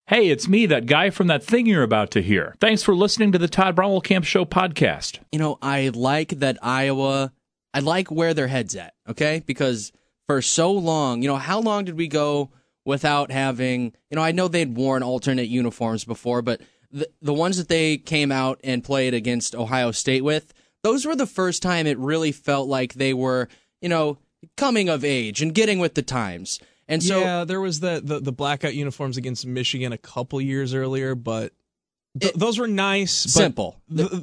Hey, it's me, that guy from that thing you're about to hear. Thanks for listening to the Todd Bromwell-Camp Show podcast. You know, I like that Iowa, I like where their head's at, okay? Because for so long, how long did we go without having, I know they'd worn alternate uniforms before, but the ones that they came out and played against Ohio State with, those were the first time it really felt like they were, coming of age and getting with the times. And so, yeah, there was the blackout uniforms against Michigan a couple years earlier, but those were nice. But simple.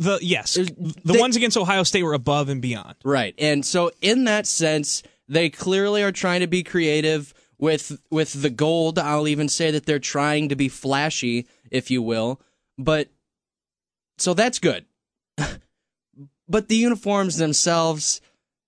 The ones against Ohio State were above and beyond. Right. And so in that sense, they clearly are trying to be creative with the gold. I'll even say that they're trying to be flashy, if you will. But so that's good. But the uniforms themselves,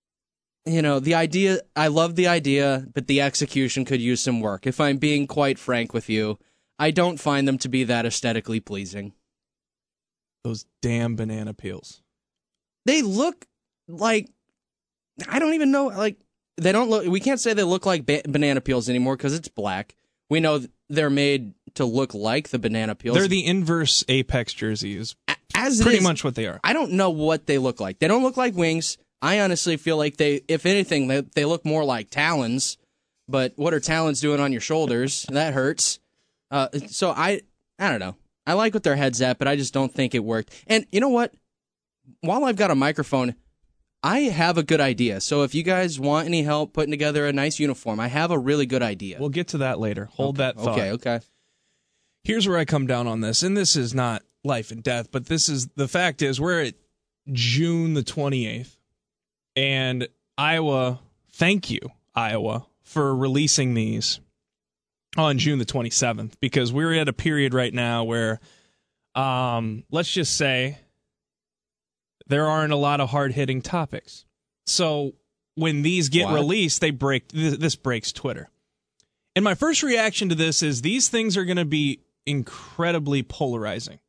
the idea, I love the idea, but the execution could use some work. If I'm being quite frank with you, I don't find them to be that aesthetically pleasing. Those damn banana peels. They look like, I don't even know, like, they don't look, we can't say they look like banana peels anymore because it's black. We know they're made to look like the banana peels. They're the inverse Apex jerseys. As pretty much what they are. I don't know what they look like. They don't look like wings. I honestly feel like they, if anything, they look more like talons. But what are talons doing on your shoulders? That hurts. So I don't know. I like what their head's at, but I just don't think it worked. And you know what? While I've got a microphone, I have a good idea. So if you guys want any help putting together a nice uniform, I have a really good idea. We'll get to that later. Hold that thought. Okay. Here's where I come down on this, and this is not life and death, but the fact is we're at June the 28th. And Iowa, thank you, Iowa, for releasing these on June the 27th, because we're at a period right now where, let's just say, there aren't a lot of hard-hitting topics. So when these get released, this breaks Twitter. And my first reaction to this is these things are going to be incredibly polarizing.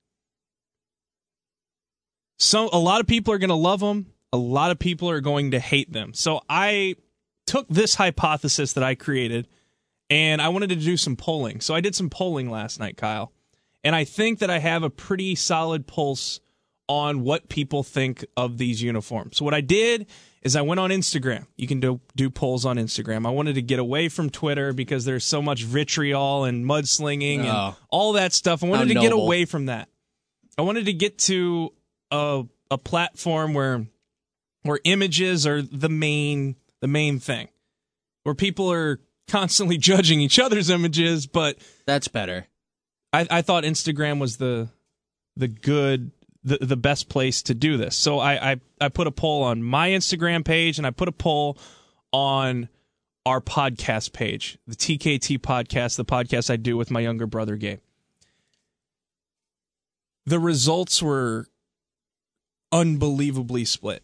So a lot of people are going to love them. A lot of people are going to hate them. So I took this hypothesis that I created, and I wanted to do some polling. So I did some polling last night, Kyle. And I think that I have a pretty solid pulse on what people think of these uniforms. So what I did is I went on Instagram. You can do polls on Instagram. I wanted to get away from Twitter because there's so much vitriol and mudslinging and all that stuff. I wanted to get away from that. I wanted to get to a platform where images are the main thing, where people are constantly judging each other's images, but that's better. I thought Instagram was the best place to do this. So I put a poll on my Instagram page, and I put a poll on our podcast page, the TKT podcast, the podcast I do with my younger brother, Gabe. The results were unbelievably split.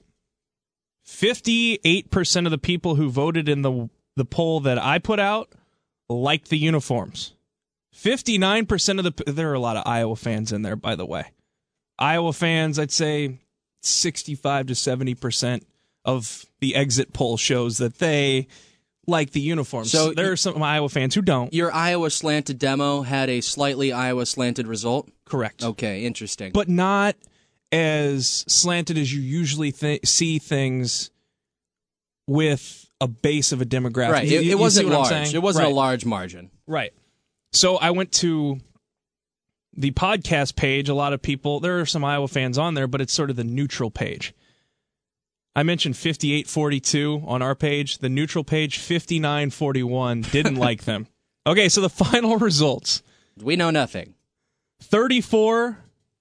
58% of the people who voted in the poll that I put out liked the uniforms. 59% of there are a lot of Iowa fans in there, by the way. Iowa fans, I'd say 65 to 70% of the exit poll shows that they like the uniforms. So there are some Iowa fans who don't. Your Iowa slanted demo had a slightly Iowa slanted result? Correct. Okay, interesting. But not as slanted as you usually see things with a base of a demographic. Right, it wasn't large. It wasn't a large margin. Right. So I went to the podcast page. A lot of people, there are some Iowa fans on there, but it's sort of the neutral page. I mentioned 58-42 on our page. The neutral page, 59-41, didn't like them. Okay, so the final results. We know nothing. 34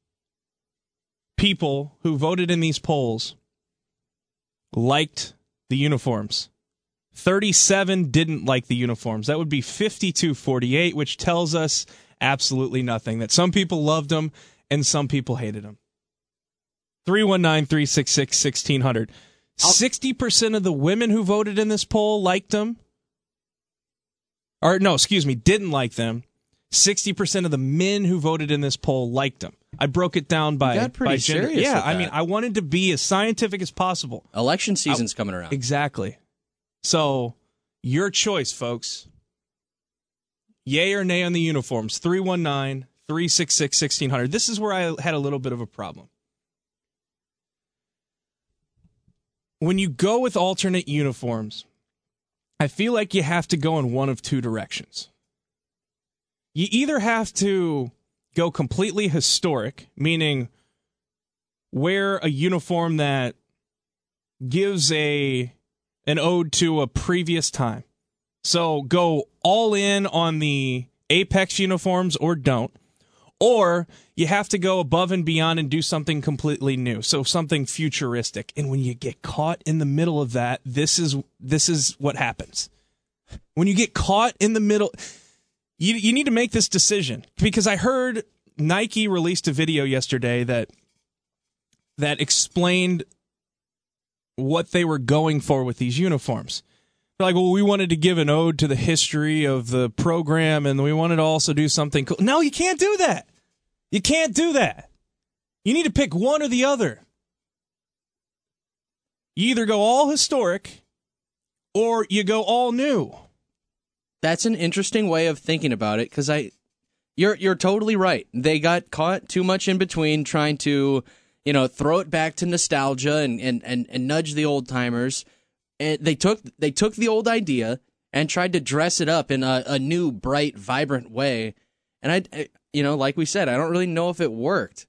people who voted in these polls liked the uniforms. 37 didn't like the uniforms. That would be 52-48, which tells us absolutely nothing. That some people loved them and some people hated them. 319-366-1600. 60% of the women who voted in this poll liked them. Or, no, excuse me, didn't like them. 60% of the men who voted in this poll liked them. I broke it down by gender. Serious. Yeah, I mean, I wanted to be as scientific as possible. Election season's coming around. Exactly. So, your choice, folks. Yay or nay on the uniforms? 319-366-1600. This is where I had a little bit of a problem. When you go with alternate uniforms, I feel like you have to go in one of two directions. You either have to go completely historic, meaning wear a uniform that gives an ode to a previous time. So go all in on the Apex uniforms or don't. Or you have to go above and beyond and do something completely new. So something futuristic. And when you get caught in the middle of that, this is what happens. When you get caught in the middle, you need to make this decision. Because I heard Nike released a video yesterday that explained what they were going for with these uniforms. They're like, well, we wanted to give an ode to the history of the program, and we wanted to also do something cool. No, you can't do that. You can't do that. You need to pick one or the other. You either go all historic, or you go all new. That's an interesting way of thinking about it, because you're totally right. They got caught too much in between trying to, throw it back to nostalgia and nudge the old timers. And they took the old idea and tried to dress it up in a new, bright, vibrant way. And I like we said, I don't really know if it worked.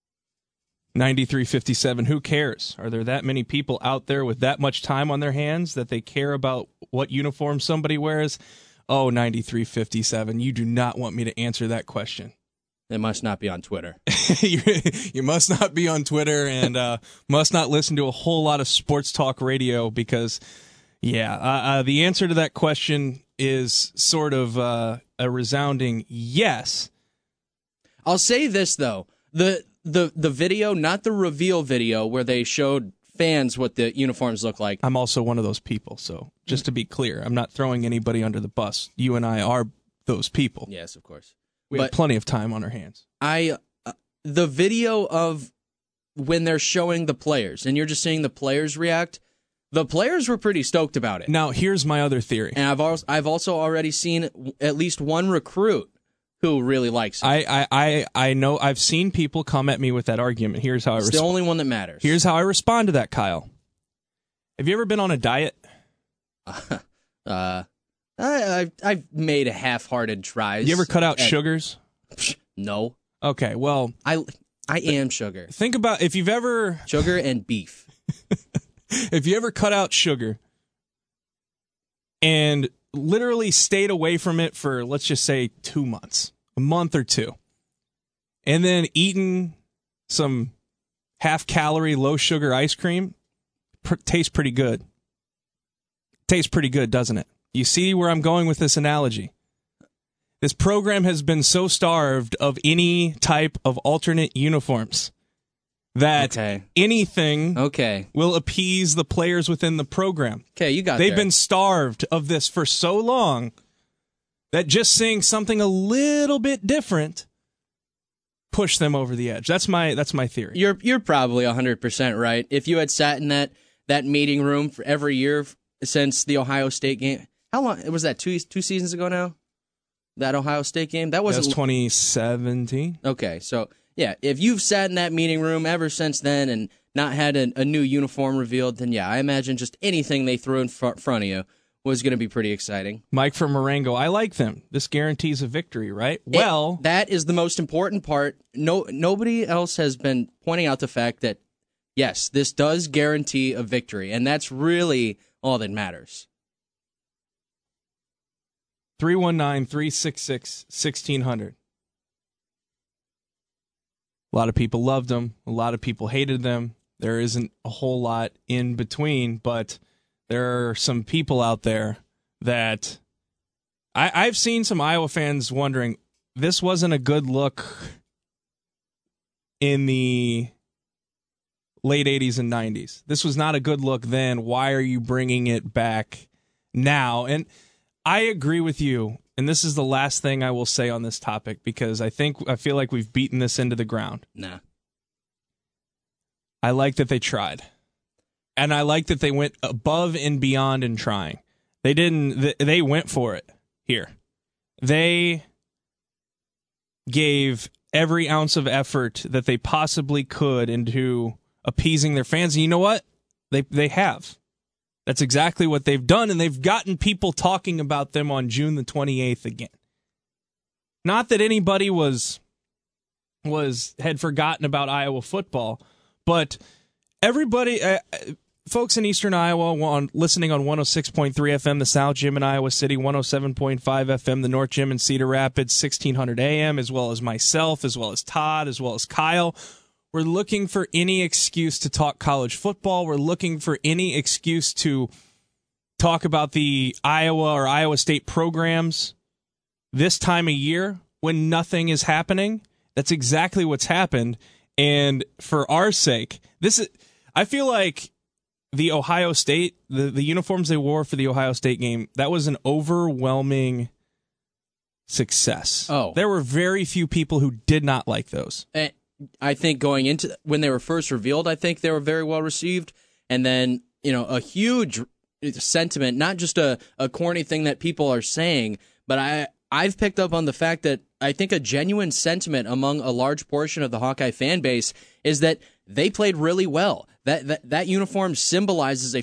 9357, who cares? Are there that many people out there with that much time on their hands that they care about what uniform somebody wears? Oh, 9357, you do not want me to answer that question. It must not be on Twitter. You must not be on Twitter and must not listen to a whole lot of sports talk radio because, the answer to that question is sort of a resounding yes. I'll say this, though. The video, not the reveal video where they showed fans what the uniforms look like. I'm also one of those people, so just to be clear, I'm not throwing anybody under the bus. You and I are those people. Yes, of course. We have plenty of time on our hands. The video of when they're showing the players, and you're just seeing the players react, the players were pretty stoked about it. Now, here's my other theory. And I've also already seen at least one recruit who really likes it. I know I've seen people come at me with that argument. Here's how I respond. It's the only one that matters. Here's how I respond to that, Kyle. Have you ever been on a diet? I've made half-hearted tries. You ever cut out sugars? No. Okay, well, I am sugar. Think about if you've ever sugar and beef. If you ever cut out sugar and literally stayed away from it for, let's just say, 2 months, a month or two, and then eaten some half-calorie, low-sugar ice cream, tastes pretty good. Tastes pretty good, doesn't it? You see where I'm going with this analogy? This program has been so starved of any type of alternate uniforms that anything will appease the players within the program. Okay, you got They've been starved of this for so long that just seeing something a little bit different pushed them over the edge. That's my theory. You're probably 100% right. If you had sat in that meeting room for every year since the Ohio State game, how long was that? Two seasons ago now? That Ohio State game? That was 2017. Okay, so yeah, if you've sat in that meeting room ever since then and not had a new uniform revealed, then yeah, I imagine just anything they threw in front of you was going to be pretty exciting. Mike from Marengo, I like them. This guarantees a victory, right? Well, that is the most important part. Nobody else has been pointing out the fact that, yes, this does guarantee a victory, and that's really all that matters. 319-366-1600. A lot of people loved them. A lot of people hated them. There isn't a whole lot in between, but there are some people out there that I've seen some Iowa fans wondering, this wasn't a good look in the late 80s and 90s. This was not a good look then. Why are you bringing it back now? And I agree with you, and this is the last thing I will say on this topic because I feel like we've beaten this into the ground. Nah. I like that they tried. And I like that they went above and beyond in trying. They went for it here. They gave every ounce of effort that they possibly could into appeasing their fans. And you know what? They have. That's exactly what they've done, and they've gotten people talking about them on June the 28th again. Not that anybody had forgotten about Iowa football, but everybody, folks in Eastern Iowa, listening on 106.3 FM, the South Gym in Iowa City, 107.5 FM, the North Gym in Cedar Rapids, 1600 AM, as well as myself, as well as Todd, as well as Kyle. We're looking for any excuse to talk college football. We're looking for any excuse to talk about the Iowa or Iowa State programs this time of year when nothing is happening. That's exactly what's happened. And for our sake, I feel like the Ohio State, the uniforms they wore for the Ohio State game, that was an overwhelming success. Oh. There were very few people who did not like those. I think going into when they were first revealed, I think they were very well received. And then, a huge sentiment, not just a corny thing that people are saying, but I've picked up on the fact that I think a genuine sentiment among a large portion of the Hawkeye fan base is that they played really well. That uniform symbolizes a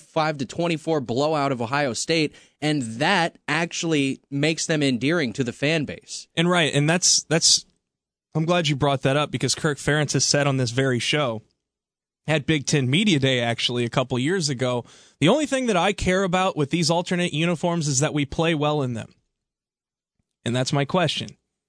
55-24 blowout of Ohio State, and that actually makes them endearing to the fan base. And right, and that's I'm glad you brought that up, because Kirk Ferentz has said on this very show, at Big Ten Media Day actually a couple years ago, the only thing that I care about with these alternate uniforms is that we play well in them. And that's my question.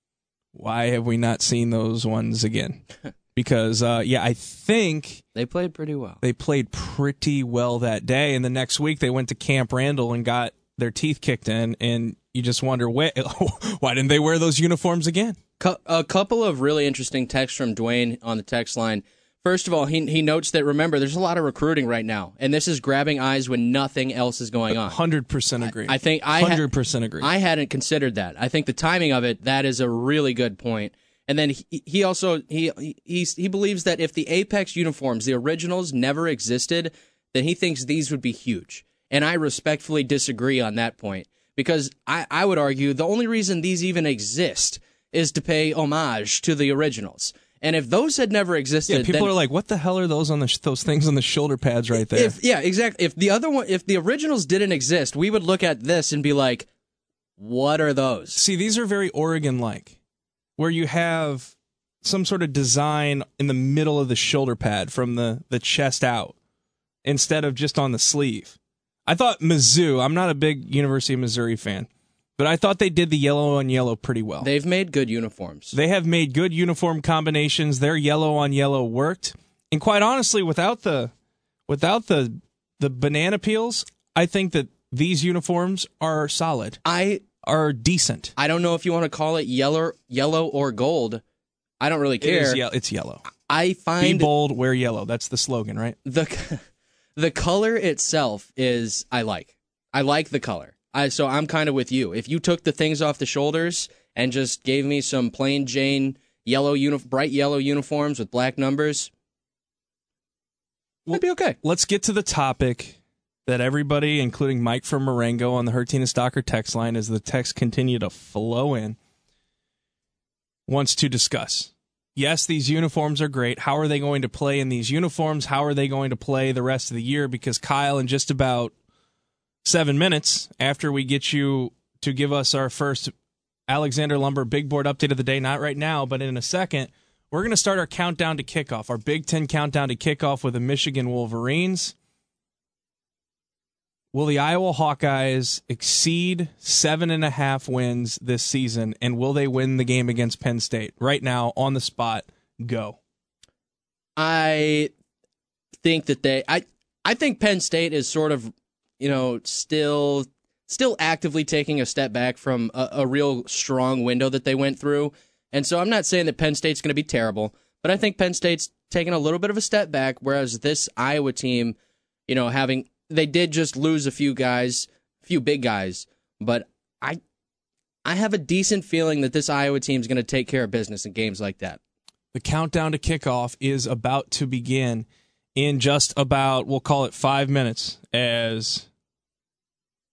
Why have we not seen those ones again? Because, I think they played pretty well. They played pretty well that day, and the next week they went to Camp Randall and got their teeth kicked in, and you just wonder, why didn't they wear those uniforms again? A couple of really interesting texts from Dwayne on the text line. First of all, he notes that, remember, there's a lot of recruiting right now, and this is grabbing eyes when nothing else is going on. 100% agree. I think 100% agree. I hadn't considered that. I think the timing of it, that is a really good point. And then he also he believes that if the Apex uniforms, the originals, never existed, then he thinks these would be huge. And I respectfully disagree on that point, because I would argue the only reason these even exist is to pay homage to the originals. And if those had never existed, people are like, "What the hell are those on those things on the shoulder pads right there?" Exactly. If the originals didn't exist, we would look at this and be like, "What are those?" See, these are very Oregon-like, where you have some sort of design in the middle of the shoulder pad from the chest out, instead of just on the sleeve. I thought Mizzou. I'm not a big University of Missouri fan, but I thought they did the yellow on yellow pretty well. They've made good uniforms. They have made good uniform combinations. Their yellow on yellow worked. And quite honestly, without the banana peels, I think that these uniforms are solid. Are decent. I don't know if you want to call it yellow or gold. I don't really care. It's yellow. I find be bold, wear yellow. That's the slogan, right? The color itself is I like the color. So I'm kind of with you. If you took the things off the shoulders and just gave me some plain Jane bright yellow uniforms with black numbers, it'd be okay. Let's get to the topic that everybody, including Mike from Marengo on the Hertina Stalker text line, as the texts continue to flow in, wants to discuss. Yes, these uniforms are great. How are they going to play in these uniforms? How are they going to play the rest of the year? Because Kyle, in just about 7 minutes after we get you to give us our first Alexander Lumber Big Board update of the day, not right now, but in a second, we're going to start our countdown to kickoff, our Big Ten countdown to kickoff with the Michigan Wolverines. Will the Iowa Hawkeyes exceed 7.5 wins this season, and will they win the game against Penn State? Right now, on the spot, go. I think that I think Penn State is sort of, still actively taking a step back from a real strong window that they went through. And so I'm not saying that Penn State's going to be terrible, but I think Penn State's taking a little bit of a step back, whereas this Iowa team, they did just lose a few big guys, but I have a decent feeling that this Iowa team is going to take care of business in games like that. The countdown to kickoff is about to begin in just about, we'll call it 5 minutes, as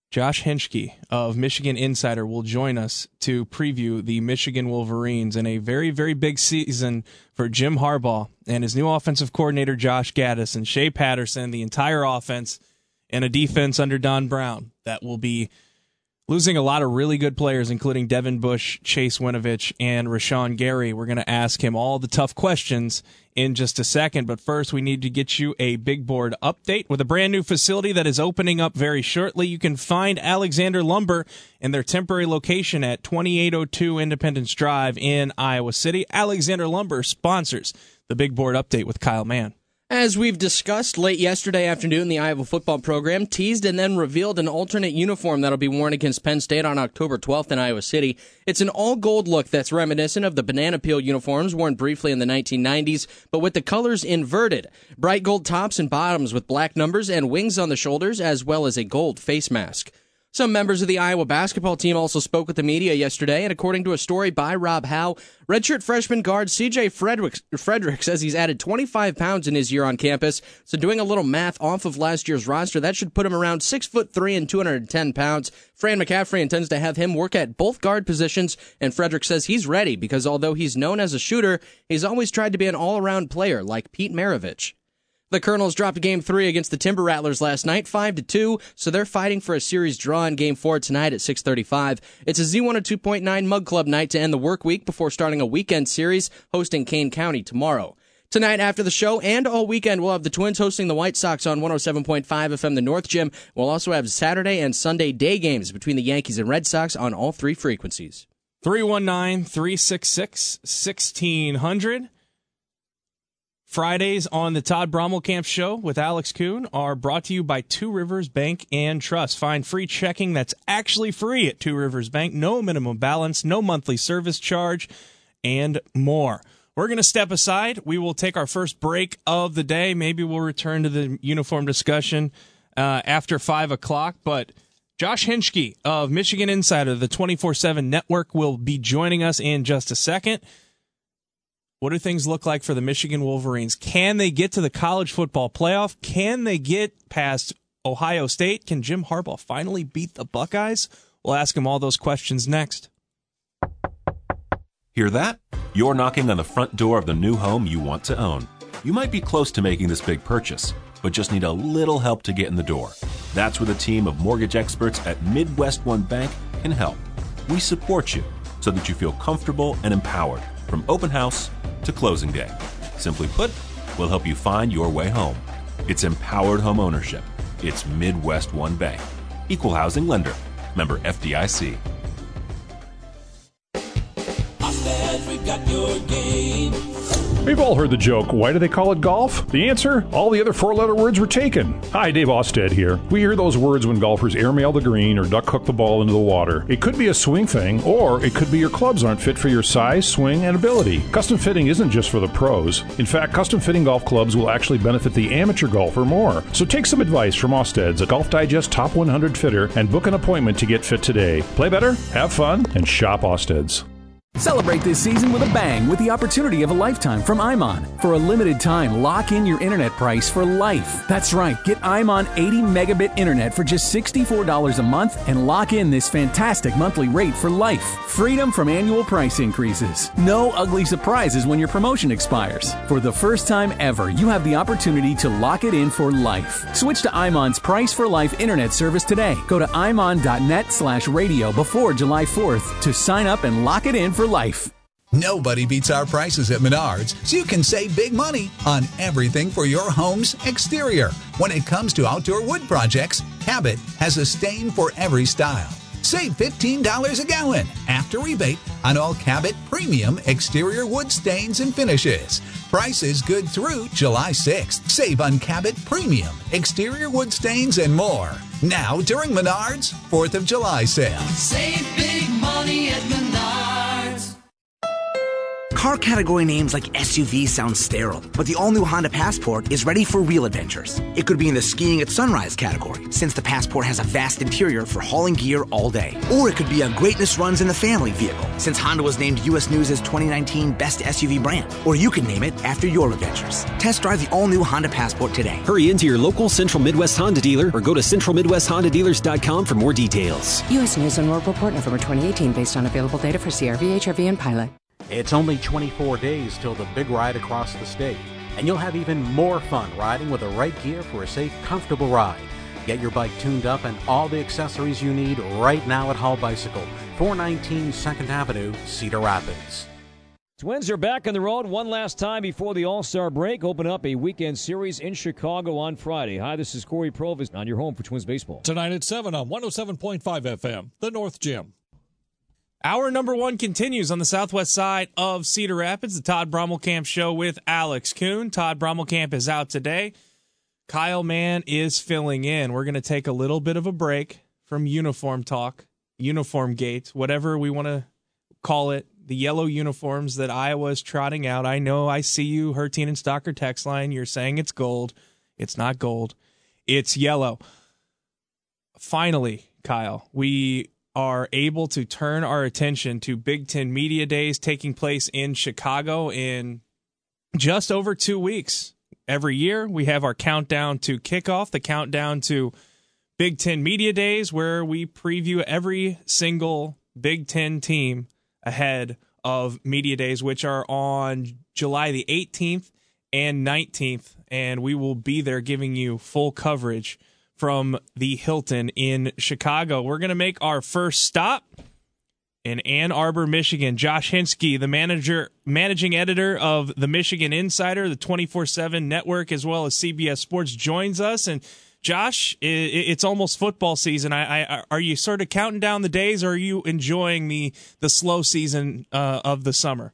Josh Hinchke of Michigan Insider will join us to preview the Michigan Wolverines in a very, very big season for Jim Harbaugh and his new offensive coordinator, Josh Gaddis, and Shea Patterson, the entire offense, and a defense under Don Brown that will be losing a lot of really good players, including Devin Bush, Chase Winovich, and Rashawn Gary. We're going to ask him all the tough questions in just a second, but first we need to get you a big board update with a brand new facility that is opening up very shortly. You can find Alexander Lumber in their temporary location at 2802 Independence Drive in Iowa City. Alexander Lumber sponsors the big board update with Kyle Mann. As we've discussed, late yesterday afternoon, the Iowa football program teased and then revealed an alternate uniform that'll be worn against Penn State on October 12th in Iowa City. It's an all-gold look that's reminiscent of the banana peel uniforms worn briefly in the 1990s, but with the colors inverted. Bright gold tops and bottoms with black numbers and wings on the shoulders, as well as a gold face mask. Some members of the Iowa basketball team also spoke with the media yesterday, and according to a story by Rob Howe, redshirt freshman guard C.J. Frederick says he's added 25 pounds in his year on campus, so doing a little math off of last year's roster, that should put him around 6'3" and 210 pounds. Fran McCaffrey intends to have him work at both guard positions, and Frederick says he's ready because although he's known as a shooter, he's always tried to be an all-around player like Pete Maravich. The Colonels dropped Game 3 against the Timber Rattlers last night, 5-2, so they're fighting for a series draw in Game 4 tonight at 6:35. It's a Z102.9 Mug Club night to end the work week before starting a weekend series hosting Kane County tomorrow. Tonight after the show and all weekend, we'll have the Twins hosting the White Sox on 107.5 FM The North Gym. We'll also have Saturday and Sunday day games between the Yankees and Red Sox on all three frequencies. 319-366-1600. Fridays on the Todd Brommelkamp Show with Alex Kuhn are brought to you by Two Rivers Bank and Trust. Find free checking that's actually free at Two Rivers Bank. No minimum balance, no monthly service charge, and more. We're going to step aside. We will take our first break of the day. Maybe we'll return to the uniform discussion after 5 o'clock. But Josh Hinchke of Michigan Insider, the 24/7 Network, will be joining us in just a second. What do things look like for the Michigan Wolverines? Can they get to the college football playoff? Can they get past Ohio State? Can Jim Harbaugh finally beat the Buckeyes? We'll ask him all those questions next. Hear that? You're knocking on the front door of the new home you want to own. You might be close to making this big purchase, but just need a little help to get in the door. That's where the team of mortgage experts at Midwest One Bank can help. We support you so that you feel comfortable and empowered from open house to closing day. Simply put, we'll help you find your way home. It's empowered home ownership. It's Midwest One Bank. Equal housing lender. Member FDIC. We've got your game. We've all heard the joke, why do they call it golf? The answer? All the other four-letter words were taken. Hi, Dave Osted here. We hear those words when golfers airmail the green or duck hook the ball into the water. It could be a swing thing, or it could be your clubs aren't fit for your size, swing, and ability. Custom fitting isn't just for the pros. In fact, custom fitting golf clubs will actually benefit the amateur golfer more. So take some advice from Osted's, a Golf Digest Top 100 fitter, and book an appointment to get fit today. Play better, have fun, and shop Osted's. Celebrate this season with a bang with the opportunity of a lifetime from IMON. For a limited time, lock in your internet price for life. That's right, get IMON 80 megabit internet for just $64 a month and lock in this fantastic monthly rate for life. Freedom from annual price increases. No ugly surprises when your promotion expires. For the first time ever, you have the opportunity to lock it in for life. Switch to IMON's Price for Life internet service today. Go to imon.net/radio before July 4th to sign up and lock it in for life. Nobody beats our prices at Menards, so you can save big money on everything for your home's exterior. When it comes to outdoor wood projects, Cabot has a stain for every style. Save $15 a gallon after rebate on all Cabot premium exterior wood stains and finishes. Price is good through July 6th. Save on Cabot premium exterior wood stains and more. Now during Menards 4th of July sale. Save big money at Menards. Car category names like SUV sound sterile, but the all-new Honda Passport is ready for real adventures. It could be in the skiing at sunrise category, since the Passport has a vast interior for hauling gear all day. Or it could be a greatness runs in the family vehicle, since Honda was named U.S. News' 2019 Best SUV Brand. Or you can name it after your adventures. Test drive the all-new Honda Passport today. Hurry into your local Central Midwest Honda dealer or go to centralmidwesthondadealers.com for more details. U.S. News and World Report, November 2018, based on available data for CRV, HRV, and Pilot. It's only 24 days till the big ride across the state, and you'll have even more fun riding with the right gear for a safe, comfortable ride. Get your bike tuned up and all the accessories you need right now at Hall Bicycle, 419 2nd Avenue, Cedar Rapids. Twins are back on the road one last time before the All-Star break. Open up a weekend series in Chicago on Friday. Hi, this is Corey Provis on your home for Twins baseball. Tonight at 7 on 107.5 FM, the North Gym. Hour number one continues on the southwest side of Cedar Rapids, the Todd Brommelkamp Show with Alex Kuhn. Todd Brommelkamp is out today. Kyle Mann is filling in. We're going to take a little bit of a break from uniform talk, uniform gate, whatever we want to call it, the yellow uniforms that Iowa is trotting out. I know I see you, Hertine and Stocker text line. You're saying it's gold. It's not gold. It's yellow. Finally, Kyle, we are able to turn our attention to Big Ten Media Days taking place in Chicago in just over 2 weeks. Every year, we have our countdown to kickoff, the countdown to Big Ten Media Days, where we preview every single Big Ten team ahead of Media Days, which are on July the 18th and 19th, and we will be there giving you full coverage from the Hilton in Chicago. We're going to make our first stop in Ann Arbor, Michigan. Josh Hinsky, the managing editor of the Michigan Insider, the 24/7 network, as well as CBS Sports, joins us. And Josh, it's almost football season. Are you sort of counting down the days, or are you enjoying the slow season of the summer?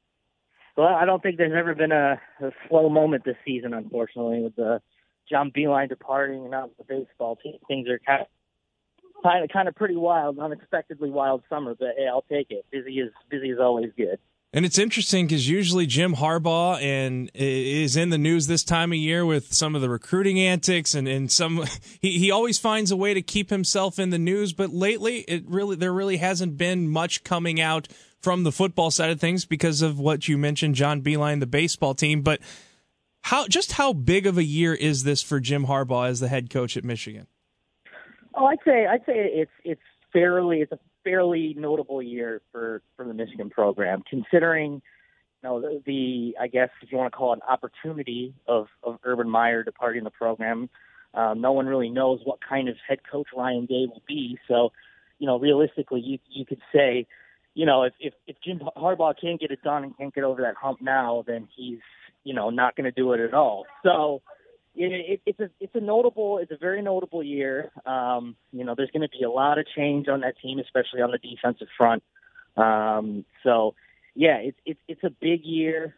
Well, I don't think there's ever been a slow moment this season, unfortunately, with the John Beilein departing and now the baseball team. Things are kind of pretty wild, unexpectedly wild summer, but hey, I'll take it. Busy is always good. And it's interesting because usually Jim Harbaugh is in the news this time of year with some of the recruiting antics and some he always finds a way to keep himself in the news, but lately there really hasn't been much coming out from the football side of things because of what you mentioned, John Beilein, the baseball team. But how big of a year is this for Jim Harbaugh as the head coach at Michigan? Oh, I'd say it's a fairly notable year for the Michigan program, considering the I guess if you want to call it an opportunity of Urban Meyer departing the program. No one really knows what kind of head coach Ryan Day will be. So, realistically, you could say, if Jim Harbaugh can't get it done and can't get over that hump now, then he's not going to do it at all. So it's a very notable year. There's going to be a lot of change on that team, especially on the defensive front. So yeah, it's a big year.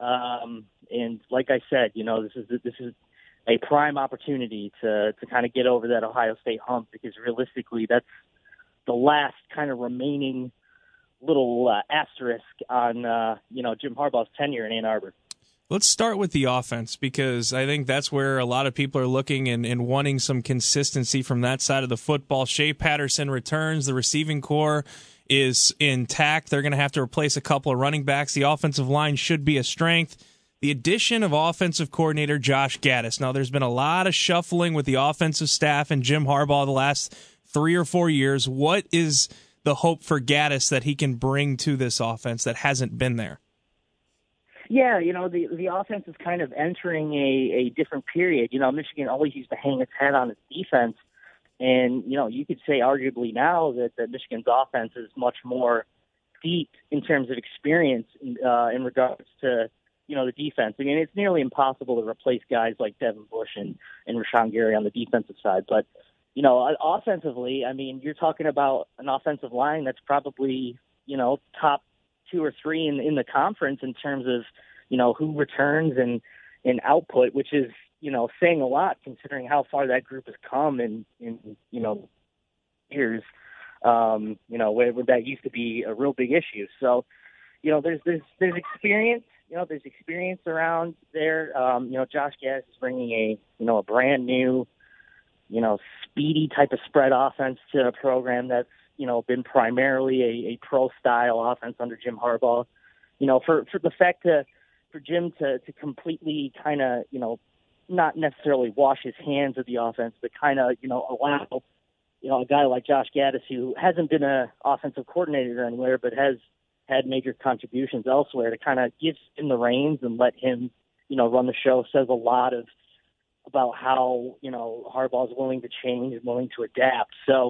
And like I said, this is a prime opportunity to kind of get over that Ohio State hump, because realistically that's the last kind of remaining little asterisk on Jim Harbaugh's tenure in Ann Arbor. Let's start with the offense, because I think that's where a lot of people are looking and wanting some consistency from that side of the football. Shea Patterson returns. The receiving core is intact. They're going to have to replace a couple of running backs. The offensive line should be a strength. The addition of offensive coordinator Josh Gattis. Now, there's been a lot of shuffling with the offensive staff and Jim Harbaugh the last 3 or 4 years. What is the hope for Gattis that he can bring to this offense that hasn't been there? Yeah, the offense is kind of entering a different period. Michigan always used to hang its head on its defense. And, you could say arguably now that Michigan's offense is much more deep in terms of experience in regards to, the defense. I mean, it's nearly impossible to replace guys like Devin Bush and Rashawn Gary on the defensive side. But, offensively, I mean, you're talking about an offensive line that's probably, top 2 or 3 in the conference in terms of, who returns and output, which is, saying a lot considering how far that group has come in years, where that used to be a real big issue. So, there's experience. There's experience around there. Josh Gaddis is bringing a brand new, speedy type of spread offense to a program that's, been primarily a pro style offense under Jim Harbaugh. For the fact for Jim to completely kind of, not necessarily wash his hands of the offense, but kind of, allow, a guy like Josh Gaddis, who hasn't been an offensive coordinator anywhere, but has had major contributions elsewhere, to kind of give him the reins and let him, run the show, says a lot about how, Harbaugh is willing to change and willing to adapt. So,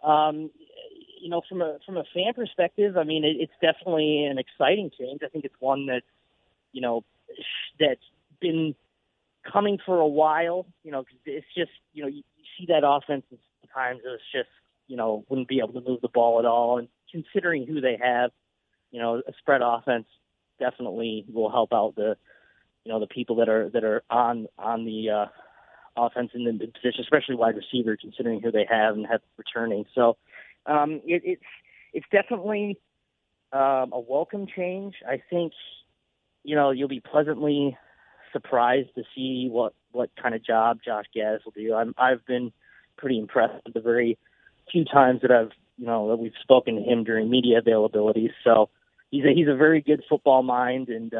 from a fan perspective, I mean, it's definitely an exciting change. I think it's one that, that's been coming for a while, because it's just, you see that offense sometimes it's just, wouldn't be able to move the ball at all. And considering who they have, a spread offense definitely will help out the people that are on the offense in the position, especially wide receiver, considering who they have and have returning. So it's definitely a welcome change. I think you'll be pleasantly surprised to see what kind of job Josh Gaddis will do. I've been pretty impressed with the very few times that that we've spoken to him during media availability. So he's a very good football mind, and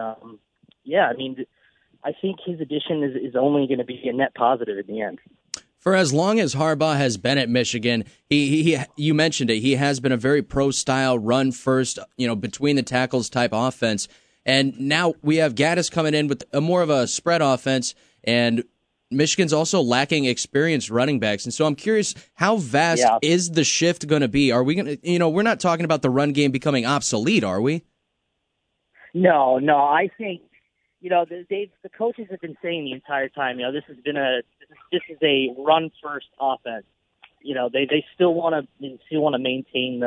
I think his addition is only going to be a net positive in the end. For as long as Harbaugh has been at Michigan, you mentioned it, he has been a very pro-style, run-first, between the tackles type offense. And now we have Gaddis coming in with a more of a spread offense, and Michigan's also lacking experienced running backs. And so I'm curious, how vast is the shift going to be? Are we going to, we're not talking about the run game becoming obsolete, are we? No. I think, the coaches have been saying the entire time, this is a run first offense. They still want to maintain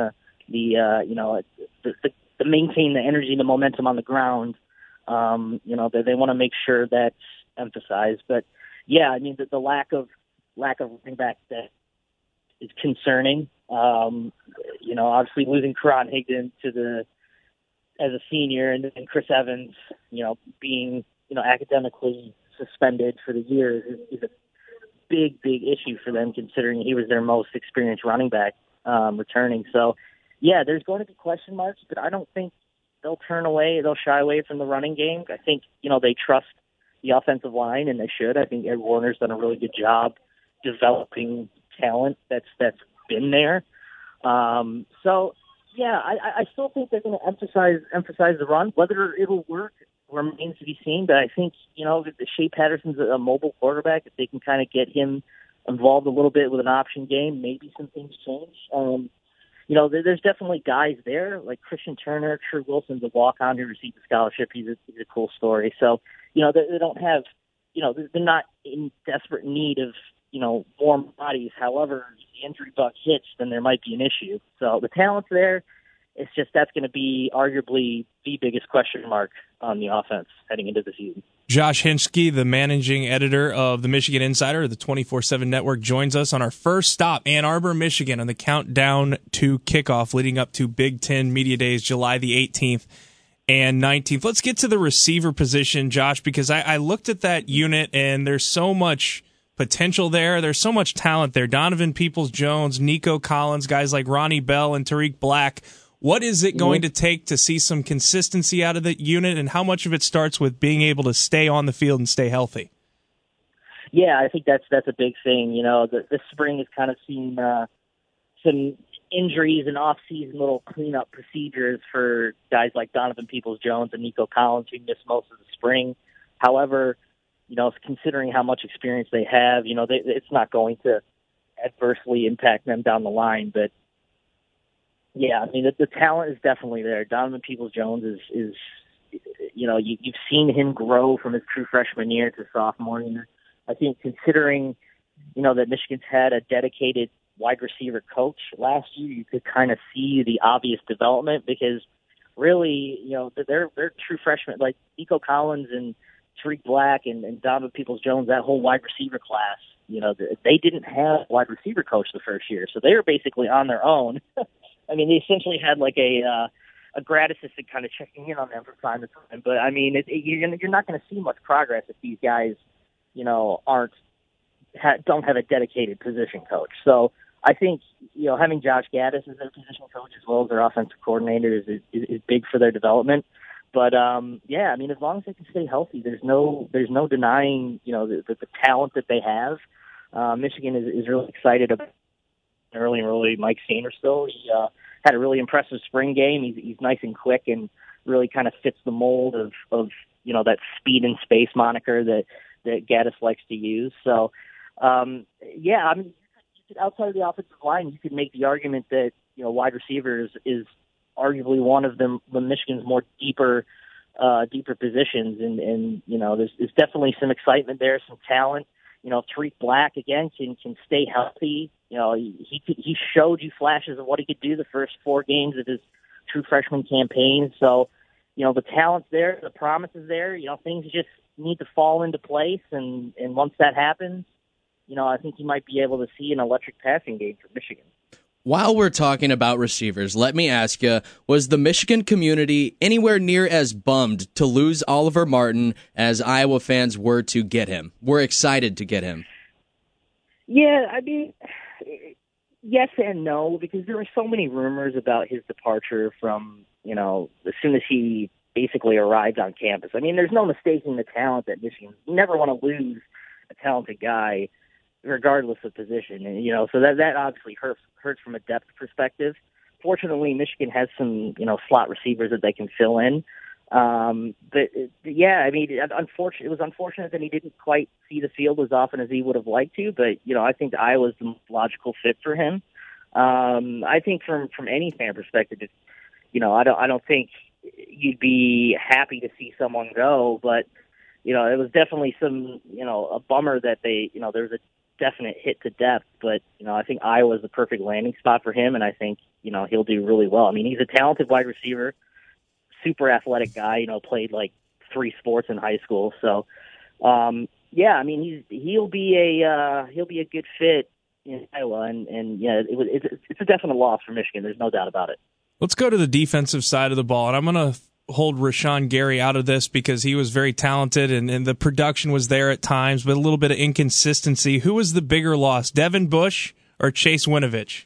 the maintain the energy and the momentum on the ground. They want to make sure that's emphasized. But yeah, I mean the lack of running back that is concerning. Obviously losing Karan Higdon as a senior, and then Chris Evans, being academically suspended for the year is a big issue for them, considering he was their most experienced running back returning. So yeah, there's going to be question marks, but I don't think they'll shy away from the running game. I think, they trust the offensive line, and they should. I think Ed Warner's done a really good job developing talent that's been there. So yeah, I still think they're going to emphasize the run. Whether it'll work remains to be seen, but I think, Shea Patterson's a mobile quarterback. If they can kind of get him involved a little bit with an option game, maybe some things change. There's definitely guys there, like Christian Turner. True Wilson's a walk-on who received a scholarship. He's a cool story. So, they don't have, they're not in desperate need of, warm bodies. However, if the injury bug hits, then there might be an issue. So the talent's there. It's just that's going to be arguably the biggest question mark on the offense heading into the season. Josh Hinchke, the managing editor of the Michigan Insider, the 24/7 Network, joins us on our first stop, Ann Arbor, Michigan, on the countdown to kickoff leading up to Big Ten Media Days, July the 18th and 19th. Let's get to the receiver position, Josh, because I looked at that unit, and there's so much potential there. There's so much talent there. Donovan Peoples-Jones, Nico Collins, guys like Ronnie Bell and Tariq Black. What is it going to take to see some consistency out of the unit, and how much of it starts with being able to stay on the field and stay healthy? Yeah, I think that's a big thing. The spring has kind of seen some injuries and off-season little cleanup procedures for guys like Donovan Peoples-Jones and Nico Collins, who missed most of the spring. However, considering how much experience they have, it's not going to adversely impact them down the line. But yeah, I mean, the talent is definitely there. Donovan Peoples-Jones is you've seen him grow from his true freshman year to sophomore year. I think considering, that Michigan's had a dedicated wide receiver coach last year, you could kind of see the obvious development, because really, they're true freshmen, like Nico Collins and Tariq Black and Donovan Peoples-Jones, that whole wide receiver class, they didn't have a wide receiver coach the first year, so they were basically on their own. I mean, they essentially had like a Gratis assistant kind of checking in on them from time to time. But I mean, you're not going to see much progress if these guys, don't have a dedicated position coach. So I think having Josh Gaddis as their position coach as well as their offensive coordinator is big for their development. But I mean, as long as they can stay healthy, there's no denying the talent that they have. Michigan is really excited about early Mike Sainristil. He had a really impressive spring game. He's nice and quick and really kind of fits the mold of that speed and space moniker that Gaddis likes to use. So I mean, outside of the offensive line, you could make the argument that wide receivers is arguably one of the Michigan's more deeper positions, and there's definitely some excitement there, some talent. Tariq Black again can stay healthy. He showed you flashes of what he could do the first 4 games of his true freshman campaign. So, the talent's there, the promise is there. Things just need to fall into place, and once that happens, I think you might be able to see an electric passing game for Michigan. While we're talking about receivers, let me ask you, was the Michigan community anywhere near as bummed to lose Oliver Martin as Iowa fans were to get him? We're excited to get him. Yeah, I mean, yes and no, because there were so many rumors about his departure from, as soon as he basically arrived on campus. I mean, there's no mistaking the talent that Michigan. You never want to lose a talented guy regardless of position. And, so that obviously hurts from a depth perspective. Fortunately, Michigan has some, slot receivers that they can fill in. But I mean, it was unfortunate that he didn't quite see the field as often as he would have liked to, but, I think Iowa's the most logical fit for him. I think from any fan perspective, I don't think you'd be happy to see someone go, but, it was definitely a bummer that there was a definite hit to depth, but I think Iowa is the perfect landing spot for him, and I think he'll do really well. I mean, he's a talented wide receiver, super athletic guy. Played like 3 sports in high school, so I mean he'll be a good fit in Iowa, and it's a definite loss for Michigan. There's no doubt about it. Let's go to the defensive side of the ball, and I'm going to hold Rashawn Gary out of this because he was very talented and the production was there at times, but a little bit of inconsistency. Who was the bigger loss, Devin Bush or Chase Winovich?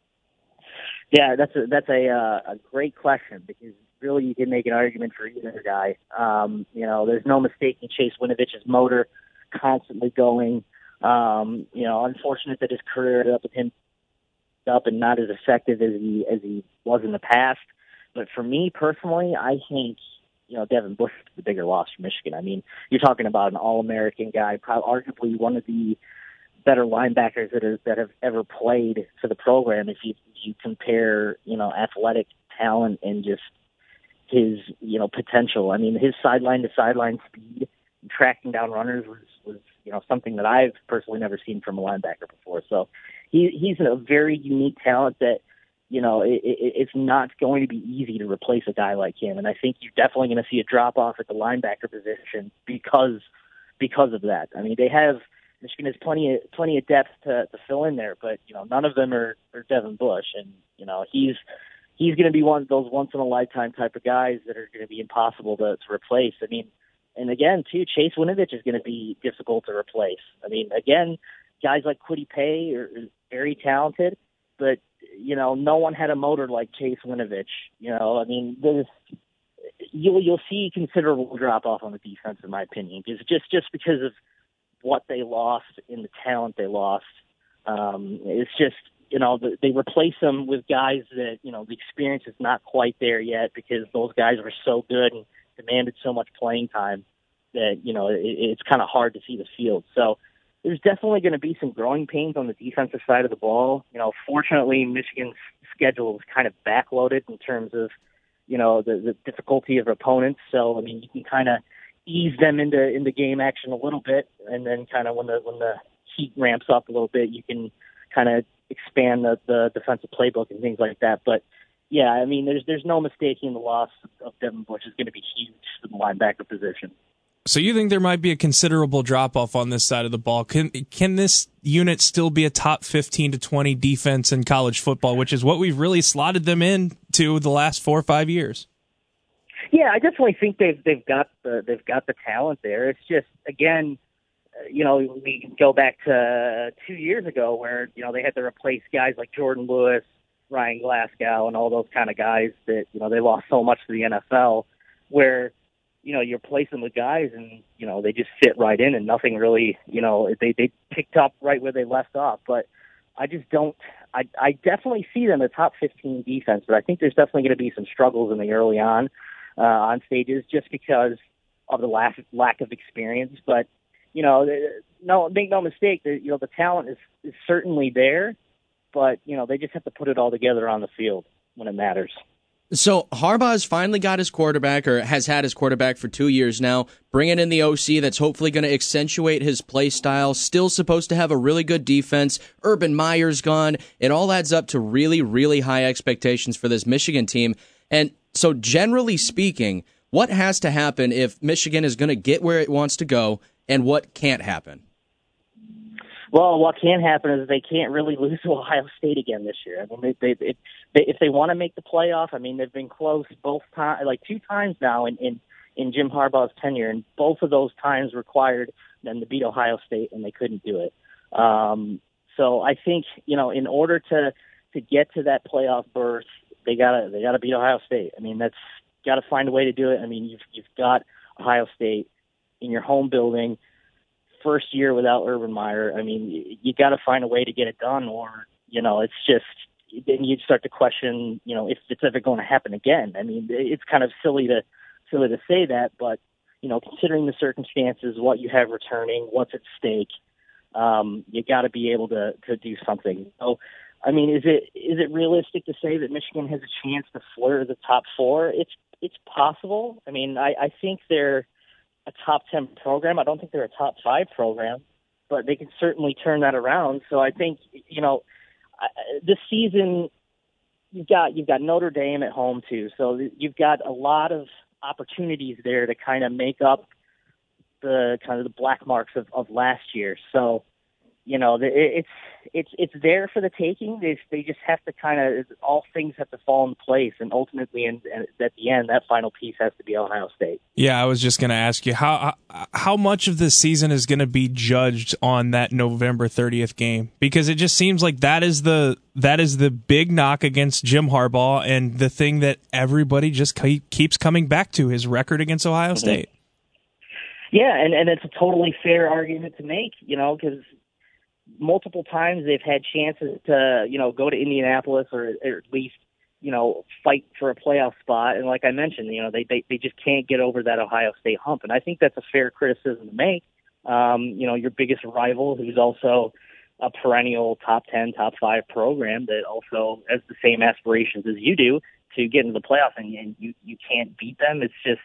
Yeah, that's a great question because really you can make an argument for either guy. There's no mistaking Chase Winovich's motor constantly going. Unfortunate that his career ended up with him up and not as effective as he was in the past. But for me personally, I think Devin Bush is the bigger loss for Michigan. I mean, you're talking about an All-American guy, probably arguably one of the better linebackers that have ever played for the program. If you compare athletic talent and just his potential. I mean, his sideline to sideline speed, and tracking down runners was something that I've personally never seen from a linebacker before. So he's a very unique talent that. It's not going to be easy to replace a guy like him. And I think you're definitely going to see a drop-off at the linebacker position because of that. I mean, Michigan has plenty of depth to fill in there, but, none of them are Devin Bush. And, he's going to be one of those once-in-a-lifetime type of guys that are going to be impossible to replace. I mean, and again, too, Chase Winovich is going to be difficult to replace. I mean, again, guys like Kwity Paye are very talented, but no one had a motor like Chase Winovich. I mean, you'll see considerable drop off on the defense, in my opinion, because just because of what they lost in the talent they lost. It's just they replace them with guys that the experience is not quite there yet because those guys were so good and demanded so much playing time that it's kind of hard to see the field. So. There's definitely going to be some growing pains on the defensive side of the ball. Fortunately, Michigan's schedule is kind of backloaded in terms of, the difficulty of opponents. So, I mean, you can kind of ease them into game action a little bit, and then kind of when the heat ramps up a little bit, you can kind of expand the defensive playbook and things like that. But yeah, I mean, there's no mistaking the loss of Devin Bush is going to be huge for the linebacker position. So you think there might be a considerable drop-off on this side of the ball. Can this unit still be a top 15 to 20 defense in college football, which is what we've really slotted them into the last 4 or 5 years? Yeah, I definitely think they've got the talent there. It's just, again, we can go back to 2 years ago where, they had to replace guys like Jordan Lewis, Ryan Glasgow, and all those kind of guys that, they lost so much to the NFL, where, you replace them with guys and, they just fit right in and nothing really, they picked up right where they left off. But I just don't, I definitely see them a top 15 defense, but I think there's definitely going to be some struggles in the early on stages just because of the lack of experience. But, make no mistake that, the talent is certainly there, but, they just have to put it all together on the field when it matters. So Harbaugh has finally got his quarterback, or has had his quarterback for 2 years now, bringing in the OC that's hopefully going to accentuate his play style, still supposed to have a really good defense. Urban Meyer's gone. It all adds up to really, really high expectations for this Michigan team. And so generally speaking, what has to happen if Michigan is going to get where it wants to go, and what can't happen? Well, what can happen is they can't really lose to Ohio State again this year. I mean, if they want to make the playoff, I mean, they've been close both times, like 2 times now in Jim Harbaugh's tenure, and both of those times required them to beat Ohio State, and they couldn't do it. So I think, in order to get to that playoff berth, they gotta beat Ohio State. I mean, that's got to find a way to do it. I mean, you've got Ohio State in your home building. First year without Urban Meyer, I mean, you got to find a way to get it done, or it's just then you start to question, if it's ever going to happen again. I mean, it's kind of silly to say that, but considering the circumstances, what you have returning, what's at stake, you got to be able to do something. So, I mean, is it realistic to say that Michigan has a chance to flirt the top 4? It's possible. I mean, I think they're a top 10 program. I don't think they're a top 5 program, but they can certainly turn that around. So I think, this season you've got Notre Dame at home too. So you've got a lot of opportunities there to kind of make up the black marks of last year. So, it's there for the taking. They just have to all things have to fall in place, and ultimately, and at the end, that final piece has to be Ohio State. Yeah, I was just going to ask you how much of this season is going to be judged on that November 30th game, because it just seems like that is the big knock against Jim Harbaugh, and the thing that everybody just keeps coming back to, his record against Ohio State. Yeah, and it's a totally fair argument to make, because multiple times they've had chances to, go to Indianapolis or at least, fight for a playoff spot. And like I mentioned, they just can't get over that Ohio State hump. And I think that's a fair criticism to make. Your biggest rival, who's also a perennial top 10, top 5 program that also has the same aspirations as you do to get into the playoff, and you can't beat them. It's just,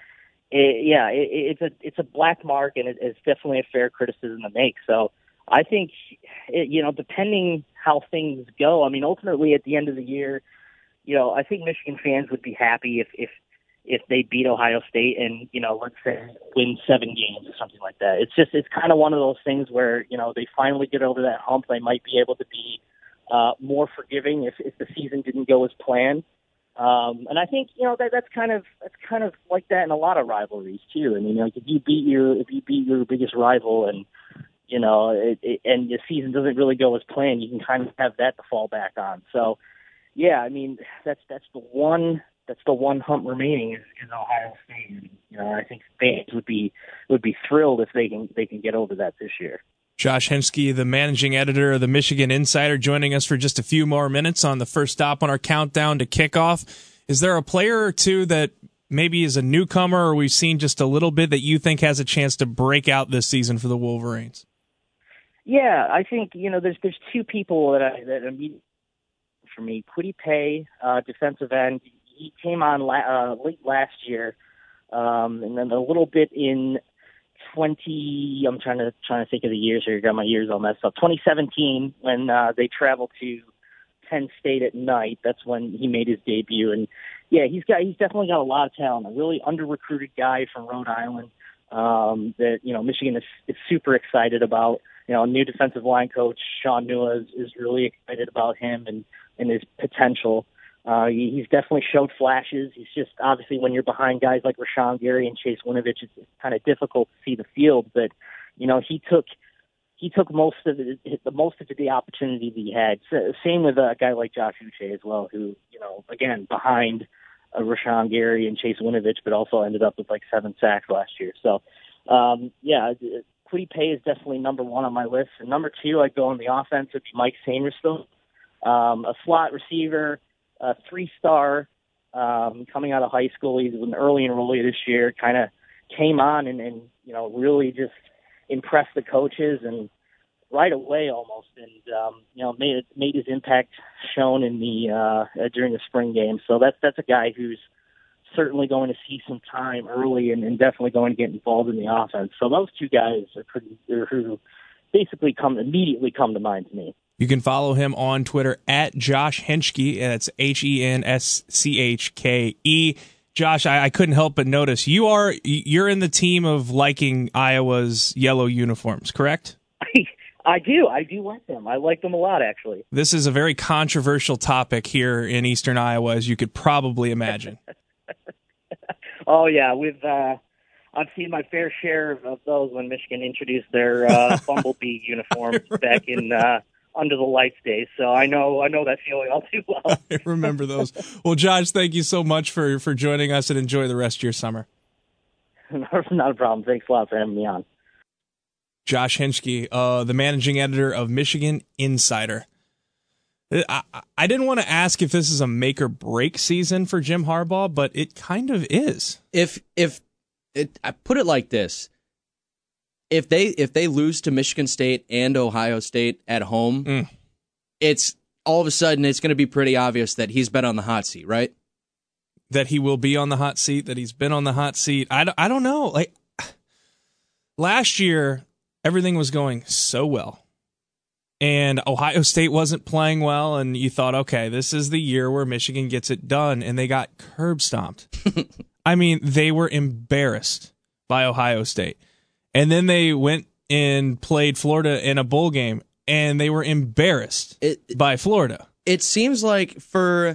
it's a black mark, and it's definitely a fair criticism to make. So I think, depending how things go, I mean, ultimately at the end of the year, I think Michigan fans would be happy if they beat Ohio State and, let's say win 7 games or something like that. It's kind of one of those things where, they finally get over that hump. They might be able to be more forgiving if the season didn't go as planned. And I think, that's kind of like that in a lot of rivalries too. I mean, like if you beat your biggest rival and, and the season doesn't really go as planned, you can kind of have that to fall back on. So, yeah, I mean, that's the one hump remaining is Ohio State. And, I think fans would be thrilled if they can get over that this year. Josh Henschke, the managing editor of the Michigan Insider, joining us for just a few more minutes on the first stop on our countdown to kickoff. Is there a player or two that maybe is a newcomer, or we've seen just a little bit, that you think has a chance to break out this season for the Wolverines? Yeah, I think, there's 2 people that immediately for me. Kwity Paye, defensive end. He came on late last year, and then a little bit in 20. I'm trying to think of the years here. Got my years all messed up. 2017, when they traveled to Penn State at night. That's when he made his debut, and yeah, he's definitely got a lot of talent. A really under-recruited guy from Rhode Island. that, Michigan is super excited about. New defensive line coach Sean Nua is really excited about him and his potential. He's definitely showed flashes. He's just, obviously, when you're behind guys like Rashawn Gary and Chase Winovich, it's kind of difficult to see the field. But, he took most of the opportunity that he had. Same with a guy like Josh Uche as well, who, again, behind Rashawn Gary and Chase Winovich, but also ended up with like 7 sacks last year. So, Kwity Paye is definitely number one on my list. And number 2, I'd go on the offense would be Mike Sainristil, a slot receiver, a 3-star, coming out of high school. He's an early enrollee this year, kind of came on and really just impressed the coaches and right away almost, and made his impact shown in the during the spring game. So that's a guy who's certainly going to see some time early and definitely going to get involved in the offense. So those 2 guys are who basically immediately come to mind to me. You can follow him on Twitter at Josh Henschke, and it's HENSCHKE. Josh, I couldn't help but notice you're in the team of liking Iowa's yellow uniforms, correct? I do like them. I like them a lot, actually. This is a very controversial topic here in Eastern Iowa, as you could probably imagine. Oh yeah, I've seen my fair share of those when Michigan introduced their Bumblebee uniforms back in Under the Lights days. So I know that feeling all too well. I remember those. Well, Josh, thank you so much for joining us, and enjoy the rest of your summer. Not a problem. Thanks a lot for having me on. Josh Henschke, the managing editor of Michigan Insider. I didn't want to ask if this is a make or break season for Jim Harbaugh, but it kind of is. I put it like this: if they lose to Michigan State and Ohio State at home, it's all of a sudden it's going to be pretty obvious that he's been on the hot seat, right? That he will be on the hot seat. That he's been on the hot seat. I don't know. Like last year, everything was going so well. And Ohio State wasn't playing well, and you thought, okay, this is the year where Michigan gets it done, and they got curb stomped. I mean, they were embarrassed by Ohio State. And then they went and played Florida in a bowl game, and they were embarrassed by Florida. It seems like for,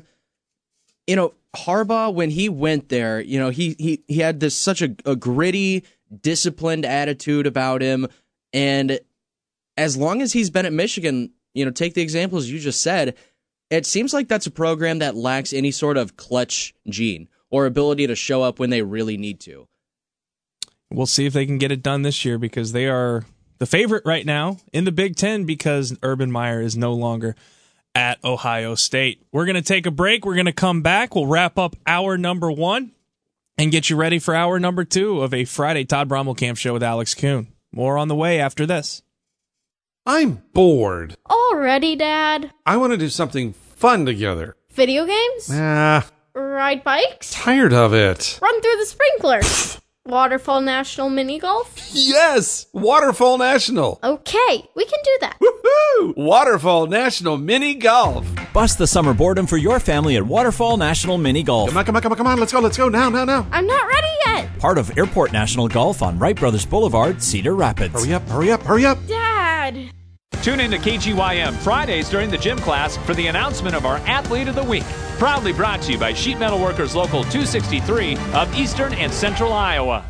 Harbaugh, when he went there, he had this such a gritty, disciplined attitude about him, and as long as he's been at Michigan, take the examples you just said, it seems like that's a program that lacks any sort of clutch gene or ability to show up when they really need to. We'll see if they can get it done this year, because they are the favorite right now in the Big Ten because Urban Meyer is no longer at Ohio State. We're going to take a break. We're going to come back. We'll wrap up hour number 1 and get you ready for hour number 2 of a Friday Todd Brommelkamp show with Alex Kuhn. More on the way after this. I'm bored. Already, Dad? I want to do something fun together. Video games? Ride bikes? Tired of it. Run through the sprinkler? Waterfall National Mini Golf? Yes! Waterfall National! Okay, we can do that. Woohoo! Waterfall National Mini Golf! Bust the summer boredom for your family at Waterfall National Mini Golf. Come on, let's go, now. I'm not ready yet! Part of Airport National Golf on Wright Brothers Boulevard, Cedar Rapids. Hurry up! Dad! Tune in to KGYM Fridays during the gym class for the announcement of our Athlete of the Week. Proudly brought to you by Sheet Metal Workers Local 263 of Eastern and Central Iowa.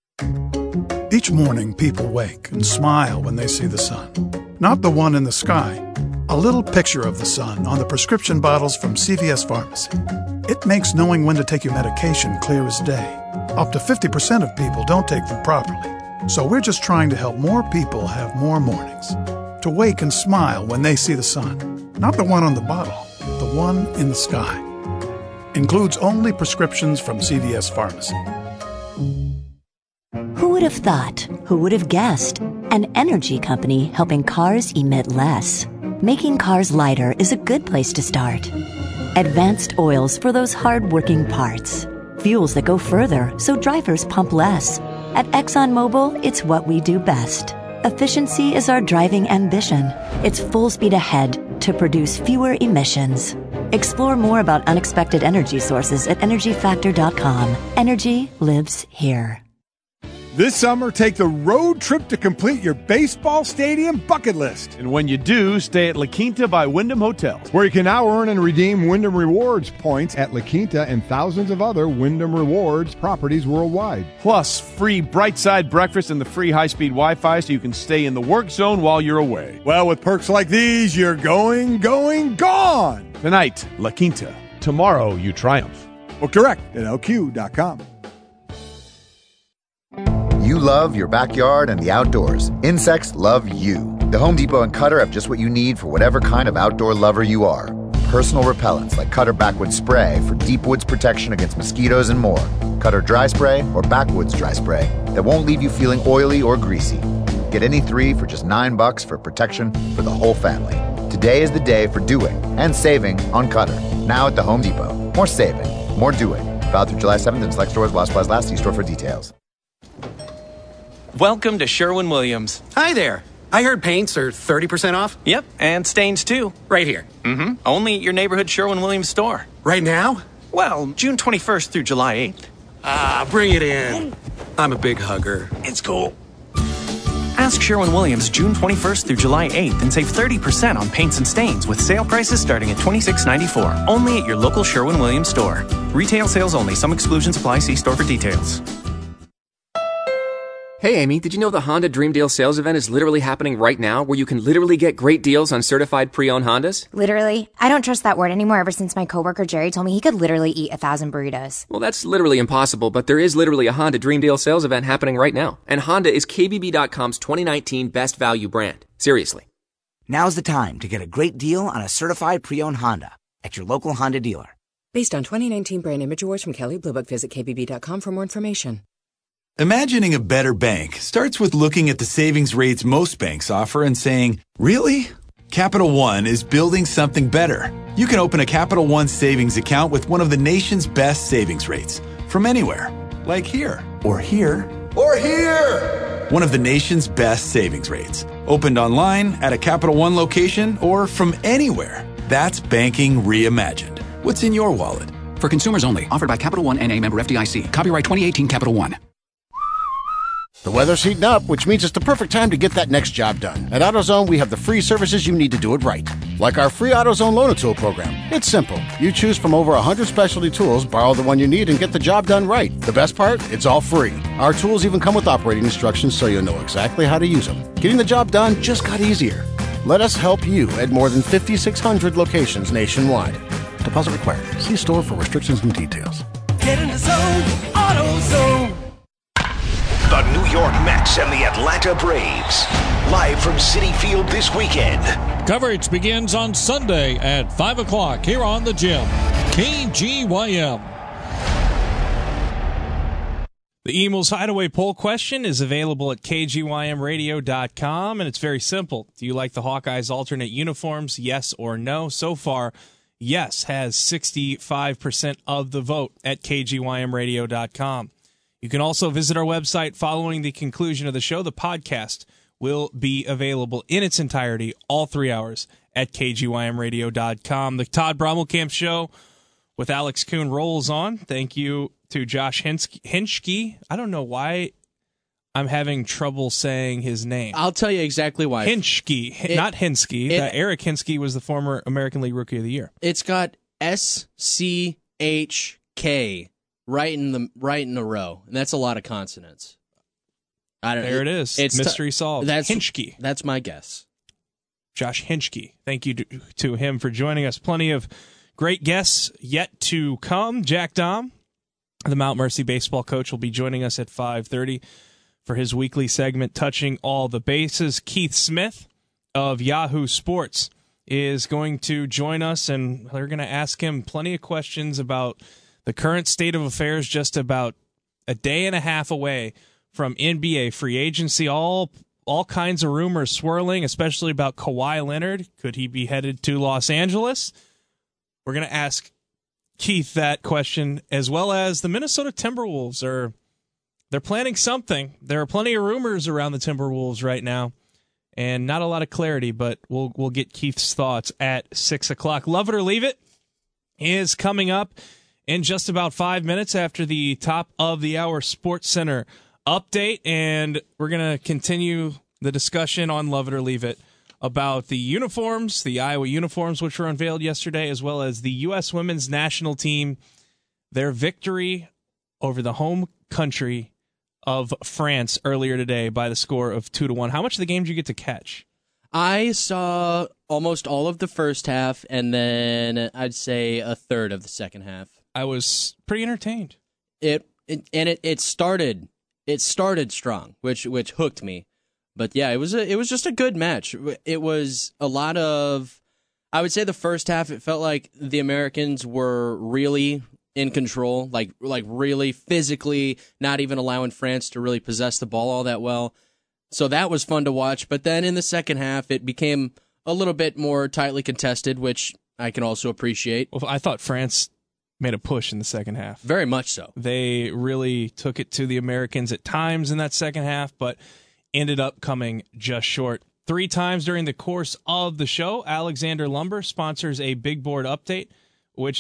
Each morning, people wake and smile when they see the sun. Not the one in the sky. A little picture of the sun on the prescription bottles from CVS Pharmacy. It makes knowing when to take your medication clear as day. Up to 50% of people don't take them properly. So we're just trying to help more people have more mornings. To wake and smile when they see the sun. Not the one on the bottle, the one in the sky. Includes only prescriptions from CVS Pharmacy. Who would have thought? Who would have guessed? An energy company helping cars emit less. Making cars lighter is a good place to start. Advanced oils for those hard-working parts. Fuels that go further so drivers pump less. At ExxonMobil, it's what we do best. Efficiency is our driving ambition. It's full speed ahead to produce fewer emissions. Explore more about unexpected energy sources at energyfactor.com. Energy lives here. This summer, take the road trip to complete your baseball stadium bucket list. And when you do, stay at La Quinta by Wyndham Hotel, where you can now earn and redeem Wyndham Rewards points at La Quinta and thousands of other Wyndham Rewards properties worldwide. Plus, free Bright Side breakfast and the free high-speed Wi-Fi so you can stay in the work zone while you're away. Well, with perks like these, you're going, gone! Tonight, La Quinta. Tomorrow, you triumph. Book direct at LQ.com. You love your backyard and the outdoors. Insects love you. The Home Depot and Cutter have just what you need for whatever kind of outdoor lover you are. Personal repellents like Cutter Backwoods Spray for deep woods protection against mosquitoes and more. Cutter Dry Spray or Backwoods Dry Spray that won't leave you feeling oily or greasy. Get any 3 for just $9 for protection for the whole family. Today is the day for doing and saving on Cutter. Now at the Home Depot. More saving, more doing. Valid through July 7th in select stores while supplies last. See store for details. Welcome to Sherwin-Williams. Hi there. I heard paints are 30% off. Yep, and stains too. Right here. Mm-hmm. Only at your neighborhood Sherwin-Williams store. Right now? Well, June 21st through July 8th. Ah, bring it in. I'm a big hugger. It's cool. Ask Sherwin-Williams June 21st through July 8th and save 30% on paints and stains with sale prices starting at $26.94. Only at your local Sherwin-Williams store. Retail sales only. Some exclusions apply. See store for details. Hey, Amy, did you know the Honda Dream Deal sales event is literally happening right now, where you can literally get great deals on certified pre-owned Hondas? Literally? I don't trust that word anymore ever since my coworker Jerry told me he could literally eat 1,000 burritos. Well, that's literally impossible, but there is literally a Honda Dream Deal sales event happening right now. And Honda is KBB.com's 2019 best value brand. Seriously. Now's the time to get a great deal on a certified pre-owned Honda at your local Honda dealer. Based on 2019 brand image awards from Kelley Blue Book, visit KBB.com for more information. Imagining a better bank starts with looking at the savings rates most banks offer and saying, really? Capital One is building something better. You can open a Capital One savings account with one of the nation's best savings rates from anywhere, like here, or here, or here. One of the nation's best savings rates. Opened online, at a Capital One location, or from anywhere. That's banking reimagined. What's in your wallet? For consumers only. Offered by Capital One N.A. member FDIC. Copyright 2018 Capital One. The weather's heating up, which means it's the perfect time to get that next job done. At AutoZone, we have the free services you need to do it right. Like our free AutoZone Loan a Tool program. It's simple. You choose from over 100 specialty tools, borrow the one you need, and get the job done right. The best part? It's all free. Our tools even come with operating instructions so you'll know exactly how to use them. Getting the job done just got easier. Let us help you at more than 5,600 locations nationwide. Deposit required. See store for restrictions and details. Get in the zone, AutoZone. The New York Mets and the Atlanta Braves. Live from Citi Field this weekend. Coverage begins on Sunday at 5 o'clock here on the Gym. KGYM. The Eagles Hideaway poll question is available at KGYMradio.com, and it's very simple. Do you like the Hawkeyes' alternate uniforms, yes or no? So far, yes has 65% of the vote at KGYMradio.com. You can also visit our website following the conclusion of the show. The podcast will be available in its entirety, all 3 hours, at KGYMradio.com. The Todd Brommelkamp Show with Alex Kuhn rolls on. Thank you to Josh Hinchke. I don't know why I'm having trouble saying his name. I'll tell you exactly why. Hinchke, not Hinsky. Eric Hinsky was the former American League Rookie of the Year. It's got SCHK. Right in a row, and that's a lot of consonants. I don't know. There it is. It's mystery solved. That's Hinchke. That's my guess. Josh Hinchke. Thank you to him for joining us. Plenty of great guests yet to come. Jack Dahm, the Mount Mercy baseball coach, will be joining us at 5:30 for his weekly segment, Touching All the Bases. Keith Smith of Yahoo Sports is going to join us, and we're going to ask him plenty of questions about the current state of affairs, just about a day and a half away from NBA free agency. All kinds of rumors swirling, especially about Kawhi Leonard. Could he be headed to Los Angeles? We're going to ask Keith that question, as well as the Minnesota Timberwolves. They're planning something. There are plenty of rumors around the Timberwolves right now, and not a lot of clarity, but we'll get Keith's thoughts at 6 o'clock. Love It or Leave It is coming up in just about 5 minutes after the top of the hour Sports Center update, and we're going to continue the discussion on Love It or Leave It about the uniforms, the Iowa uniforms, which were unveiled yesterday, as well as the U.S. women's national team, their victory over the home country of France earlier today by the score of 2-1. How much of the game did you get to catch? I saw almost all of the first half, and then I'd say a third of the second half. I was pretty entertained. It started strong, which hooked me. But yeah, it was just a good match. It was a lot of, I would say the first half, it felt like the Americans were really in control, like really physically, not even allowing France to really possess the ball all that well. So that was fun to watch. But then in the second half, it became a little bit more tightly contested, which I can also appreciate. Well, I thought France made a push in the second half. Very much so. They really took it to the Americans at times in that second half, but ended up coming just short. 3 times during the course of the show, Alexander Lumber sponsors a big board update, which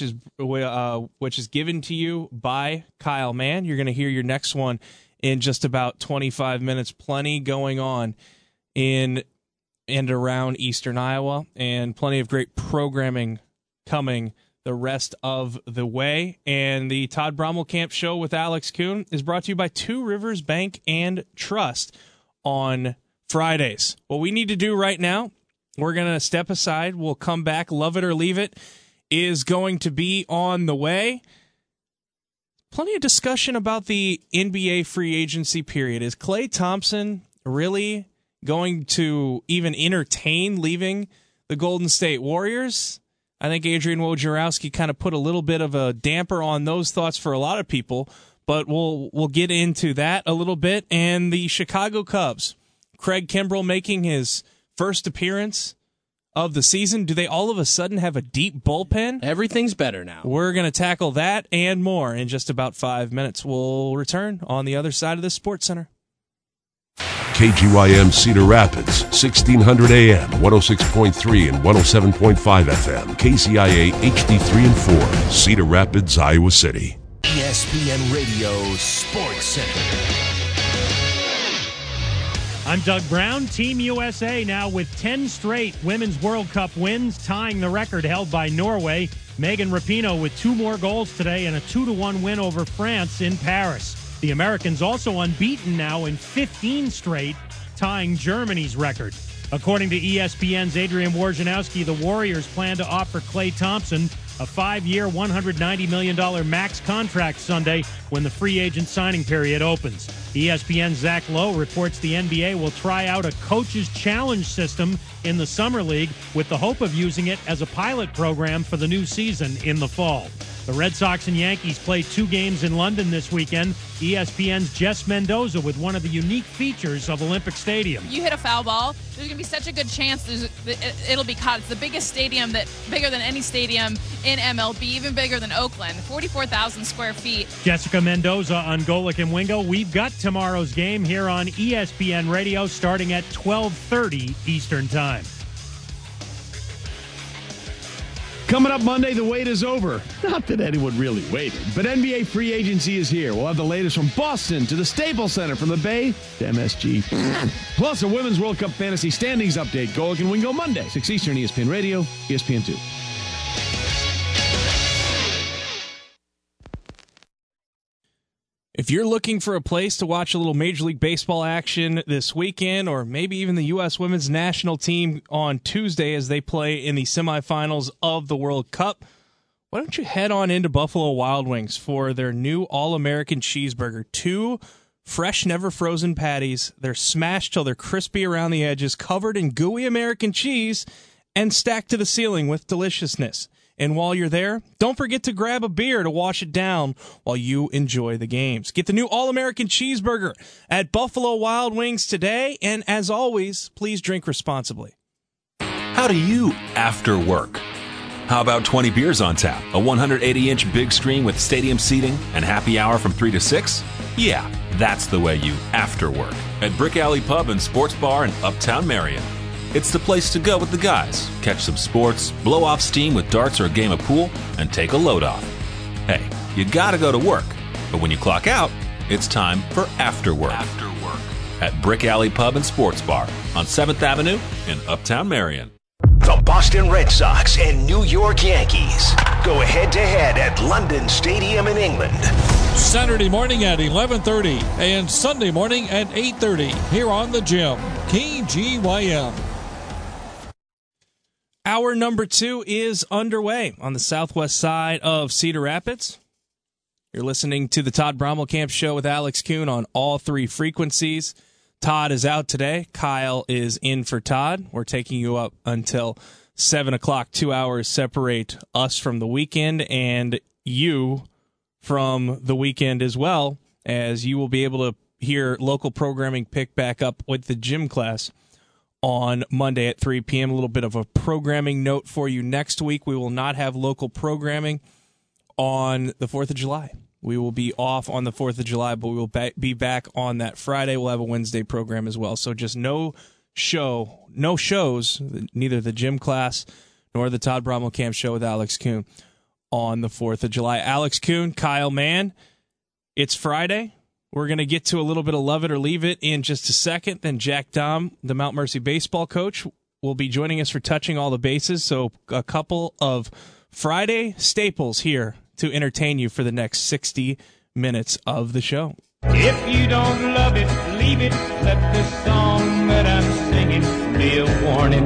is given to you by Kyle Mann. You're going to hear your next one in just about 25 minutes. Plenty going on in and around Eastern Iowa, and plenty of great programming coming the rest of the way. And the Todd Brommelkamp Show with Alex Kuhn is brought to you by Two Rivers Bank and Trust on Fridays. What we need to do right now, we're going to step aside. We'll come back. Love It or Leave It is going to be on the way. Plenty of discussion about the NBA free agency period. Is Klay Thompson really going to even entertain leaving the Golden State Warriors? I think Adrian Wojnarowski kind of put a little bit of a damper on those thoughts for a lot of people, but we'll get into that a little bit. And the Chicago Cubs, Craig Kimbrell making his first appearance of the season. Do they all of a sudden have a deep bullpen? Everything's better now. We're going to tackle that and more in just about 5 minutes. We'll return on the other side of this Sports Center. KGYM Cedar Rapids, 1600 AM, 106.3 and 107.5 FM. KCIA HD3 and 4, Cedar Rapids, Iowa City. ESPN Radio Sports Center. I'm Doug Brown. Team USA now with 10 straight Women's World Cup wins, tying the record held by Norway. Megan Rapinoe with 2 more goals today and a 2-1 win over France in Paris. The Americans also unbeaten now in 15 straight, tying Germany's record. According to ESPN's Adrian Wojnarowski, the Warriors plan to offer Klay Thompson a 5-year, $190 million max contract Sunday when the free agent signing period opens. ESPN's Zach Lowe reports the NBA will try out a coach's challenge system in the Summer League with the hope of using it as a pilot program for the new season in the fall. The Red Sox and Yankees play 2 games in London this weekend. ESPN's Jess Mendoza with one of the unique features of Olympic Stadium. You hit a foul ball, there's going to be such a good chance it'll be caught. It's the biggest stadium, bigger than any stadium in MLB, even bigger than Oakland, 44,000 square feet. Jessica Mendoza on Golic and Wingo. We've got tomorrow's game here on ESPN Radio starting at 12:30 Eastern Time. Coming up Monday, the wait is over. Not that anyone really waited, but NBA free agency is here. We'll have the latest from Boston to the Staples Center, from the Bay to MSG. Plus, a Women's World Cup Fantasy Standings update. Golic and Wingo Monday, 6 Eastern, ESPN Radio, ESPN2. If you're looking for a place to watch a little Major League Baseball action this weekend, or maybe even the U.S. women's national team on Tuesday as they play in the semifinals of the World Cup, why don't you head on into Buffalo Wild Wings for their new All-American Cheeseburger. 2 fresh, never frozen patties. They're smashed till they're crispy around the edges, covered in gooey American cheese, and stacked to the ceiling with deliciousness. And while you're there, don't forget to grab a beer to wash it down while you enjoy the games. Get the new All-American Cheeseburger at Buffalo Wild Wings today. And as always, please drink responsibly. How do you after work? How about 20 beers on tap, a 180-inch big screen with stadium seating, and happy hour from 3 to 6? Yeah, that's the way you after work at Brick Alley Pub and Sports Bar in Uptown Marion. It's the place to go with the guys. Catch some sports, blow off steam with darts or a game of pool, and take a load off. Hey, you gotta go to work, but when you clock out, It's time for After Work. At Brick Alley Pub and Sports Bar on 7th Avenue in Uptown Marion. The Boston Red Sox and New York Yankees go head-to-head at London Stadium in England. Saturday morning at 11:30 and Sunday morning at 8:30 here on the Gym. KGYM. Hour number 2 is underway on the southwest side of Cedar Rapids. You're listening to the Todd Brommelkamp Show with Alex Kuhn on all 3 frequencies. Todd is out today. Kyle is in for Todd. We're taking you up until 7 o'clock. 2 hours separate us from the weekend and you from the weekend as well, as you will be able to hear local programming pick back up with the gym class on Monday at 3 p.m. A little bit of a programming note for you. Next week, we will not have local programming on the 4th of July. We will be off on the 4th of July, but we will be back on that Friday. We'll have a Wednesday program as well. So just no shows, neither the gym class nor the Todd Brommelkamp Show with Alex Kuhn on the 4th of July. Alex Kuhn, Kyle Mann, it's Friday. We're going to get to a little bit of Love It or Leave It in just a second. Then Jack Dahm, the Mount Mercy baseball coach, will be joining us for Touching All the Bases. So a couple of Friday staples here to entertain you for the next 60 minutes of the show. If you don't love it, leave it. Let the song that I'm singing be a warning.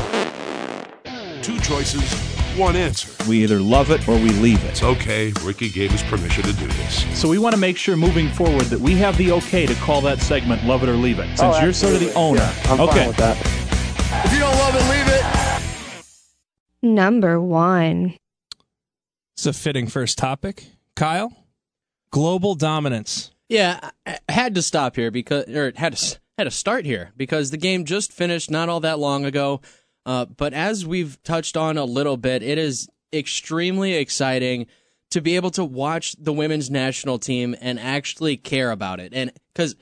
2 choices, 1 answer. We either love it or we leave it. It's okay. Ricky gave us permission to do this. So we want to make sure moving forward that we have the okay to call that segment Love It or Leave It, since you're sort of the owner. Yeah, I'm fine with that. If you don't love it, leave it. Number 1. It's a fitting first topic. Kyle, global dominance. Yeah, I had to stop here had to start here because the game just finished not all that long ago. But as we've touched on a little bit, it is extremely exciting to be able to watch the women's national team and actually care about it. And because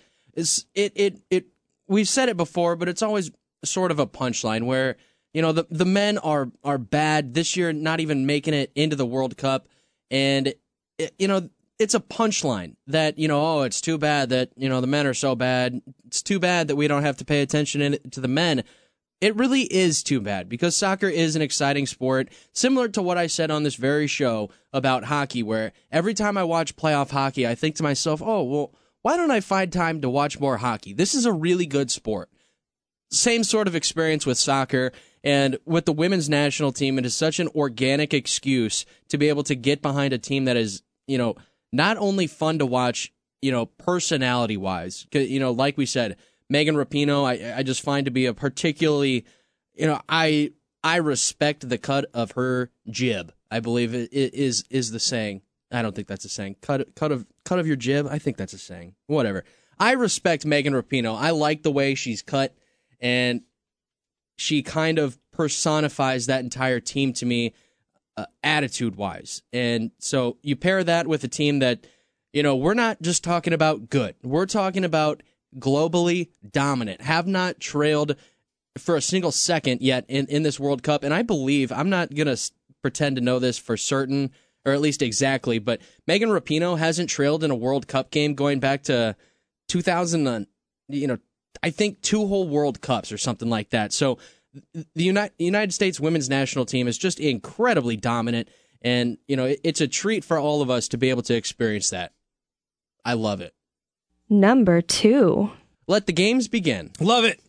we've said it before, but it's always sort of a punchline where, you know, the men are bad this year, not even making it into the World Cup. And, it's a punchline that, it's too bad that, the men are so bad. It's too bad that we don't have to pay attention to the men. It really is too bad because soccer is an exciting sport, similar to what I said on this very show about hockey, where every time I watch playoff hockey, I think to myself, oh, well, why don't I find time to watch more hockey? This is a really good sport. Same sort of experience with soccer. And with the women's national team, it is such an organic excuse to be able to get behind a team that is, not only fun to watch, personality-wise. Like we said, Megan Rapinoe, I just find to be a particularly, I respect the cut of her jib. I believe it is the saying. I don't think that's a saying. Cut of your jib. I think that's a saying. Whatever. I respect Megan Rapinoe. I like the way she's cut, and she kind of personifies that entire team to me, attitude-wise. And so you pair that with a team that, we're not just talking about good. We're talking about globally dominant, have not trailed for a single second yet in this World Cup. And I believe, I'm not going to pretend to know this for certain, or at least exactly, but Megan Rapinoe hasn't trailed in a World Cup game going back to 2000, I think 2 whole World Cups or something like that. So the United States women's national team is just incredibly dominant, and it's a treat for all of us to be able to experience that. I love it. Number 2. Let the games begin. Love it.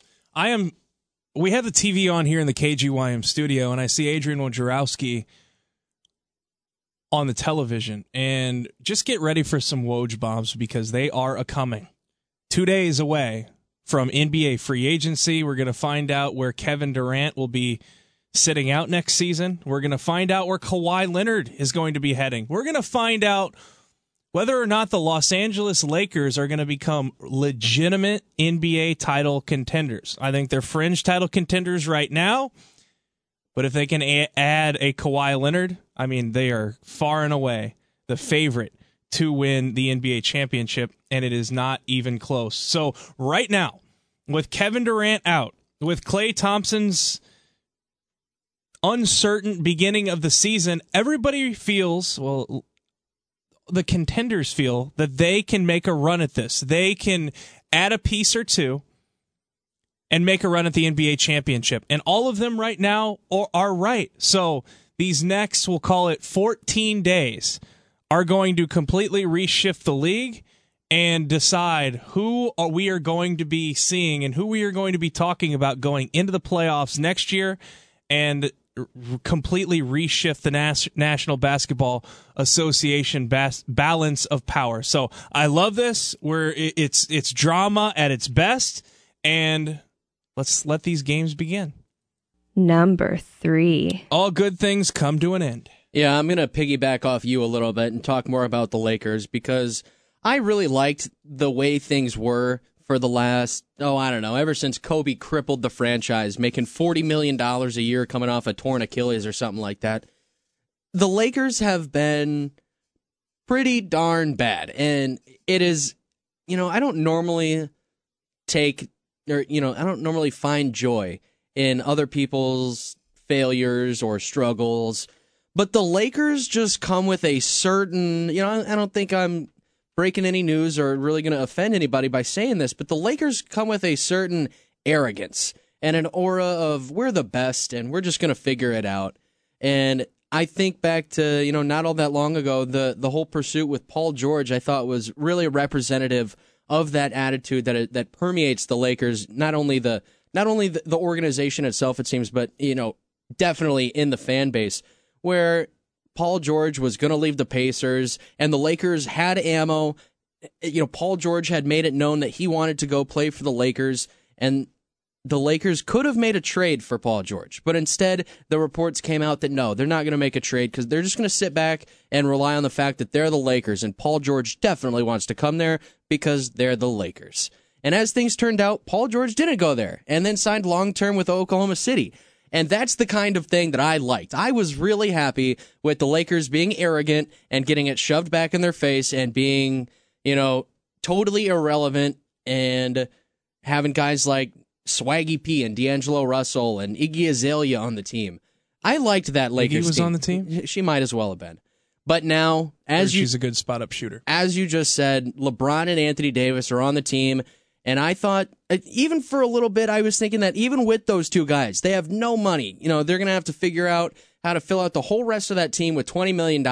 We have the TV on here in the KGYM studio, and I see Adrian Wojnarowski on the television. And just get ready for some Woj bombs because they are a-coming. 2 days away from NBA free agency. We're going to find out where Kevin Durant will be sitting out next season. We're going to find out where Kawhi Leonard is going to be heading. We're going to find out whether or not the Los Angeles Lakers are going to become legitimate NBA title contenders. I think they're fringe title contenders right now, but if they can add a Kawhi Leonard, they are far and away the favorite to win the NBA championship, and it is not even close. So right now, with Kevin Durant out, with Klay Thompson's uncertain beginning of the season, everybody feels, the contenders feel that they can make a run at this. They can add a piece or two and make a run at the NBA championship. And all of them right now are right. So these next, we'll call it 14 days, are going to completely reshift the league and decide who we are going to be seeing and who we are going to be talking about going into the playoffs next year, and completely reshift the National Basketball Association balance of power. So I love this. It's drama at its best, and let's let these games begin. Number 3. All good things come to an end. Yeah, I'm going to piggyback off you a little bit and talk more about the Lakers, because I really liked the way things were for the last, ever since Kobe crippled the franchise, making $40 million a year coming off a torn Achilles or something like that. The Lakers have been pretty darn bad. And it is, I don't normally find joy in other people's failures or struggles. But the Lakers just come with a certain, I don't think I'm breaking any news or really going to offend anybody by saying this, but the Lakers come with a certain arrogance and an aura of we're the best and we're just going to figure it out. And I think back to, not all that long ago, the whole pursuit with Paul George, I thought was really representative of that attitude that permeates the Lakers, not only the organization itself, it seems, but, definitely in the fan base, where Paul George was going to leave the Pacers, and the Lakers had ammo. Paul George had made it known that he wanted to go play for the Lakers, and the Lakers could have made a trade for Paul George. But instead, the reports came out that no, they're not going to make a trade because they're just going to sit back and rely on the fact that they're the Lakers, and Paul George definitely wants to come there because they're the Lakers. And as things turned out, Paul George didn't go there, and then signed long-term with Oklahoma City. And that's the kind of thing that I liked. I was really happy with the Lakers being arrogant and getting it shoved back in their face and being, totally irrelevant, and having guys like Swaggy P and D'Angelo Russell and Iggy Azalea on the team. I liked that Lakers team. Iggy was on the team? She might as well have been. But now, she's a good spot-up shooter. As you just said, LeBron and Anthony Davis are on the team. And I thought, even for a little bit, I was thinking that even with those two guys, they have no money. They're going to have to figure out how to fill out the whole rest of that team with $20 million.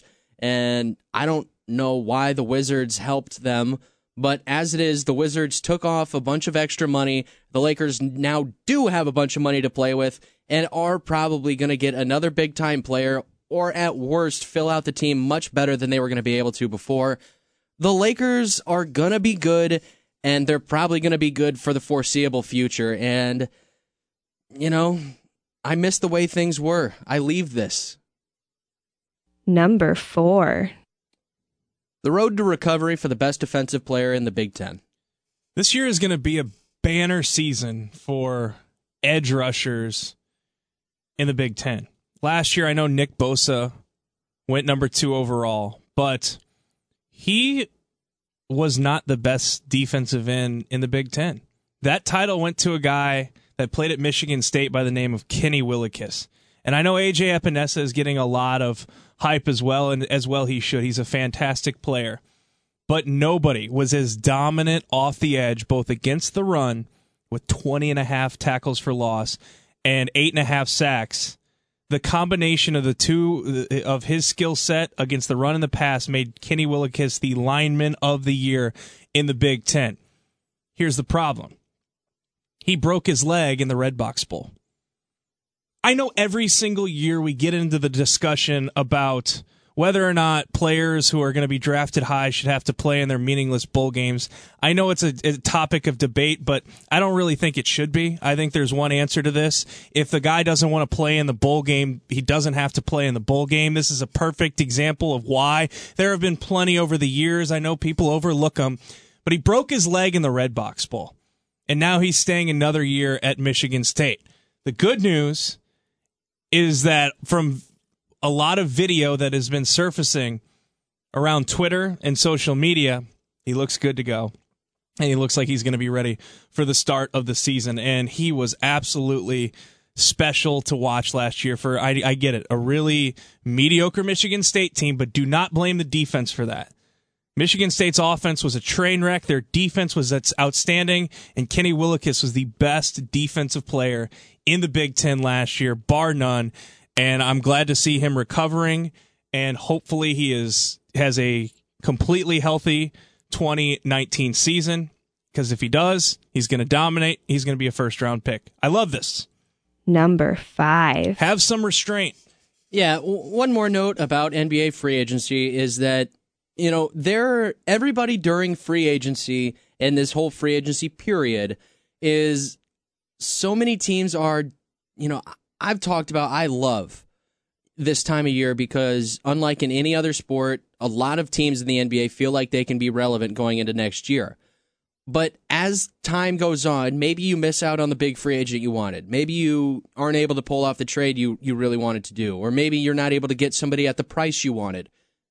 And I don't know why the Wizards helped them. But as it is, the Wizards took off a bunch of extra money. The Lakers now do have a bunch of money to play with and are probably going to get another big-time player, or at worst, fill out the team much better than they were going to be able to before. The Lakers are going to be good, and they're probably going to be good for the foreseeable future. And, I miss the way things were. I leave this. Number 4. The road to recovery for the best defensive player in the Big Ten. This year is going to be a banner season for edge rushers in the Big Ten. Last year, I know Nick Bosa went number 2 overall, but he was not the best defensive end in the Big Ten. That title went to a guy that played at Michigan State by the name of Kenny Willekes. And I know A.J. Epinesa is getting a lot of hype as well, and as well he should. He's a fantastic player. But nobody was as dominant off the edge, both against the run, with 20.5 tackles for loss and 8.5 sacks. The combination of the two of his skill set against the run and the pass made Kenny Willekes the lineman of the year in the Big Ten. Here's the problem. He broke his leg in the Red Box Bowl. I know every single year we get into the discussion about whether or not players who are going to be drafted high should have to play in their meaningless bowl games. I know it's a topic of debate, but I don't really think it should be. I think there's one answer to this. If the guy doesn't want to play in the bowl game, he doesn't have to play in the bowl game. This is a perfect example of why. There have been plenty over the years. I know people overlook them, but he broke his leg in the Red Box Bowl, and now he's staying another year at Michigan State. The good news is that from a lot of video that has been surfacing around Twitter and social media, he looks good to go. And he looks like he's going to be ready for the start of the season. And he was absolutely special to watch last year for, I get it, a really mediocre Michigan State team, but do not blame the defense for that. Michigan State's offense was a train wreck. Their defense was outstanding, and Kenny Willekes was the best defensive player in the Big Ten last year, bar none. And I'm glad to see him recovering, and hopefully he has a completely healthy 2019 season, because if he does, he's going to dominate. He's going to be a first-round pick. I love this. Number 5. Have some restraint. Yeah, one more note about NBA free agency is that, you know, everybody during free agency and this whole free agency period is so many teams are, you know, I've talked about, I love this time of year because unlike in any other sport, a lot of teams in the NBA feel like they can be relevant going into next year. But as time goes on, maybe you miss out on the big free agent you wanted. Maybe you aren't able to pull off the trade you really wanted to do. Or maybe you're not able to get somebody at the price you wanted.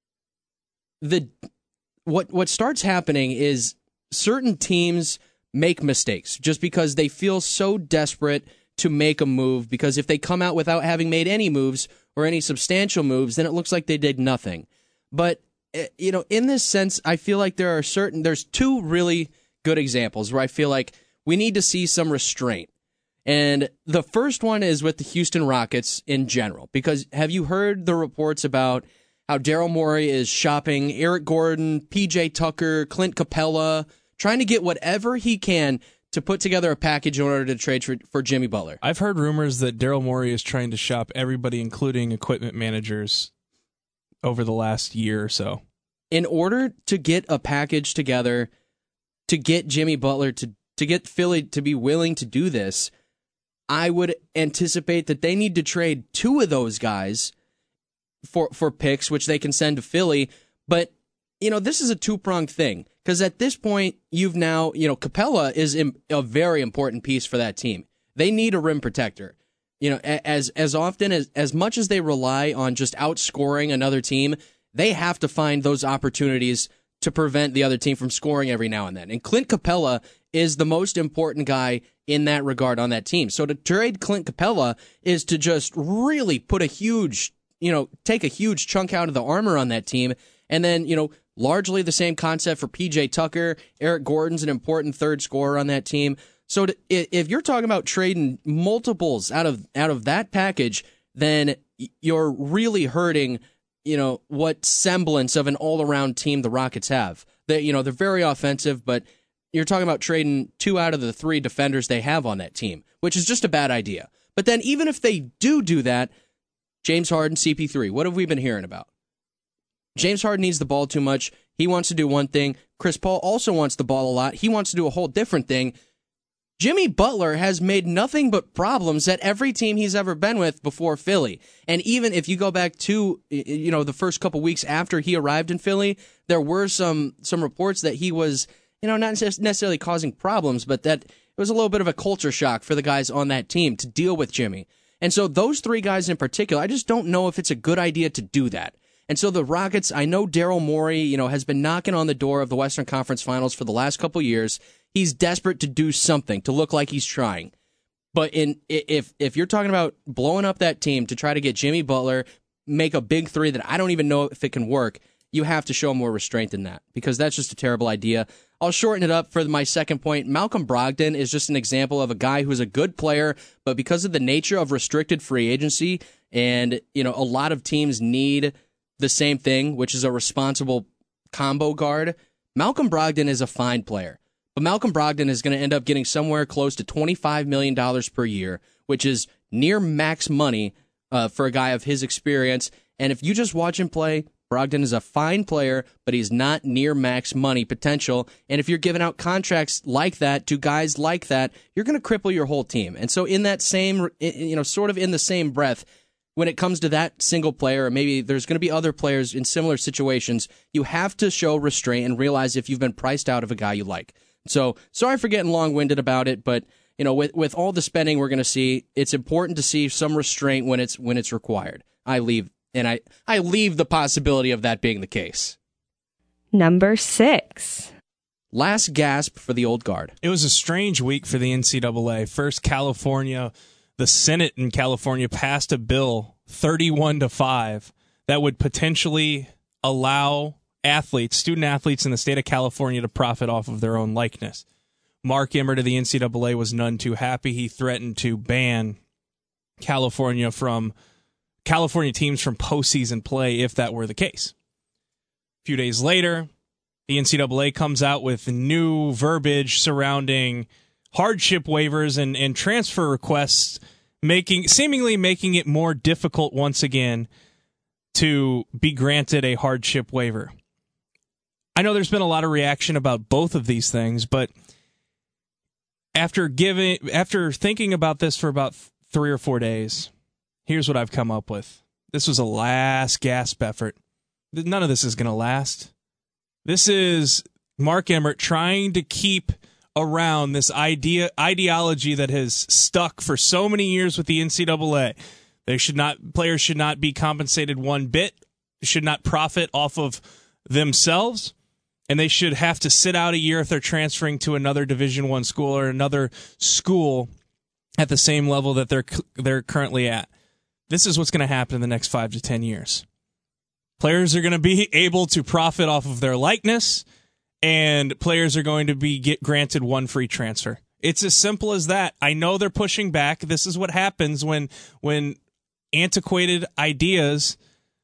What starts happening is certain teams make mistakes just because they feel so desperate to make a move, because if they come out without having made any moves or any substantial moves, then it looks like they did nothing. But, you know, in this sense, I feel like there's two really good examples where I feel like we need to see some restraint. And the first one is with the Houston Rockets in general, because have you heard the reports about how Daryl Morey is shopping Eric Gordon, PJ Tucker, Clint Capella, trying to get whatever he can to put together a package in order to trade for Jimmy Butler? I've heard rumors that Daryl Morey is trying to shop everybody, including equipment managers, over the last year or so. In order to get a package together to get Jimmy Butler, to get Philly to be willing to do this, I would anticipate that they need to trade two of those guys for picks, which they can send to Philly. But, you know, this is a two-pronged thing, because at this point, you've now, you know, Capella is a very important piece for that team. They need a rim protector. You know, as often as much as they rely on just outscoring another team, they have to find those opportunities to prevent the other team from scoring every now and then. And Clint Capella is the most important guy in that regard on that team. So to trade Clint Capella is to just really put take a huge chunk out of the armor on that team. And then, you know, largely the same concept for PJ Tucker. Eric Gordon's an important third scorer on that team. So if you're talking about trading multiples out of that package, then you're really hurting, you know, what semblance of an all-around team the Rockets have. They're very offensive, but you're talking about trading 2 out of the 3 defenders they have on that team, which is just a bad idea. But then even if they do that, James Harden, CP3, what have we been hearing about? James Harden needs the ball too much. He wants to do one thing. Chris Paul also wants the ball a lot. He wants to do a whole different thing. Jimmy Butler has made nothing but problems at every team he's ever been with before Philly. And even if you go back to, you know, the first couple weeks after he arrived in Philly, there were some reports that he was, you know, not necessarily causing problems, but that it was a little bit of a culture shock for the guys on that team to deal with Jimmy. And so those 3 guys in particular, I just don't know if it's a good idea to do that. And so the Rockets, I know Daryl Morey, you know, has been knocking on the door of the Western Conference Finals for the last couple years. He's desperate to do something, to look like he's trying. But if you're talking about blowing up that team to try to get Jimmy Butler, make a big 3 that I don't even know if it can work, you have to show more restraint than that, because that's just a terrible idea. I'll shorten it up for my second point. Malcolm Brogdon is just an example of a guy who's a good player, but because of the nature of restricted free agency, and, you know, a lot of teams need the same thing, which is a responsible combo guard, Malcolm Brogdon is a fine player. But Malcolm Brogdon is going to end up getting somewhere close to $25 million per year, which is near max money for a guy of his experience. And if you just watch him play, Brogdon is a fine player, but he's not near max money potential. And if you're giving out contracts like that to guys like that, you're going to cripple your whole team. And so in that same, you know, sort of in the same breath, when it comes to that single player, or maybe there's going to be other players in similar situations, you have to show restraint and realize if you've been priced out of a guy you like. So sorry for getting long-winded about it, but you know, with all the spending we're going to see, it's important to see some restraint when it's required. I leave the possibility of that being the case. Number 6. Last gasp for the old guard. It was a strange week for the NCAA. First, California, the Senate in California passed a bill 31-5 that would potentially allow student athletes in the state of California to profit off of their own likeness. Mark Emmert of the NCAA was none too happy. He threatened to ban California teams from postseason play if that were the case. A few days later, the NCAA comes out with new verbiage surrounding hardship waivers and transfer requests, seemingly making it more difficult once again to be granted a hardship waiver. I know there's been a lot of reaction about both of these things, but after thinking about this for about 3 or 4 days, here's what I've come up with. This was a last gasp effort. None of this is going to last. This is Mark Emmert trying to keep around this ideology that has stuck for so many years with the NCAA. Players should not be compensated one bit, should not profit off of themselves, and they should have to sit out a year if they're transferring to another Division I school or another school at the same level that they're currently at. This is what's going to happen in the next 5 to 10 years. Players are going to be able to profit off of their likeness, and players are going to be granted one free transfer. It's as simple as that. I know they're pushing back. This is what happens when antiquated ideas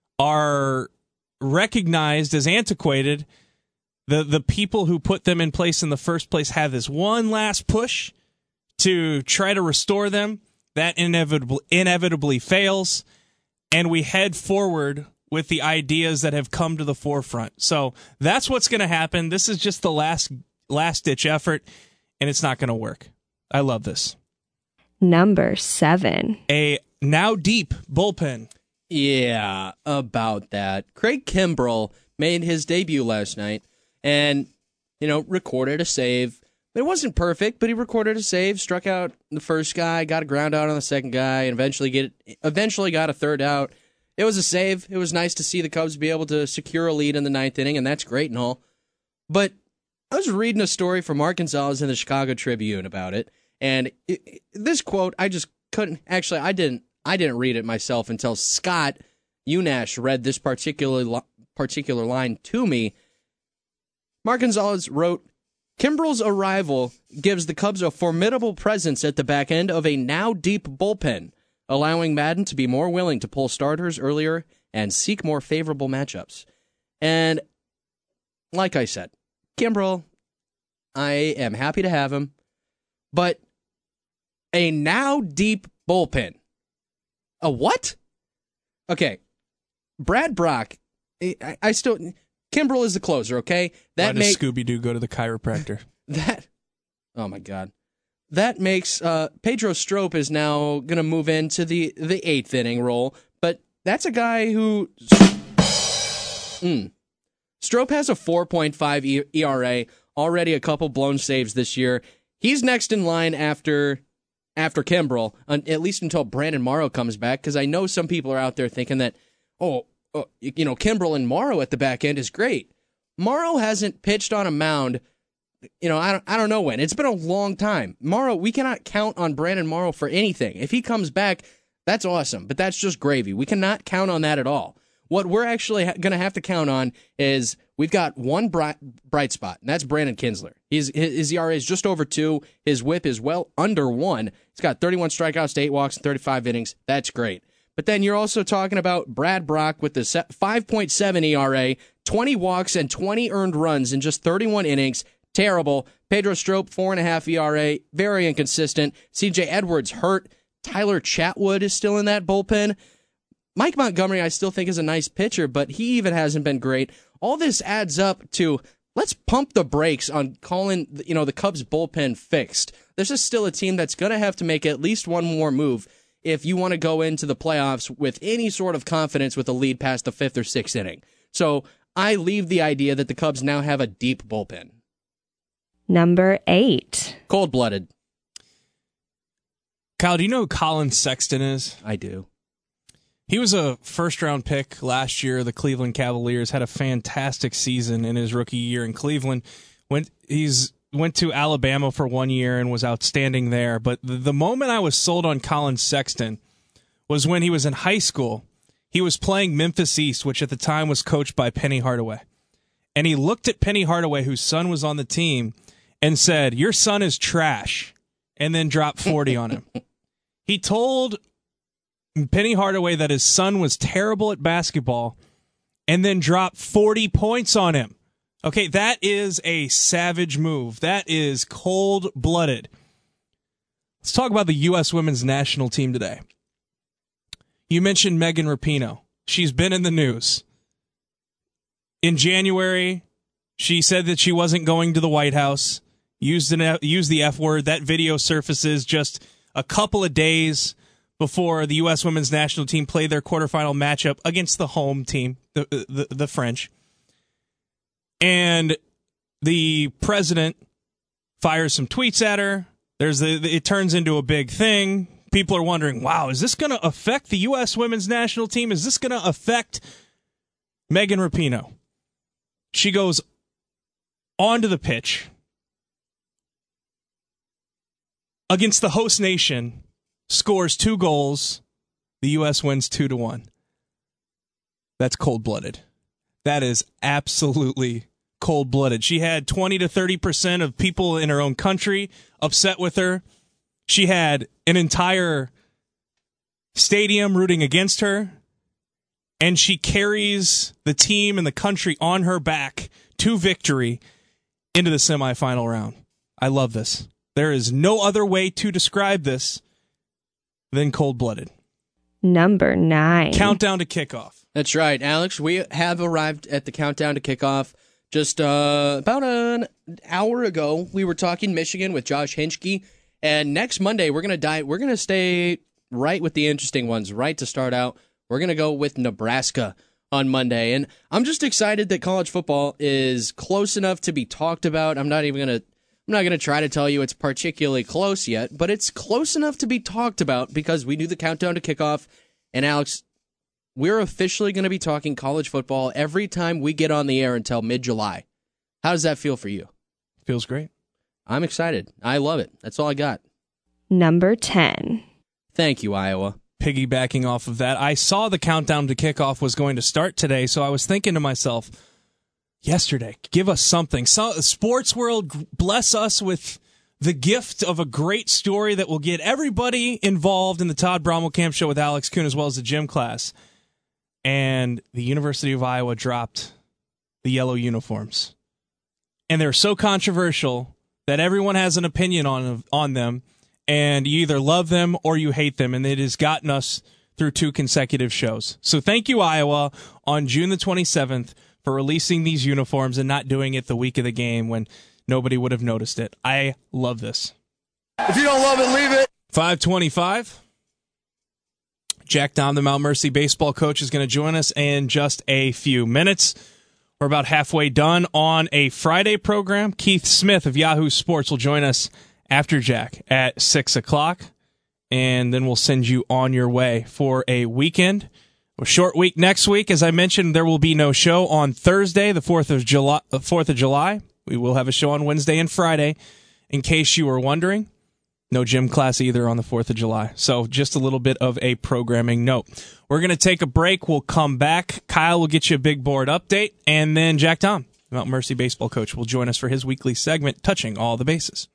are recognized as antiquated. The people who put them in place in the first place have this one last push to try to restore them. That inevitably fails, and we head forward with the ideas that have come to the forefront. So that's what's going to happen. This is just the last-ditch effort, and it's not going to work. I love this. Number 7. A now deep bullpen. Yeah, about that. Craig Kimbrell made his debut last night and, recorded a save. It wasn't perfect, but he recorded a save, struck out the first guy, got a ground out on the second guy, and eventually got a third out. It was a save. It was nice to see the Cubs be able to secure a lead in the 9th inning, and that's great and all. But I was reading a story from Mark Gonzalez in the Chicago Tribune about it, and this quote, I just couldn't. Actually, I didn't read it myself until Scott Unash read this particular line to me. Mark Gonzalez wrote, Kimbrell's arrival gives the Cubs a formidable presence at the back end of a now deep bullpen, allowing Madden to be more willing to pull starters earlier and seek more favorable matchups. And like I said, Kimbrell, I am happy to have him, but a now deep bullpen. A what? Okay, Brad Brock, I still... Kimbrell is the closer, okay? Why does Scooby-Doo go to the chiropractor? Oh my God. That makes Pedro Strop is now going to move into the 8th inning role, but that's a guy who... Strop has a 4.5 ERA, already a couple blown saves this year. He's next in line after Kimbrell, at least until Brandon Morrow comes back, because I know some people are out there thinking that, Kimbrell and Morrow at the back end is great. Morrow hasn't pitched on a mound, I don't know when. It's been a long time. Morrow, we cannot count on Brandon Morrow for anything. If he comes back, that's awesome, but that's just gravy. We cannot count on that at all. What we're actually going to have to count on is we've got one bright spot, and that's Brandon Kinsler. His ERA is just over 2. His whip is well under 1. He's got 31 strikeouts, 8 walks, and 35 innings. That's great. But then you're also talking about Brad Brock with the 5.7 ERA, 20 walks, and 20 earned runs in just 31 innings. Terrible. Pedro Strop, 4.5 ERA, very inconsistent. C.J. Edwards hurt. Tyler Chatwood is still in that bullpen. Mike Montgomery I still think is a nice pitcher, but he even hasn't been great. All this adds up to let's pump the brakes on calling the Cubs bullpen fixed. This is still a team that's going to have to make at least one more move if you want to go into the playoffs with any sort of confidence with a lead past the 5th or 6th inning. So I leave the idea that the Cubs now have a deep bullpen. Number 8. Cold-blooded. Kyle, do you know who Colin Sexton is? I do. He was a first-round pick last year. The Cleveland Cavaliers had a fantastic season in his rookie year in Cleveland. He's went to Alabama for 1 year and was outstanding there. But the moment I was sold on Colin Sexton was when he was in high school. He was playing Memphis East, which at the time was coached by Penny Hardaway. And he looked at Penny Hardaway, whose son was on the team, and said, "Your son is trash," and then dropped 40 on him. He told Penny Hardaway that his son was terrible at basketball and then dropped 40 points on him. Okay, that is a savage move. That is cold-blooded. Let's talk about the U.S. women's national team today. You mentioned Megan Rapinoe. She's been in the news. In January, she said that she wasn't going to the White House, used the F word. That video surfaces just a couple of days before the U.S. women's national team played their quarterfinal matchup against the home team, the French. And the president fires some tweets at her. It turns into a big thing. People are wondering, wow, is this going to affect the U.S. women's national team? Is this going to affect Megan Rapinoe? She goes onto the pitch against the host nation, scores 2 goals. The U.S. wins 2-1. That's cold-blooded. That is absolutely cold-blooded. She had 20 to 30% of people in her own country upset with her. She had an entire stadium rooting against her, and she carries the team and the country on her back to victory into the semifinal round. I love this. There is no other way to describe this than cold-blooded. Number 9. Countdown to kickoff. That's right, Alex. We have arrived at the countdown to kickoff. Just about an hour ago, we were talking Michigan with Josh Hinchke. And next Monday, we're going to stay right with the interesting ones, right to start out. We're going to go with Nebraska on Monday. And I'm just excited that college football is close enough to be talked about. I'm not going to try to tell you it's particularly close yet, but it's close enough to be talked about because we do the countdown to kickoff. And Alex, we're officially going to be talking college football every time we get on the air until mid-July. How does that feel for you? Feels great. I'm excited. I love it. That's all I got. Number 10. Thank you, Iowa. Piggybacking off of that, I saw the countdown to kickoff was going to start today, so I was thinking to myself, yesterday, give us something. Sports world, bless us with the gift of a great story that will get everybody involved in the Todd Brommelkamp Show with Alex Kuhn as well as the gym class. And the University of Iowa dropped the yellow uniforms. And they're so controversial that everyone has an opinion on them, and you either love them or you hate them, and it has gotten us through 2 consecutive shows. So thank you, Iowa, on June the 27th for releasing these uniforms and not doing it the week of the game when nobody would have noticed it. I love this. If you don't love it, leave it. 5:25. Jack Dahm, the Mount Mercy baseball coach, is going to join us in just a few minutes. We're about halfway done on a Friday program. Keith Smith of Yahoo Sports will join us after Jack at 6 o'clock, and then we'll send you on your way for a weekend. A short week next week. As I mentioned, there will be no show on Thursday, the 4th of July. We will have a show on Wednesday and Friday, in case you were wondering. No gym class either on the 4th of July. So just a little bit of a programming note. We're going to take a break. We'll come back. Kyle will get you a big board update. And then Jack Dahm, Mount Mercy baseball coach, will join us for his weekly segment, Touching All the Bases.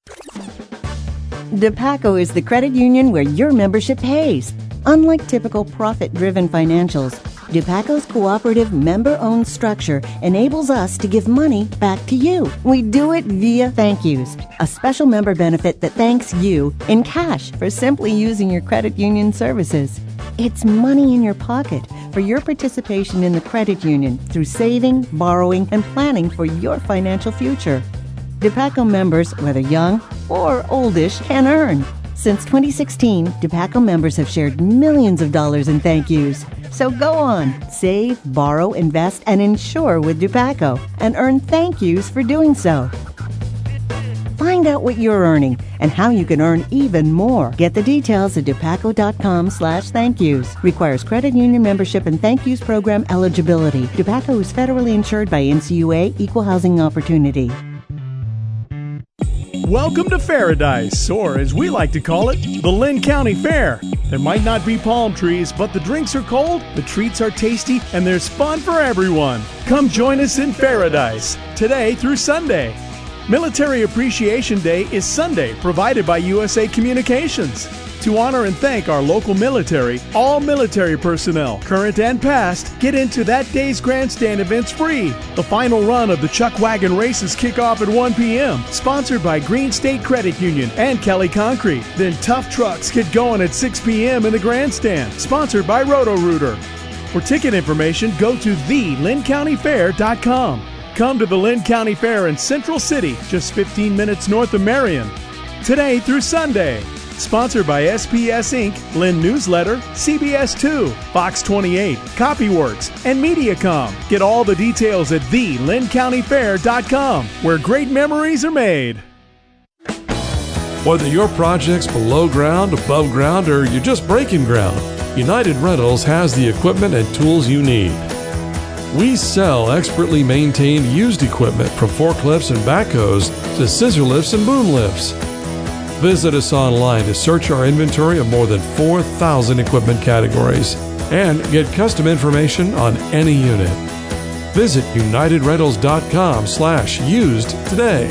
DePaco is the credit union where your membership pays. Unlike typical profit-driven financials, DePaco's cooperative member-owned structure enables us to give money back to you. We do it via Thank Yous, a special member benefit that thanks you in cash for simply using your credit union services. It's money in your pocket for your participation in the credit union through saving, borrowing, and planning for your financial future. DePaco members, whether young or oldish, can earn. Since 2016, DePaco members have shared millions of dollars in thank yous. So go on, save, borrow, invest, and insure with DePaco, and earn thank yous for doing so. Find out what you're earning and how you can earn even more. Get the details at DePaco.com/thank yous. Requires credit union membership and thank yous program eligibility. DePaco is federally insured by NCUA Equal Housing Opportunity. Welcome to Paradise, or as we like to call it, the Lynn County Fair. There might not be palm trees, but the drinks are cold, the treats are tasty, and there's fun for everyone. Come join us in Paradise, today through Sunday. Military Appreciation Day is Sunday, provided by USA Communications. To honor and thank our local military, all military personnel, current and past, get into that day's grandstand events free. The final run of the Chuck Wagon races kick off at 1 p.m., sponsored by Green State Credit Union and Kelly Concrete. Then Tough Trucks get going at 6 p.m. in the grandstand, sponsored by Roto-Rooter. For ticket information, go to thelyncountyfair.com. Come to the Lynn County Fair in Central City, just 15 minutes north of Marion. Today through Sunday. Sponsored by SPS Inc., Lynn Newsletter, CBS 2, Fox 28, Copyworks, and Mediacom. Get all the details at thelyncountyfair.com, where great memories are made. Whether your project's below ground, above ground, or you're just breaking ground, United Rentals has the equipment and tools you need. We sell expertly maintained used equipment from forklifts and backhoes to scissor lifts and boom lifts. Visit us online to search our inventory of more than 4,000 equipment categories and get custom information on any unit. Visit unitedrentals.com/used today.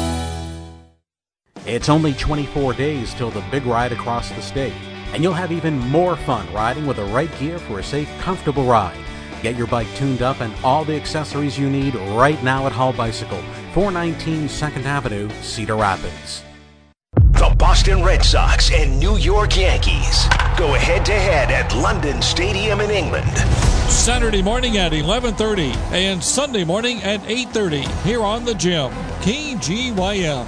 It's only 24 days till the big ride across the state, and you'll have even more fun riding with the right gear for a safe, comfortable ride. Get your bike tuned up and all the accessories you need right now at Hall Bicycle, 419 2nd Avenue, Cedar Rapids. The Boston Red Sox and New York Yankees go head-to-head at London Stadium in England. Saturday morning at 11:30 and Sunday morning at 8:30 here on the Gym. KGYM.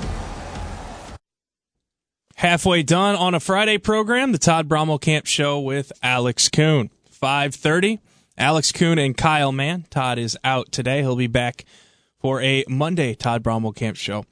Halfway done on a Friday program, the Todd Bromwell Camp Show with Alex Kuhn. 5:30, Alex Kuhn and Kyle Mann. Todd is out today. He'll be back for a Monday Todd Bromwell Camp Show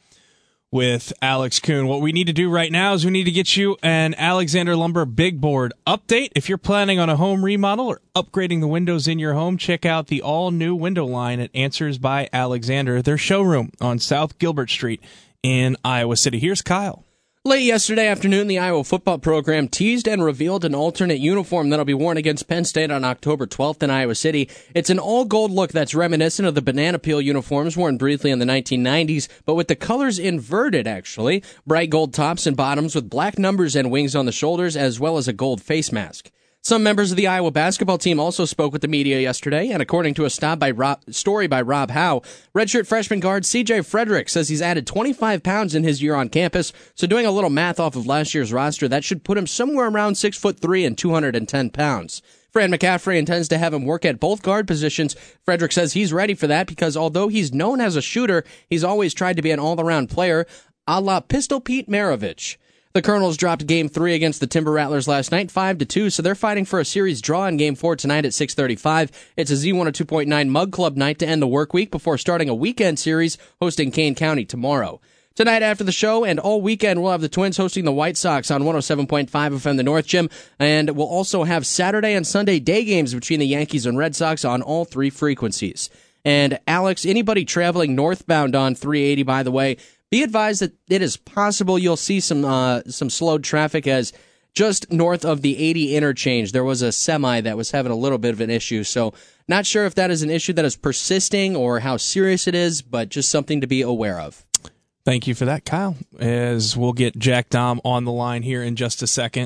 with Alex Kuhn. What we need to do right now is we need to get you an Alexander Lumber Big Board update. If you're planning on a home remodel or upgrading the windows in your home, check out the all-new window line at Answers by Alexander, their showroom on South Gilbert Street in Iowa City. Here's Kyle. Late yesterday afternoon, the Iowa football program teased and revealed an alternate uniform that'll be worn against Penn State on October 12th in Iowa City. It's an all-gold look that's reminiscent of the banana peel uniforms worn briefly in the 1990s, but with the colors inverted, actually. Bright gold tops and bottoms with black numbers and wings on the shoulders, as well as a gold face mask. Some members of the Iowa basketball team also spoke with the media yesterday, and according to a story by Rob Howe, redshirt freshman guard C.J. Frederick says he's added 25 pounds in his year on campus, so doing a little math off of last year's roster, that should put him somewhere around 6'3" and 210 pounds. Fran McCaffrey intends to have him work at both guard positions. Frederick says he's ready for that because although he's known as a shooter, he's always tried to be an all-around player, a la Pistol Pete Maravich. The Colonels dropped Game 3 against the Timber Rattlers last night, 5-2, so they're fighting for a series draw in Game 4 tonight at 6:35. It's a Z102.9 Mug Club night to end the work week before starting a weekend series hosting Kane County tomorrow. Tonight after the show and all weekend, we'll have the Twins hosting the White Sox on 107.5 FM The North Gym, and we'll also have Saturday and Sunday day games between the Yankees and Red Sox on all three frequencies. And Alex, anybody traveling northbound on 380, by the way, be advised that it is possible you'll see some slowed traffic as just north of the 80 interchange, there was a semi that was having a little bit of an issue. So not sure if that is an issue that is persisting or how serious it is, but just something to be aware of. Thank you for that, Kyle. As we'll get Jack Dom on the line here in just a second.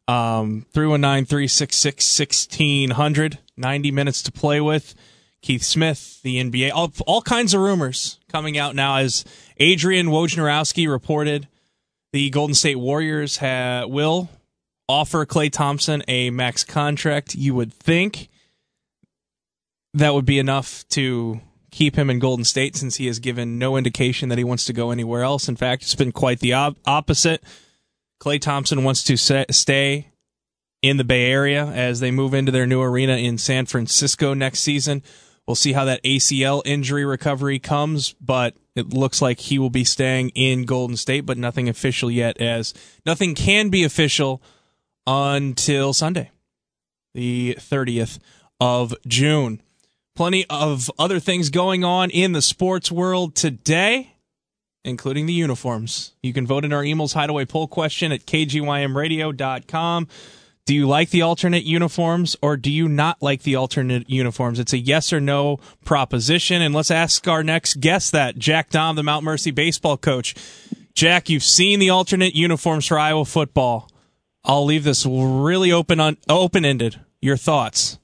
319-366-1600, 90 minutes to play with. Keith Smith, the NBA, all kinds of rumors coming out now as Adrian Wojnarowski reported the Golden State Warriors will offer Klay Thompson a max contract. You would think that would be enough to keep him in Golden State since he has given no indication that he wants to go anywhere else. In fact, it's been quite the opposite. Klay Thompson wants to stay in the Bay Area as they move into their new arena in San Francisco next season. We'll see how that ACL injury recovery comes, but it looks like he will be staying in Golden State, but nothing official yet, as nothing can be official until Sunday, the 30th of June. Plenty of other things going on in the sports world today. including the uniforms. You can vote in our Emails Hideaway poll question at kgymradio.com. Do you like the alternate uniforms or do you not like the alternate uniforms? It's a yes or no proposition. And let's ask our next guest that, Jack Dahm, the Mount Mercy baseball coach. Jack, you've seen the alternate uniforms for Iowa football. I'll leave this really open-ended. Your thoughts?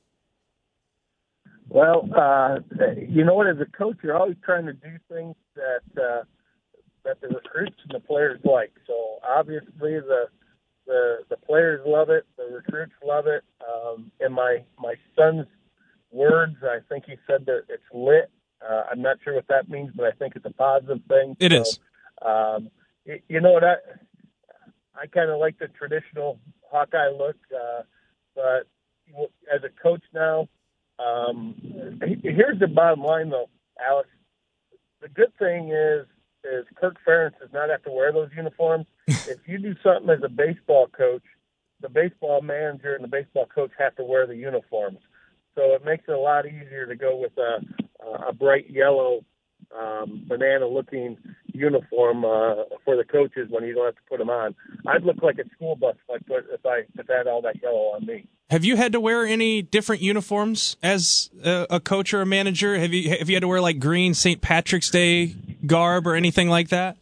Well, you know what? As a coach, you're always trying to do things that the recruits and the players like. So obviously, the players love it, the recruits love it. In my son's words, I think he said that it's lit. I'm not sure what that means, but I think it's a positive thing. It is. You know what? I kind of like the traditional Hawkeye look, but as a coach now, here's the bottom line, though, Alex. The good thing is Kirk Ferentz does not have to wear those uniforms. If you do something as a baseball coach, the baseball manager and the baseball coach have to wear the uniforms. So it makes it a lot easier to go with a bright yellow, banana-looking uniform for the coaches when you don't have to put them on. I'd look like a school bus if I had all that yellow on me. Have you had to wear any different uniforms as a coach or a manager? Have you had to wear like green St. Patrick's Day garb or anything like that?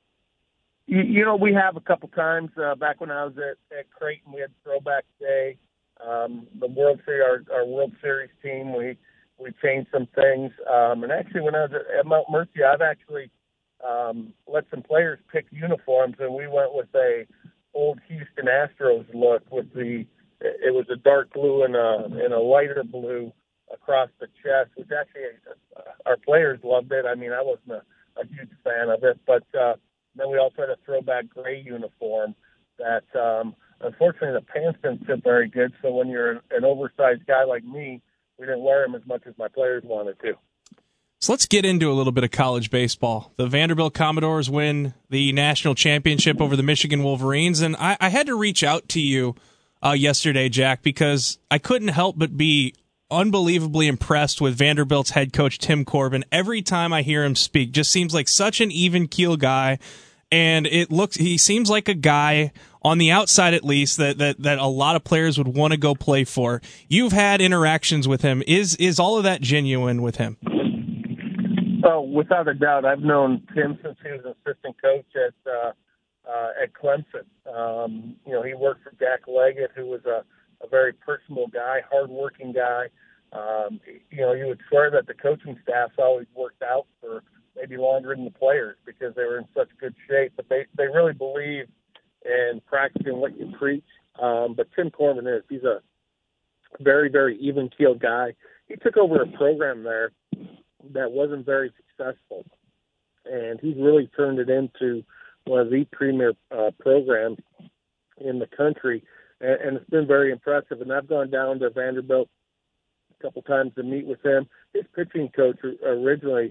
You know, we have a couple times. Back when I was at Creighton, we had Throwback Day. The World Series, our World Series team, we changed some things. And actually, when I was at Mount Mercy, I've actually let some players pick uniforms, and we went with a old Houston Astros look with it was a dark blue and a lighter blue across the chest, which actually our players loved it. I mean, I wasn't a huge fan of it, but then we also had a throwback gray uniform that unfortunately the pants didn't fit very good. So when you're an oversized guy like me, we didn't wear them as much as my players wanted to. So let's get into a little bit of college baseball. The Vanderbilt Commodores win the national championship over the Michigan Wolverines, and I had to reach out to you yesterday, Jack, because I couldn't help but be unbelievably impressed with Vanderbilt's head coach, Tim Corbin. Every time I hear him speak, just seems like such an even-keel guy, and he seems like a guy, on the outside at least, that a lot of players would want to go play for. You've had interactions with him. Is all of that genuine with him? Oh, without a doubt. I've known Tim since he was an assistant coach at Clemson. He worked for Jack Leggett, who was a very personable guy, hardworking guy. You would swear that the coaching staffs always worked out for maybe longer than the players because they were in such good shape. But they really believe in practicing what you preach. But Tim Corbin he's a very, very even-keeled guy. He took over a program there that wasn't very successful, and he's really turned it into one of the premier programs in the country, and it's been very impressive. And I've gone down to Vanderbilt a couple times to meet with him. His pitching coach originally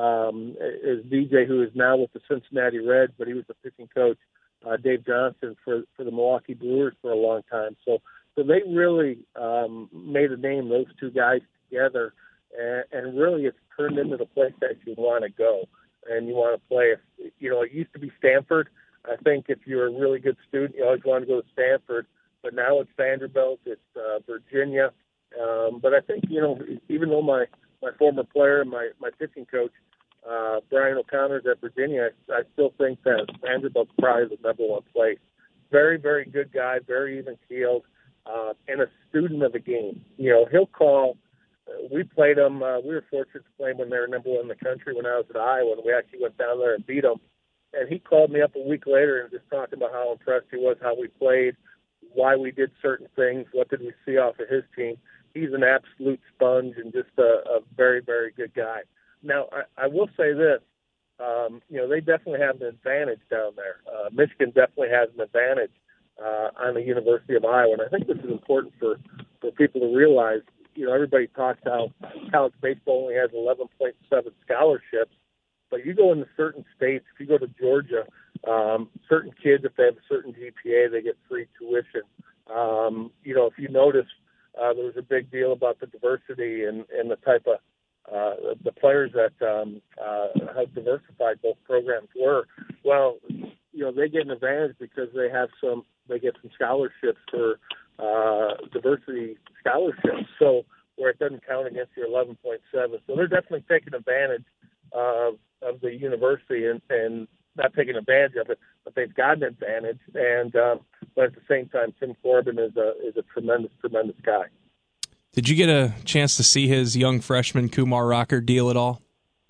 is DJ, who is now with the Cincinnati Reds, but he was the pitching coach, Dave Johnson, for the Milwaukee Brewers for a long time. So they really made a name, those two guys together, and really it's turned into the place that you want to go and you want to play. It used to be Stanford. I think if you're a really good student, you always want to go to Stanford, but now it's Vanderbilt, it's Virginia. But I think, even though my former player and my pitching coach, Brian O'Connor, is at Virginia, I still think that Vanderbilt's probably the number one place. Very, very good guy, very even-keeled, and a student of the game. He'll call. We played them. We were fortunate to play them when they were number one in the country when I was at Iowa, and we actually went down there and beat them. And he called me up a week later and just talking about how impressed he was, how we played, why we did certain things, what did we see off of his team. He's an absolute sponge and just a very, very good guy. Now, I will say this. They definitely have an advantage down there. Michigan definitely has an advantage on the University of Iowa, and I think this is important for people to realize. Everybody talks how college baseball only has 11.7 scholarships, but you go into certain states, if you go to Georgia, certain kids, if they have a certain GPA, they get free tuition. If you notice, there was a big deal about the diversity and the type of the players that how diversified both programs were. Well, they get an advantage because they get some scholarships for diversity scholarships. So where it doesn't count against your 11.7. So they're definitely taking advantage of the university and not taking advantage of it, but they've got an advantage. And but at the same time, Tim Corbin is a tremendous guy. Did you get a chance to see his young freshman Kumar Rocker deal at all?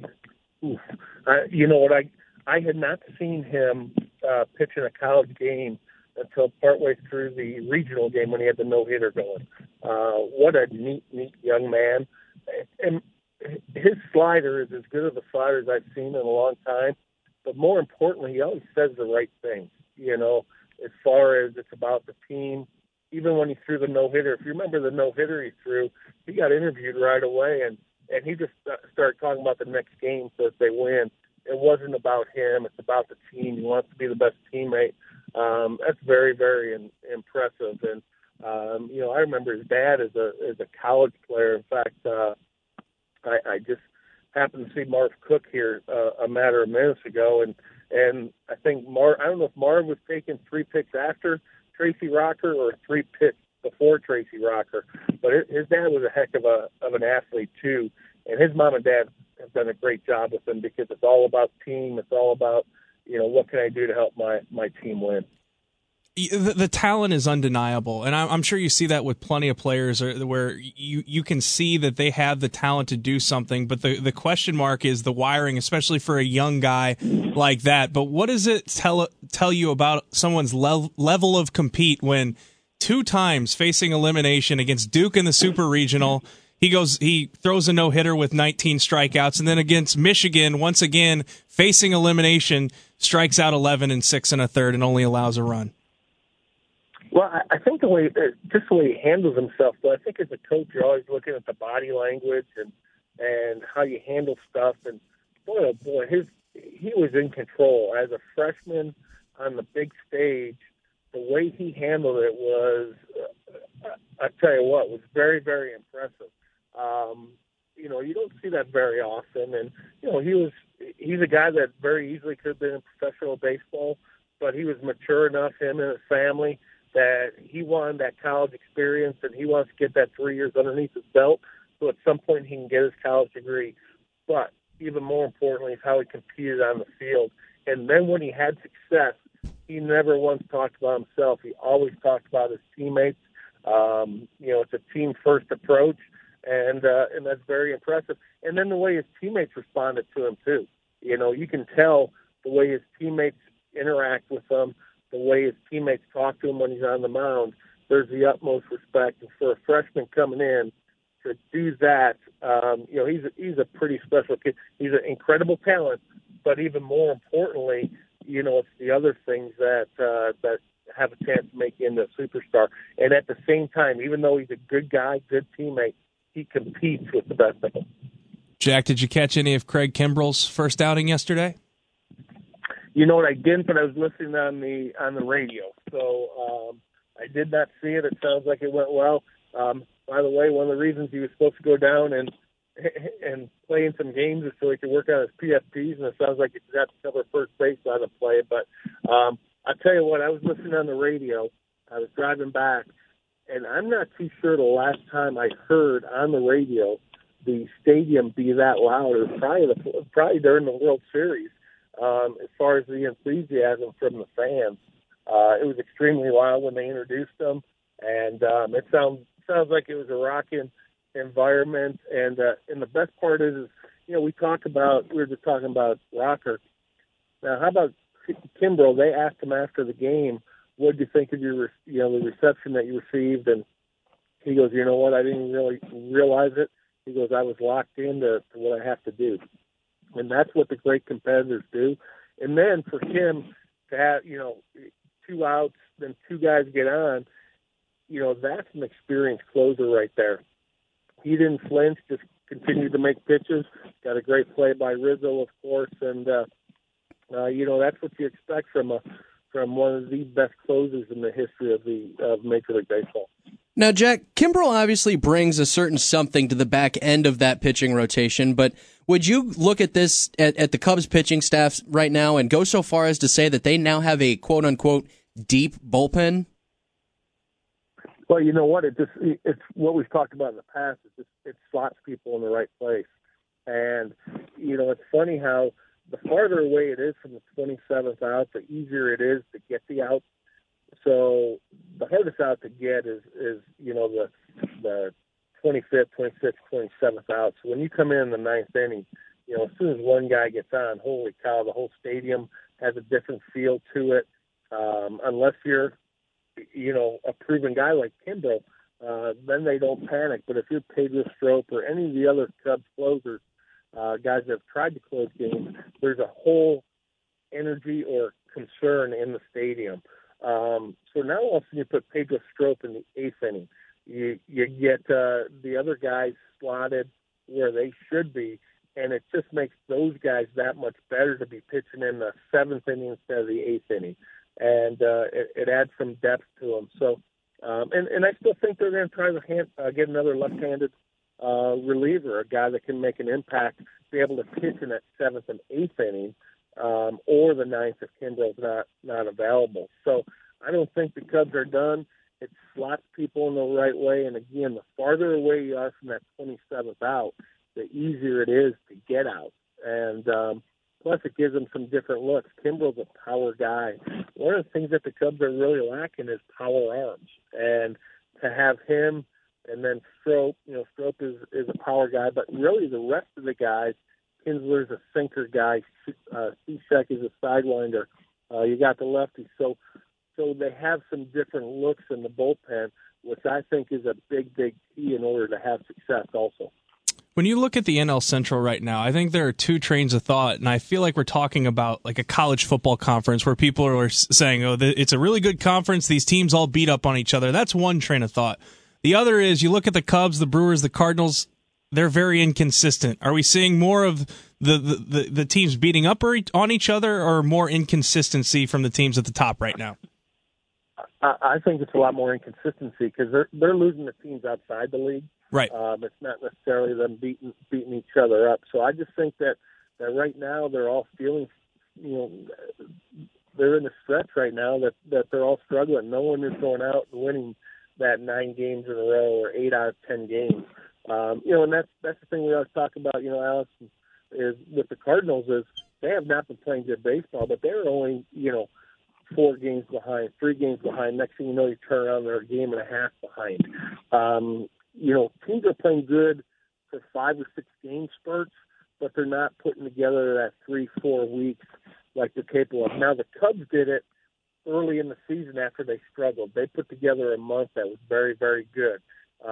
You know what? I had not seen him pitch in a college game until partway through the regional game when he had the no-hitter going. What a neat young man. And his slider is as good of a slider as I've seen in a long time. But more importantly, he always says the right things, as far as it's about the team. Even when he threw the no-hitter, if you remember the no-hitter he threw, he got interviewed right away, and he just started talking about the next game so that they win. It wasn't about him. It's about the team. He wants to be the best teammate. That's very, very impressive. And, I remember his dad as a college player. In fact, I just happened to see Marv Cook here a matter of minutes ago, and I think I don't know if Marv was taking 3 picks after Tracy Rocker or 3 picks before Tracy Rocker, but his dad was a heck of an athlete too, and his mom and dad have done a great job with him because it's all about team. It's all about what can I do to help my team win. The talent is undeniable, and I'm sure you see that with plenty of players where you can see that they have the talent to do something, but the question mark is the wiring, especially for a young guy like that. But what does it tell you about someone's level of compete when 2 times facing elimination against Duke in the Super Regional, he throws a no-hitter with 19 strikeouts, and then against Michigan, once again, facing elimination, strikes out 11 and 6 1/3 and only allows a run? Well, I think the way he handles himself, but I think as a coach, you're always looking at the body language and how you handle stuff. And boy, he was in control as a freshman on the big stage. The way he handled it was, I tell you what, was very, very impressive. You don't see that very often. And he's a guy that very easily could have been in professional baseball, but he was mature enough, him and his family, that he wanted that college experience and he wants to get that 3 years underneath his belt so at some point he can get his college degree. But even more importantly is how he competed on the field. And then when he had success, he never once talked about himself. He always talked about his teammates. It's a team-first approach, and that's very impressive. And then the way his teammates responded to him, too. You can tell the way his teammates interact with him, the way his teammates talk to him when he's on the mound. There's the utmost respect. And for a freshman coming in to do that, he's a pretty special kid. He's an incredible talent, but even more importantly, it's the other things that have a chance to make you into a superstar. And at the same time, even though he's a good guy, good teammate, he competes with the best of them. Jack, did you catch any of Craig Kimbrell's first outing yesterday? You know what, I didn't, but I was listening on the radio, so I did not see it. It sounds like it went well. By the way, one of the reasons he was supposed to go down and play in some games is so he could work on his PFPs, and it sounds like he forgot to cover first base on the play. But I tell you what, I was listening on the radio. I was driving back, and I'm not too sure the last time I heard on the radio the stadium be that loud. It was probably during the World Series. As far as the enthusiasm from the fans, it was extremely loud when they introduced them, and it sounds like it was a rocking environment. And the best part is we were just talking about Rocker. Now, how about Kimbrell? They asked him after the game, "What did you think of your the reception that you received?" And he goes, "You know what? I didn't really realize it." He goes, "I was locked into what I have to do." And that's what the great competitors do. And then for him to have, 2 outs, then 2 guys get on, that's an experienced closer right there. He didn't flinch, just continued to make pitches. Got a great play by Rizzo, of course. And, that's what you expect from one of the best closers in the history of Major League Baseball. Now, Jack, Kimbrel obviously brings a certain something to the back end of that pitching rotation, but would you look at this, at the Cubs pitching staff right now and go so far as to say that they now have a quote-unquote deep bullpen? Well, you know what? It's what we've talked about in the past. It slots people in the right place. And, it's funny how the farther away it is from the 27th out, the easier it is to get the out. So the hardest out to get is the 25th, 26th, 27th out. So when you come in the ninth inning, as soon as one guy gets on, holy cow, the whole stadium has a different feel to it. Unless you're, a proven guy like Kimbrel, then they don't panic. But if you're Pedro Strop or any of the other Cubs closers, guys that have tried to close games, there's a whole energy or concern in the stadium. So now all of a sudden you put Pedro Strop in the eighth inning. You get the other guys slotted where they should be, and it just makes those guys that much better to be pitching in the seventh inning instead of the eighth inning. And it adds some depth to them. So, and I still think they're going to try to get another left-handed reliever, a guy that can make an impact, be able to pitch in that seventh and eighth inning, or the ninth if Kimbrel's not available. So I don't think the Cubs are done. It slots people in the right way. And again, the farther away you are from that 27th out, the easier it is to get out. And plus it gives them some different looks. Kimbrel's a power guy. One of the things that the Cubs are really lacking is power arms. And to have him and then Strop, Strop is a power guy, but really the rest of the guys, Kinsler's a sinker guy, Cishek is a sidewinder. You got the lefty. So they have some different looks in the bullpen, which I think is a big, big key in order to have success also. When you look at the NL Central right now, I think there are two trains of thought, and I feel like we're talking about like a college football conference where people are saying, it's a really good conference, these teams all beat up on each other. That's one train of thought. The other is you look at the Cubs, the Brewers, the Cardinals, they're very inconsistent. Are we seeing more of the teams beating up on each other or more inconsistency from the teams at the top right now? I think it's a lot more inconsistency because they're losing the teams outside the league. Right. It's not necessarily them beating each other up. So I just think that right now they're all feeling, they're in a stretch right now that they're all struggling. No one is going out and winning that 9 games in a row or 8 out of 10 games. And that's the thing we always talk about, Alex, is with the Cardinals is they have not been playing good baseball, but they're only, 4 games behind, 3 games behind. Next thing you know, you turn around, they're a game and a half behind. Teams are playing good for 5 or 6 game spurts, but they're not putting together that 3-4 weeks like they're capable of. Now, the Cubs did it early in the season after they struggled. They put together a month that was very, very good.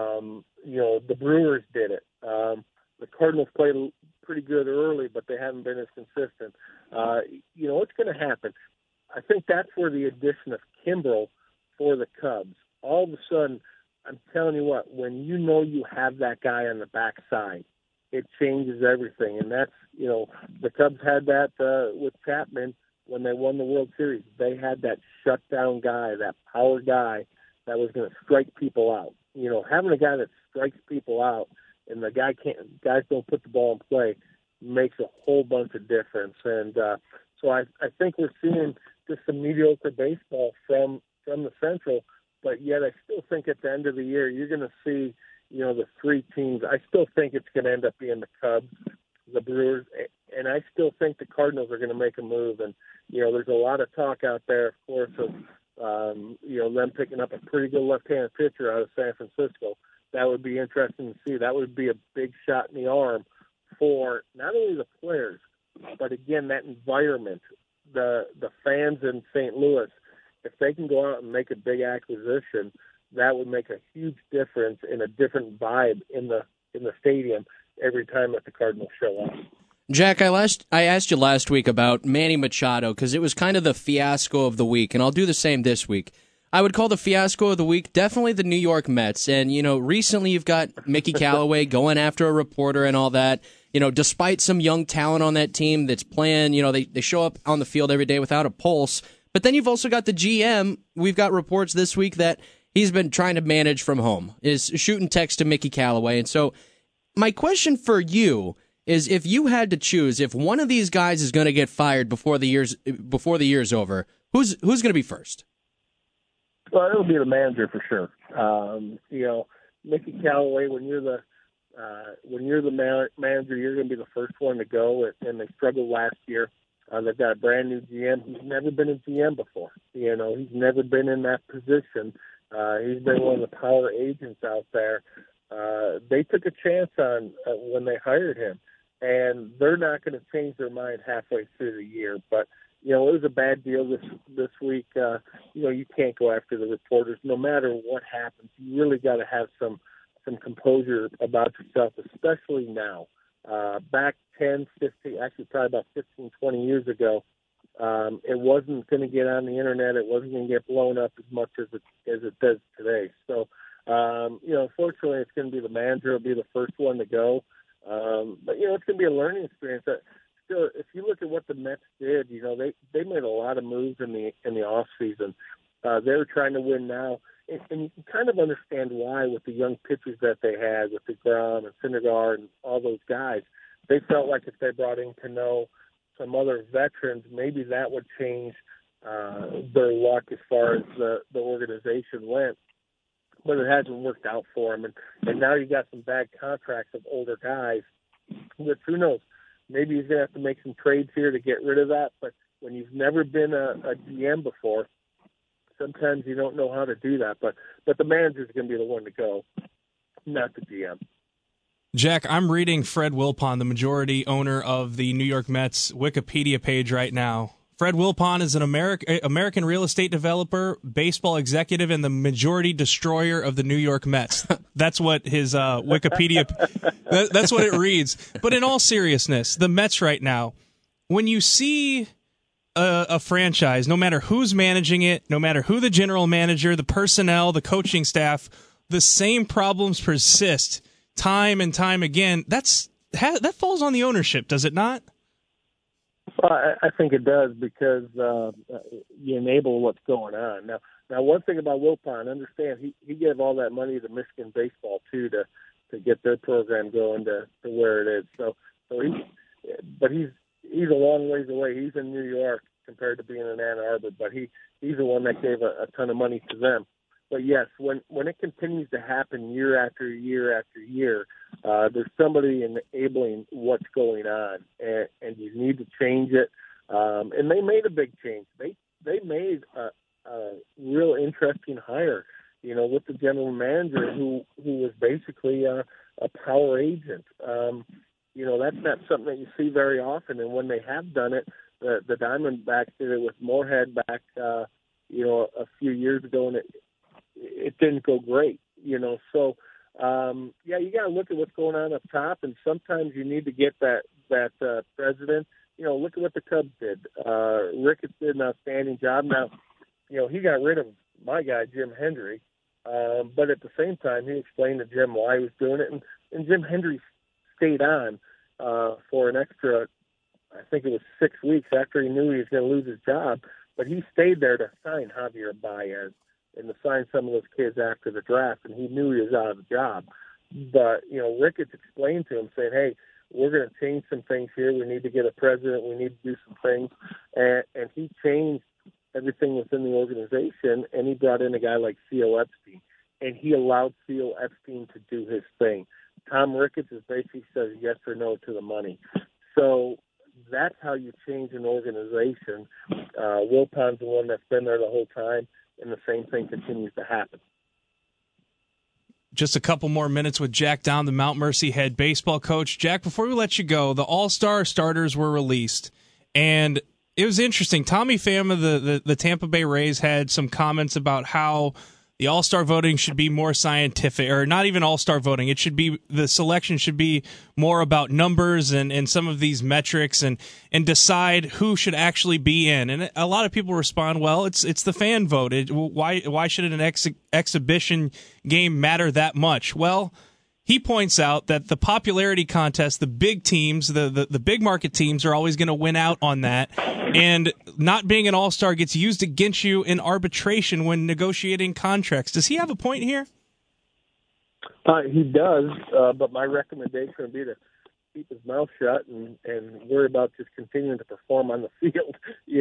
The Brewers did it. The Cardinals played pretty good early, but they haven't been as consistent. It's going to happen. I think that's where the addition of Kimbrel for the Cubs, all of a sudden, I'm telling you what, when you have that guy on the backside, it changes everything. And that's, the Cubs had that with Chapman when they won the World Series. They had that shutdown guy, that power guy that was going to strike people out. Having a guy that strikes people out and the guys don't put the ball in play makes a whole bunch of difference. And so I think we're seeing just some mediocre baseball from the Central, but yet I still think at the end of the year you're going to see, the 3 teams. I still think it's going to end up being the Cubs, the Brewers, and I still think the Cardinals are going to make a move. And, there's a lot of talk out there, of course, of, them picking up a pretty good left-handed pitcher out of San Francisco. That would be interesting to see. That would be a big shot in the arm for not only the players, but again, that environment, the fans in St. Louis. If they can go out and make a big acquisition, that would make a huge difference in a different vibe in the stadium every time that the Cardinals show up. Jack, I asked you last week about Manny Machado because it was kind of the fiasco of the week, and I'll do the same this week. I would call the fiasco of the week definitely the New York Mets. And, recently you've got Mickey Callaway going after a reporter and all that. Despite some young talent on that team that's playing, they show up on the field every day without a pulse. But then you've also got the GM. We've got reports this week that he's been trying to manage from home, is shooting text to Mickey Callaway. And so my question for you is, if you had to choose, if one of these guys is going to get fired before the year's over, who's going to be first? Well, it'll be the manager for sure. Mickey Callaway, when you're the manager, you're going to be the first one to go, and they struggled last year. They've got a brand new GM. He's never been a GM before. He's never been in that position. He's been one of the power agents out there. They took a chance on when they hired him, and they're not going to change their mind halfway through the year. But it was a bad deal this week. You can't go after the reporters no matter what happens. You really got to have some composure about yourself, especially now. Back 10, 15, actually probably about 15, 20 years ago, it wasn't going to get on the internet. It wasn't going to get blown up as much as it does today. So, unfortunately, it's going to be the manager will be the first one to go. But it's going to be a learning experience. Still, if you look at what the Mets did, they made a lot of moves in the off season. They're trying to win now, and you can kind of understand why with the young pitchers that they had with DeGrom and Syndergaard and all those guys. They felt like if they brought in Cano, some other veterans, maybe that would change their luck as far as the organization went. But it hasn't worked out for them, and now you got some bad contracts of older guys. Which, who knows? Maybe he's going to have to make some trades here to get rid of that. But when you've never been a GM before, sometimes you don't know how to do that. But the manager's going to be the one to go, not the GM. Jack, I'm reading Fred Wilpon, the majority owner of the New York Mets Wikipedia page right now. Fred Wilpon is an American real estate developer, baseball executive, and the majority destroyer of the New York Mets. That's what his Wikipedia, that's what it reads. But in all seriousness, the Mets right now, when you see a franchise, no matter who's managing it, no matter who the general manager, the personnel, the coaching staff, the same problems persist time and time again. That falls on the ownership, does it not? Well, I think it does, because you enable what's going on. Now, one thing about Wilpon, understand he gave all that money to Michigan baseball too to get their program going to where it is. So he's a long ways away. He's in New York compared to being in Ann Arbor, but he's the one that gave a ton of money to them. But yes, when it continues to happen year after year after year, there's somebody enabling what's going on, and you need to change it. And they made a big change. They made a real interesting hire, with the general manager who was basically a power agent. That's not something that you see very often. And when they have done it, the Diamondbacks did it with Moorhead back, a few years ago, and it didn't go great, So, you got to look at what's going on up top, and sometimes you need to get that president. Look at what the Cubs did. Ricketts did an outstanding job. Now, he got rid of my guy, Jim Hendry, but at the same time, he explained to Jim why he was doing it, and Jim Hendry stayed on for an extra, I think it was 6 weeks after he knew he was going to lose his job, but he stayed there to sign Javier Baez and to sign some of those kids after the draft, and he knew he was out of the job. But, Ricketts explained to him, saying, hey, we're going to change some things here. We need to get a president. We need to do some things. And he changed everything within the organization, and he brought in a guy like C.O. Epstein, and he allowed C.O. Epstein to do his thing. Tom Ricketts basically says yes or no to the money. So that's how you change an organization. Wilpon's the one that's been there the whole time, and the same thing continues to happen. Just a couple more minutes with Jack Down, the Mount Mercy head baseball coach. Jack, before we let you go, the All-Star starters were released, and it was interesting. Tommy Pham of the Tampa Bay Rays had some comments about how the All-Star voting should be more scientific, or not even All-Star voting. It should be, the selection should be more about numbers and some of these metrics and decide who should actually be in. And a lot of people respond, well, it's the fan vote. Why should an exhibition game matter that much? Well, he points out that the popularity contest, the big teams, the big market teams are always going to win out on that. And not being an all-star gets used against you in arbitration when negotiating contracts. Does he have a point here? He does, but my recommendation would be to keep his mouth shut and worry about just continuing to perform on the field.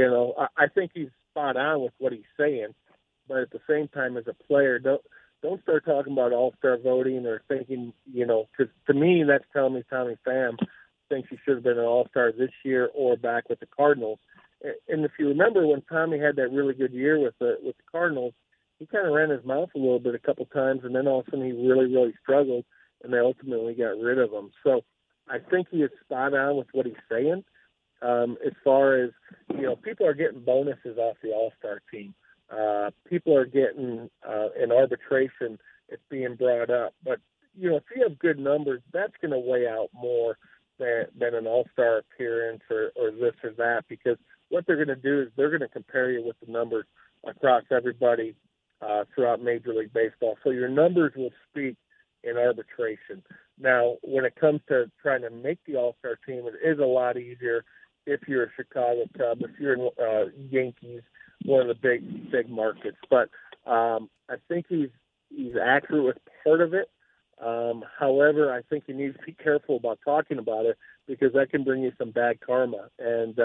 I think he's spot on with what he's saying, but at the same time, as a player, don't start talking about all-star voting or thinking, because to me, that's telling me Tommy Pham thinks he should have been an all-star this year or back with the Cardinals. And if you remember when Tommy had that really good year with the Cardinals, he kind of ran his mouth a little bit a couple times, and then all of a sudden he really, really struggled, and they ultimately got rid of him. So I think he is spot on with what he's saying. As far as, people are getting bonuses off the all-star team. People are getting in arbitration, it's being brought up. But, if you have good numbers, that's going to weigh out more than an all-star appearance or this or that, because what they're going to do is they're going to compare you with the numbers across everybody throughout Major League Baseball. So your numbers will speak in arbitration. Now, when it comes to trying to make the all-star team, it is a lot easier if you're a Chicago Cub, if you're in Yankees, one of the big markets. But I think he's accurate with part of it. However, I think you need to be careful about talking about it, because that can bring you some bad karma. And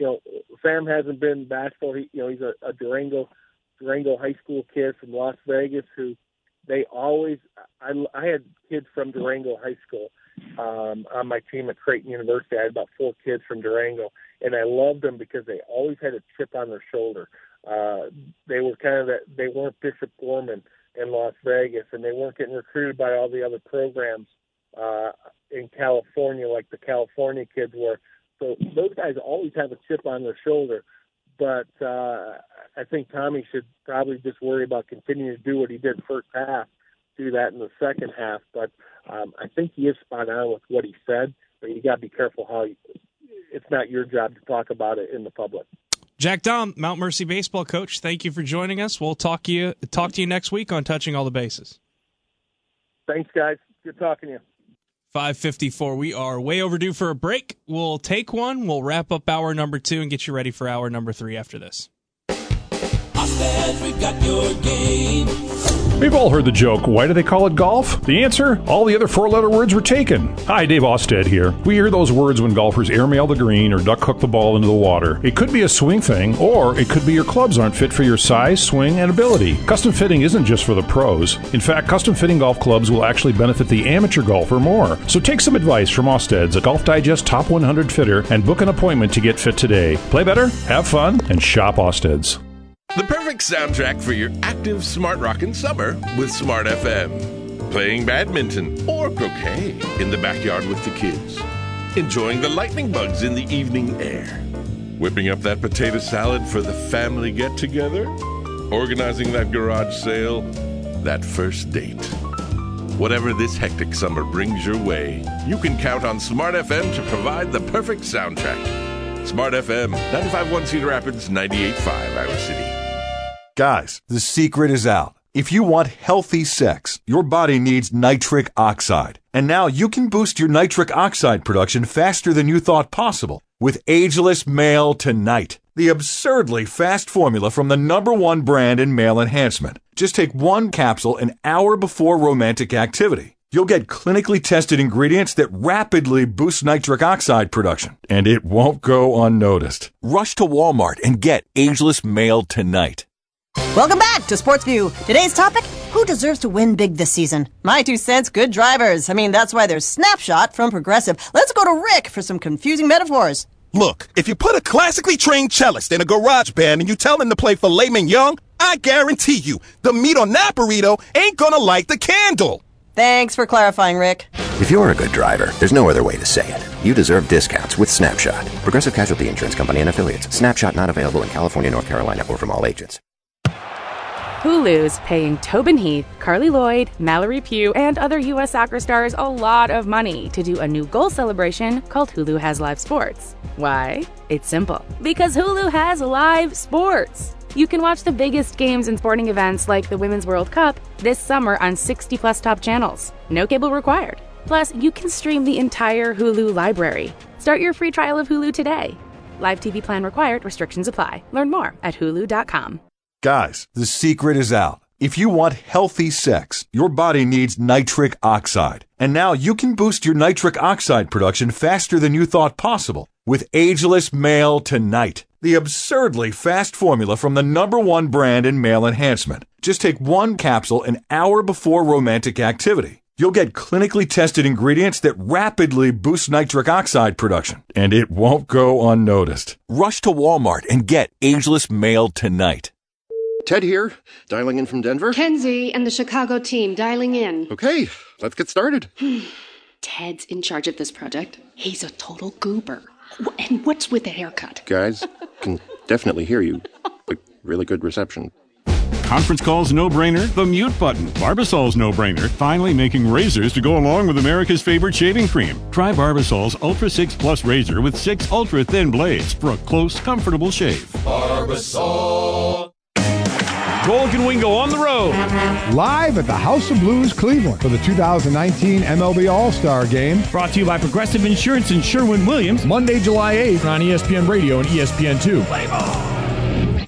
Pham hasn't been bashful. He's a Durango high school kid from Las Vegas who they always. I had kids from Durango High School on my team at Creighton University. I had about 4 kids from Durango, and I loved them because they always had a chip on their shoulder. They were they weren't Bishop Gorman in Las Vegas, and they weren't getting recruited by all the other programs in California like the California kids were. So those guys always have a chip on their shoulder. But I think Tommy should probably just worry about continuing to do what he did first half, do that in the second half. But I think he is spot on with what he said, but you got to be careful how it's not your job to talk about it in the public. Jack Dahm, Mount Mercy baseball coach, thank you for joining us. We'll talk to you next week on Touching All the Bases. Thanks, guys. Good talking to you. 5:54. We are way overdue for a break. We'll take one. We'll wrap up hour number 2 and get you ready for hour number 3 after this. Ostead, we've got your game. We've all heard the joke, why do they call it golf? The answer? All the other 4-letter words were taken. Hi, Dave Ostead here. We hear those words when golfers airmail the green or duck hook the ball into the water. It could be a swing thing, or it could be your clubs aren't fit for your size, swing, and ability. Custom fitting isn't just for the pros. In fact, custom fitting golf clubs will actually benefit the amateur golfer more. So take some advice from Osted's, a Golf Digest Top 100 fitter, and book an appointment to get fit today. Play better, have fun, and shop Osted's. The perfect soundtrack for your active smart rockin' summer with Smart FM. Playing badminton or croquet in the backyard with the kids. Enjoying the lightning bugs in the evening air. Whipping up that potato salad for the family get-together. Organizing that garage sale. That first date. Whatever this hectic summer brings your way, you can count on Smart FM to provide the perfect soundtrack. Smart FM, 95.1 Cedar Rapids, 98.5 Iowa City. Guys, the secret is out. If you want healthy sex, your body needs nitric oxide. And now you can boost your nitric oxide production faster than you thought possible with Ageless Male Tonight, the absurdly fast formula from the #1 brand in male enhancement. Just take 1 capsule an hour before romantic activity. You'll get clinically tested ingredients that rapidly boost nitric oxide production, and it won't go unnoticed. Rush to Walmart and get Ageless Male Tonight. Welcome back to Sports View. Today's topic, who deserves to win big this season? My 2 cents, good drivers. I mean, that's why there's Snapshot from Progressive. Let's go to Rick for some confusing metaphors. Look, if you put a classically trained cellist in a garage band and you tell him to play filet mignon, I guarantee you, the meat on that burrito ain't gonna light the candle. Thanks for clarifying, Rick. If you're a good driver, there's no other way to say it. You deserve discounts with Snapshot. Progressive Casualty Insurance Company and Affiliates. Snapshot not available in California, North Carolina, or from all agents. Hulu's paying Tobin Heath, Carly Lloyd, Mallory Pugh, and other U.S. soccer stars a lot of money to do a new goal celebration called Hulu Has Live Sports. Why? It's simple. Because Hulu has live sports. You can watch the biggest games and sporting events like the Women's World Cup this summer on 60-plus top channels. No cable required. Plus, you can stream the entire Hulu library. Start your free trial of Hulu today. Live TV plan required. Restrictions apply. Learn more at hulu.com. Guys, the secret is out. If you want healthy sex, your body needs nitric oxide. And now you can boost your nitric oxide production faster than you thought possible with Ageless Male Tonight, the absurdly fast formula from the #1 brand in male enhancement. Just take one capsule an hour before romantic activity. You'll get clinically tested ingredients that rapidly boost nitric oxide production, and it won't go unnoticed. Rush to Walmart and get Ageless Male Tonight. Ted here, dialing in from Denver. Kenzie and the Chicago team dialing in. Okay, let's get started. Ted's in charge of this project. He's a total goober. And what's with the haircut? Guys, can definitely hear you. Like, really good reception. Conference call's no-brainer, the mute button. Barbasol's no-brainer, finally making razors to go along with America's favorite shaving cream. Try Barbasol's Ultra 6 Plus razor with 6 ultra-thin blades for a close, comfortable shave. Barbasol. Cole and Wingo on the road. Live at the House of Blues, Cleveland for the 2019 MLB All-Star Game. Brought to you by Progressive Insurance and Sherwin-Williams. Monday, July 8th on ESPN Radio and ESPN2. Play ball.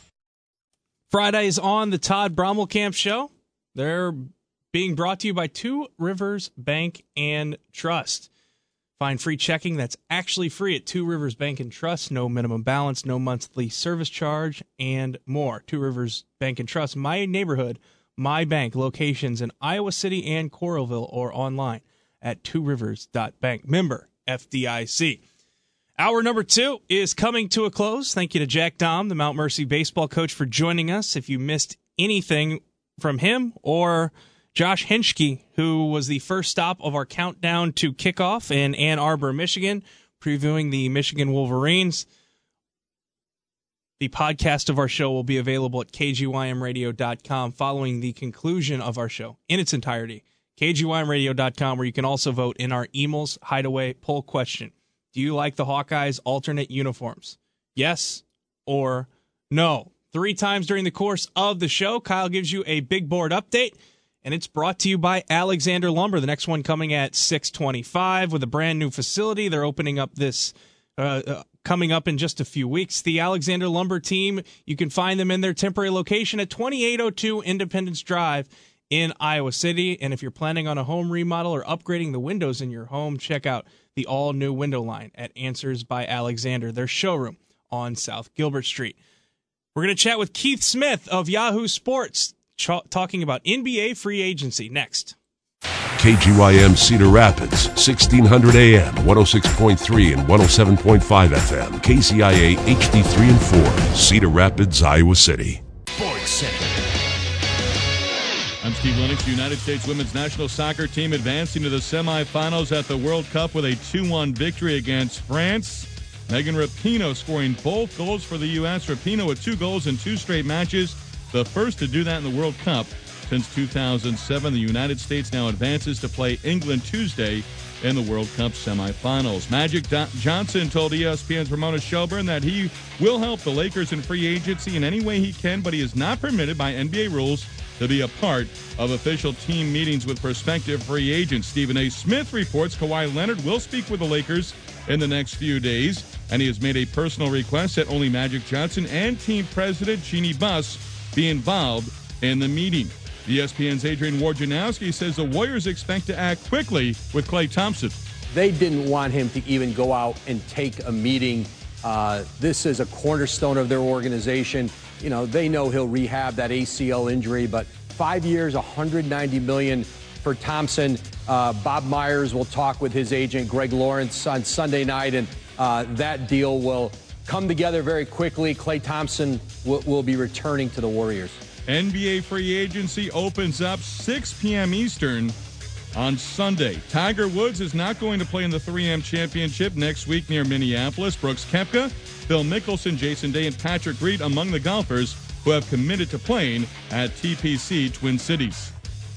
Fridays on the Todd Brommelkamp Show. They're being brought to you by Two Rivers Bank and Trust. Find free checking that's actually free at Two Rivers Bank and Trust. No minimum balance, no monthly service charge, and more. Two Rivers Bank and Trust, my neighborhood, my bank. Locations in Iowa City and Coralville or online at tworivers.bank. Member FDIC. Hour number 2 is coming to a close. Thank you to Jack Dahm, the Mount Mercy baseball coach, for joining us. If you missed anything from him or Josh Hinchke, who was the first stop of our countdown to kickoff in Ann Arbor, Michigan, previewing the Michigan Wolverines. The podcast of our show will be available at kgymradio.com following the conclusion of our show in its entirety. kgymradio.com, where you can also vote in our Emil's Hideaway poll question. Do you like the Hawkeyes' alternate uniforms? Yes or no? 3 times during the course of the show, Kyle gives you a big board update. And it's brought to you by Alexander Lumber. The next one coming at 6:25 with a brand new facility. They're opening up this coming up in just a few weeks. The Alexander Lumber team, you can find them in their temporary location at 2802 Independence Drive in Iowa City. And if you're planning on a home remodel or upgrading the windows in your home, check out the all-new window line at Answers by Alexander, their showroom on South Gilbert Street. We're going to chat with Keith Smith of Yahoo Sports, talking about NBA free agency next. KGYM Cedar Rapids, 1600 AM, 106.3 and 107.5 FM. KCIA HD3 and 4, Cedar Rapids, Iowa City. Sports Center. I'm Steve Lennox. The United States women's national soccer team advancing to the semifinals at the World Cup with a 2-1 victory against France. Megan Rapinoe scoring both goals for the U.S. Rapinoe with 2 goals in 2 straight matches. The first to do that in the World Cup since 2007. The United States now advances to play England Tuesday in the World Cup semifinals. Magic Johnson told ESPN's Ramona Shelburne that he will help the Lakers in free agency in any way he can, but he is not permitted by NBA rules to be a part of official team meetings with prospective free agents. Stephen A. Smith reports Kawhi Leonard will speak with the Lakers in the next few days, and he has made a personal request that only Magic Johnson and team president Jeannie Buss be involved in the meeting. ESPN's Adrian Wojnarowski says the Warriors expect to act quickly with Klay Thompson. They didn't want him to even go out and take a meeting. This is a cornerstone of their organization. You know, they know he'll rehab that ACL injury, but 5 years, $190 million for Thompson. Bob Myers will talk with his agent, Greg Lawrence, on Sunday night, and that deal will come together very quickly. Klay Thompson will be returning to the Warriors. NBA free agency opens up 6 p.m. Eastern on Sunday. Tiger Woods is not going to play in the 3M Championship next week near Minneapolis. Brooks Koepka, Phil Mickelson, Jason Day, and Patrick Reed among the golfers who have committed to playing at TPC Twin Cities.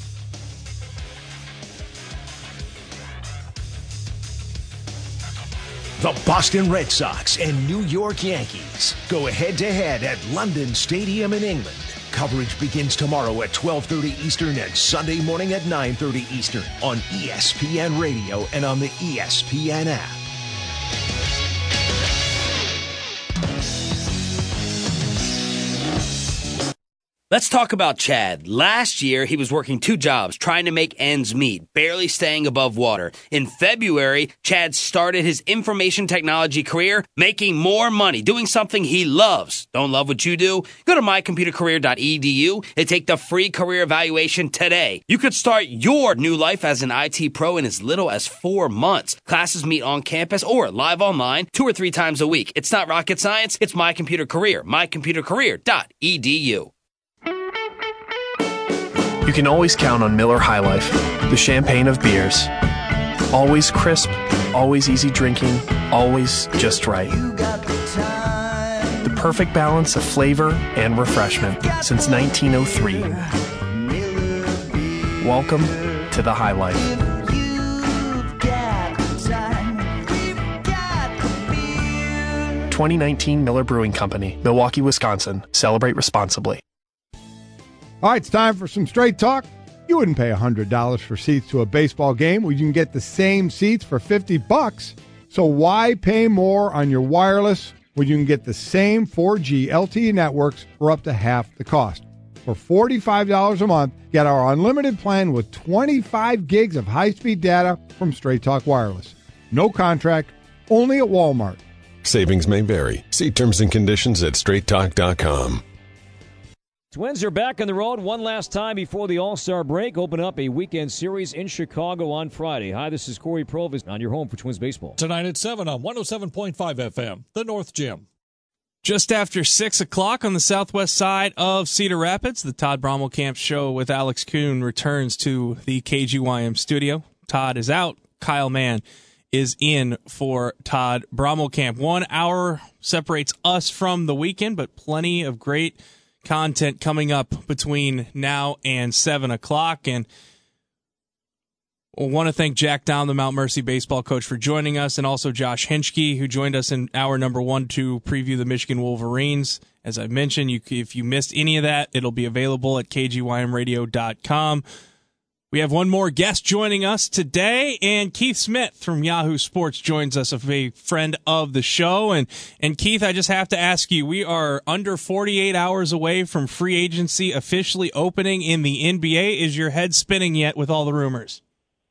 The Boston Red Sox and New York Yankees go head-to-head at London Stadium in England. Coverage begins tomorrow at 12:30 Eastern and Sunday morning at 9:30 Eastern on ESPN Radio and on the ESPN app. Let's talk about Chad. Last year, he was working 2 jobs, trying to make ends meet, barely staying above water. In February, Chad started his information technology career, making more money, doing something he loves. Don't love what you do? Go to mycomputercareer.edu and take the free career evaluation today. You could start your new life as an IT pro in as little as 4 months. Classes meet on campus or live online 2 or 3 times a week. It's not rocket science. It's My Computer Career. mycomputercareer.edu. You can always count on Miller High Life, the champagne of beers. Always crisp, always easy drinking, always just right. The perfect balance of flavor and refreshment since 1903. Welcome to the High Life. 2019 Miller Brewing Company, Milwaukee, Wisconsin. Celebrate responsibly. All right, it's time for some straight talk. You wouldn't pay $100 for seats to a baseball game when you can get the same seats for $50. So why pay more on your wireless when you can get the same 4G LTE networks for up to half the cost? For $45 a month, get our unlimited plan with 25 gigs of high-speed data from Straight Talk Wireless. No contract, only at Walmart. Savings may vary. See terms and conditions at straighttalk.com. Twins are back on the road one last time before the All-Star break. Open up a weekend series in Chicago on Friday. Hi, this is Corey Provis on your home for Twins baseball. Tonight at 7 on 107.5 FM, the North Gym. Just after 6 o'clock on the southwest side of Cedar Rapids, the Todd Brommelkamp Show with Alex Kuhn returns to the KGYM studio. Todd is out. Kyle Mann is in for Todd Brommelkamp. 1 hour separates us from the weekend, but plenty of great content coming up between now and 7 o'clock. And I want to thank Jack Down, the Mount Mercy baseball coach, for joining us, and also Josh Hinchke, who joined us in hour number 1 to preview the Michigan Wolverines. As I mentioned, if you missed any of that, it'll be available at kgymradio.com. We have one more guest joining us today, and Keith Smith from Yahoo Sports joins us, a friend of the show. And Keith, I just have to ask you, we are under 48 hours away from free agency officially opening in the NBA. Is your head spinning yet with all the rumors?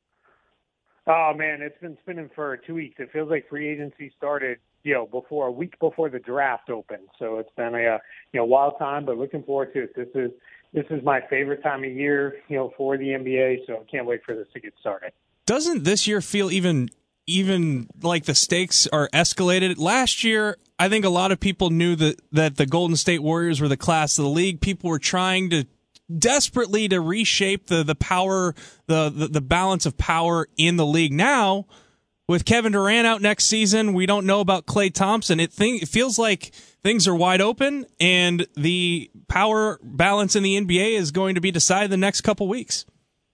Oh, man, it's been spinning for 2 weeks. It feels like free agency started, a week before the draft opened. So it's been a wild time, but looking forward to it. This is my favorite time of year, for the NBA, so I can't wait for this to get started. Doesn't this year feel even like the stakes are escalated? Last year, I think a lot of people knew that the Golden State Warriors were the class of the league. People were trying to desperately to reshape the power, the balance of power in the league. Now, with Kevin Durant out next season, we don't know about Klay Thompson. It feels like things are wide open, and the power balance in the NBA is going to be decided the next couple weeks.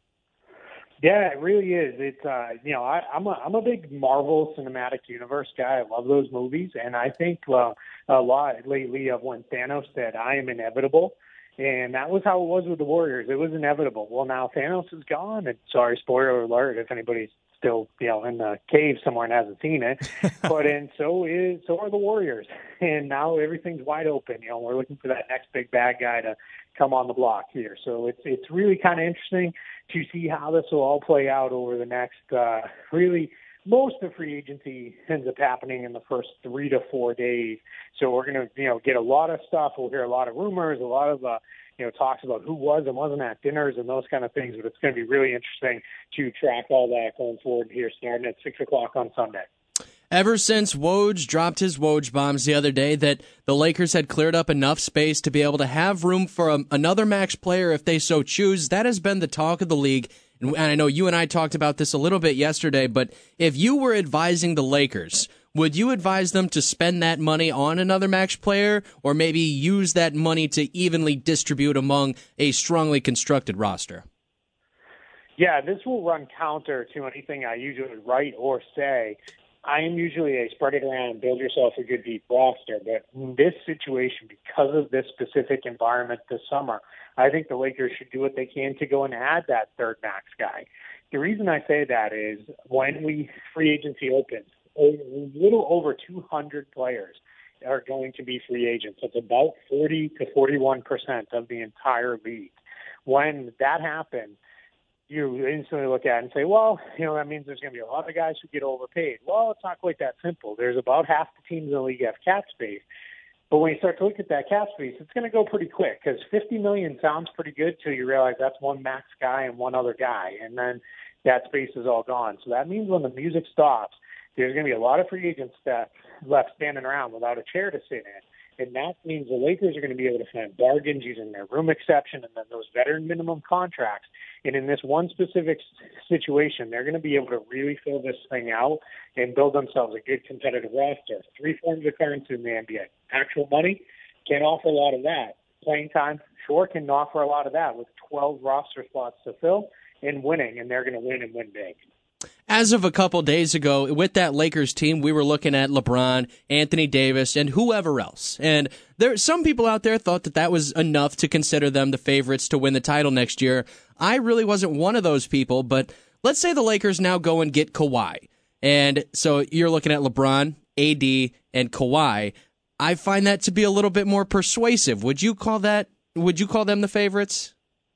Yeah, it really is. It's I'm a big Marvel Cinematic Universe guy. I love those movies, and I think a lot lately of when Thanos said, "I am inevitable." And that was how it was with the Warriors. It was inevitable. Well, now Thanos is gone. And sorry, spoiler alert, if anybody's still, in the cave somewhere and hasn't seen it. So are the Warriors. And now everything's wide open. We're looking for that next big bad guy to come on the block here. So it's really kind of interesting to see how this will all play out over the next, most of free agency ends up happening in the first 3 to 4 days. So we're going to, get a lot of stuff. We'll hear a lot of rumors, a lot of, talks about who was and wasn't at dinners and those kind of things. But it's going to be really interesting to track all that going forward here, starting at 6 o'clock on Sunday. Ever since Woj dropped his Woj bombs the other day that the Lakers had cleared up enough space to be able to have room for another max player if they so choose, that has been the talk of the league. And I know you and I talked about this a little bit yesterday, but if you were advising the Lakers, would you advise them to spend that money on another max player, or maybe use that money to evenly distribute among a strongly constructed roster? Yeah, this will run counter to anything I usually write or say. I am usually a spread it around, build yourself a good deep roster. But in this situation, because of this specific environment this summer, I think the Lakers should do what they can to go and add that third max guy. The reason I say that is when free agency opens, a little over 200 players are going to be free agents. It's about 40 to 41% of the entire league. When that happens, you instantly look at it and say, well, that means there's going to be a lot of guys who get overpaid. Well, it's not quite that simple. There's about half the teams in the league have cap space. But when you start to look at that cap space, it's going to go pretty quick because $50 million sounds pretty good till you realize that's one max guy and one other guy. And then that space is all gone. So that means when the music stops, there's going to be a lot of free agents left standing around without a chair to sit in. And that means the Lakers are going to be able to find bargains using their room exception and then those veteran minimum contracts. And in this one specific situation, they're going to be able to really fill this thing out and build themselves a good competitive roster. Three forms of currency in the NBA. Actual money, can't offer a lot of that. Playing time, sure, can offer a lot of that with 12 roster spots to fill and winning, and they're going to win and win big. As of a couple days ago, with that Lakers team, we were looking at LeBron, Anthony Davis, and whoever else. And some people out there thought that was enough to consider them the favorites to win the title next year. I really wasn't one of those people, but let's say the Lakers now go and get Kawhi. And so you're looking at LeBron, AD, and Kawhi. I find that to be a little bit more persuasive. Would you call them the favorites?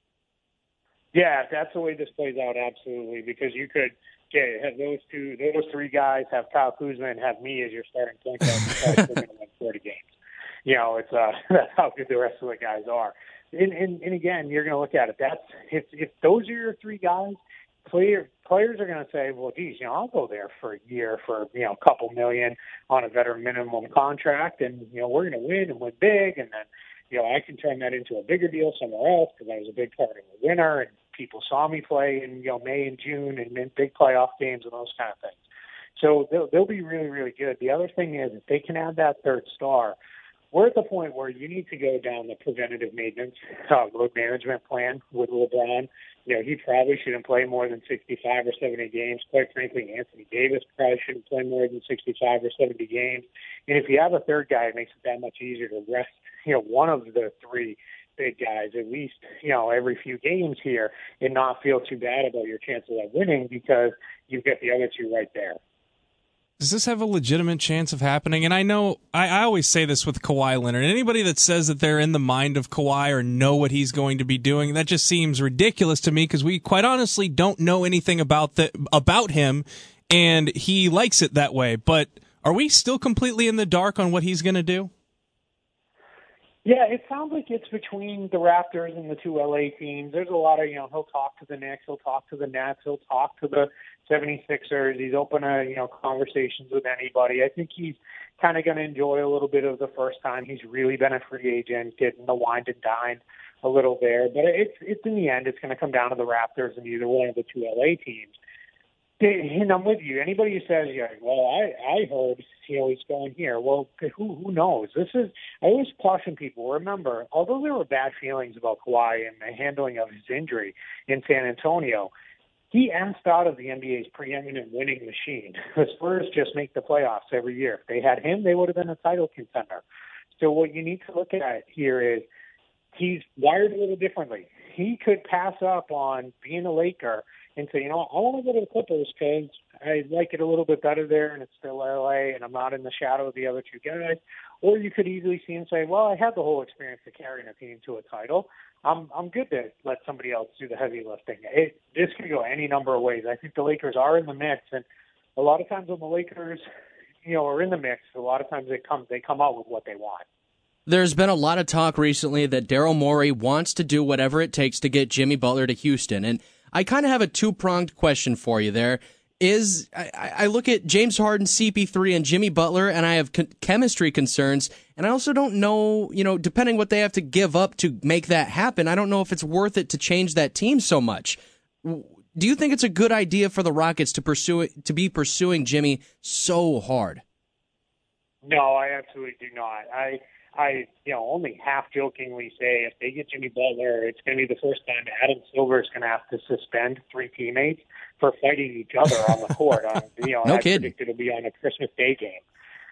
Yeah, if that's the way this plays out, absolutely, because you could have those three guys, have Kyle Kuzma, and have me as your starting point guard. You're going to win 40 games. It's that's how good the rest of the guys are. And again, you're going to look at it. If those are your three guys, players are going to say, well, geez, I'll go there for a year for a couple million on a veteran minimum contract, and we're going to win and win big, and then I can turn that into a bigger deal somewhere else because I was a big part of the winner and people saw me play in May and June and in big playoff games and those kind of things. So they'll be really, really good. The other thing is if they can add that third star, we're at the point where you need to go down the preventative maintenance load management plan with LeBron. He probably shouldn't play more than 65 or 70 games. Quite frankly, Anthony Davis probably shouldn't play more than 65 or 70 games. And if you have a third guy, it makes it that much easier to rest, one of the three big guys at least, every few games here and not feel too bad about your chances of winning because you've got the other two right there. Does this have a legitimate chance of happening? And I know I always say this with Kawhi Leonard. Anybody that says that they're in the mind of Kawhi or know what he's going to be doing, that just seems ridiculous to me because we quite honestly don't know anything about him, and he likes it that way. But are we still completely in the dark on what he's going to do? Yeah, it sounds like it's between the Raptors and the two LA teams. There's a lot of, he'll talk to the Knicks, he'll talk to the Nets, he'll talk to the 76ers. He's open to, conversations with anybody. I think he's kind of going to enjoy a little bit of the first time he's really been a free agent, getting the wine and dine a little there. But it's in the end, it's going to come down to the Raptors and either one of the two LA teams. And I'm with you. Anybody who says, well, I heard, he's going here. Well, who knows? I always caution people. Remember, although there were bad feelings about Kawhi and the handling of his injury in San Antonio, he asked out of the NBA's preeminent winning machine. The Spurs just make the playoffs every year. If they had him, they would have been a title contender. So what you need to look at here is he's wired a little differently. He could pass up on being a Laker and say, I want to go to the Clippers because I like it a little bit better there and it's still LA and I'm not in the shadow of the other two guys. Or you could easily see him say, well, I had the whole experience of carrying a team to a title. I'm good to let somebody else do the heavy lifting. This could go any number of ways. I think the Lakers are in the mix, and a lot of times when the Lakers, are in the mix, a lot of times they come out with what they want. There's been a lot of talk recently that Daryl Morey wants to do whatever it takes to get Jimmy Butler to Houston, and I kind of have a two-pronged question for you there. I look at James Harden, CP3, and Jimmy Butler, and I have chemistry concerns, and I also don't know, depending what they have to give up to make that happen, I don't know if it's worth it to change that team so much. Do you think it's a good idea for the Rockets to be pursuing Jimmy so hard? No, I absolutely do not. I only half jokingly say if they get Jimmy Butler, it's going to be the first time Adam Silver is going to have to suspend 3 teammates for fighting each other on the court. No I kidding. predict it'll be on a Christmas Day game.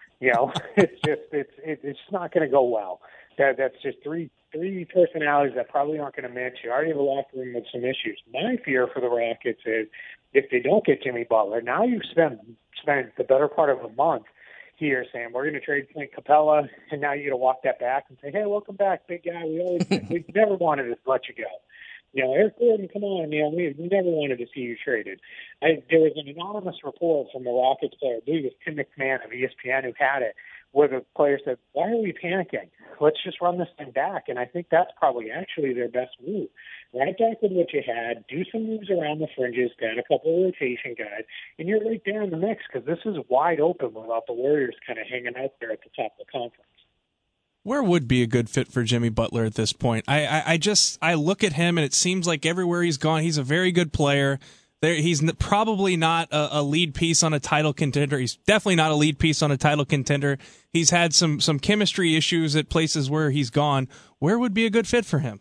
It's not going to go well. That's just three personalities that probably aren't going to mix. You already have a locker room with some issues. My fear for the Rockets is if they don't get Jimmy Butler, now you've spent the better part of a month here saying we're going to trade Clint Capella, and now you got to walk that back and say, hey, welcome back, big guy. We never wanted to let you go. Eric Gordon, come on. We never wanted to see you traded. There was an anonymous report from the Rockets player, I believe it was Tim McMahon of ESPN, who had it, where the player said, why are we panicking? Let's just run this thing back. And I think that's probably actually their best move. Right back with what you had, do some moves around the fringes, add a couple of rotation guys, and you're right there in the mix because this is wide open without the Warriors kind of hanging out there at the top of the conference. Where would be a good fit for Jimmy Butler at this point? I look at him and it seems like everywhere he's gone, he's a very good player. He's probably not a lead piece on a title contender. He's definitely not a lead piece on a title contender. He's had some chemistry issues at places where he's gone. Where would be a good fit for him?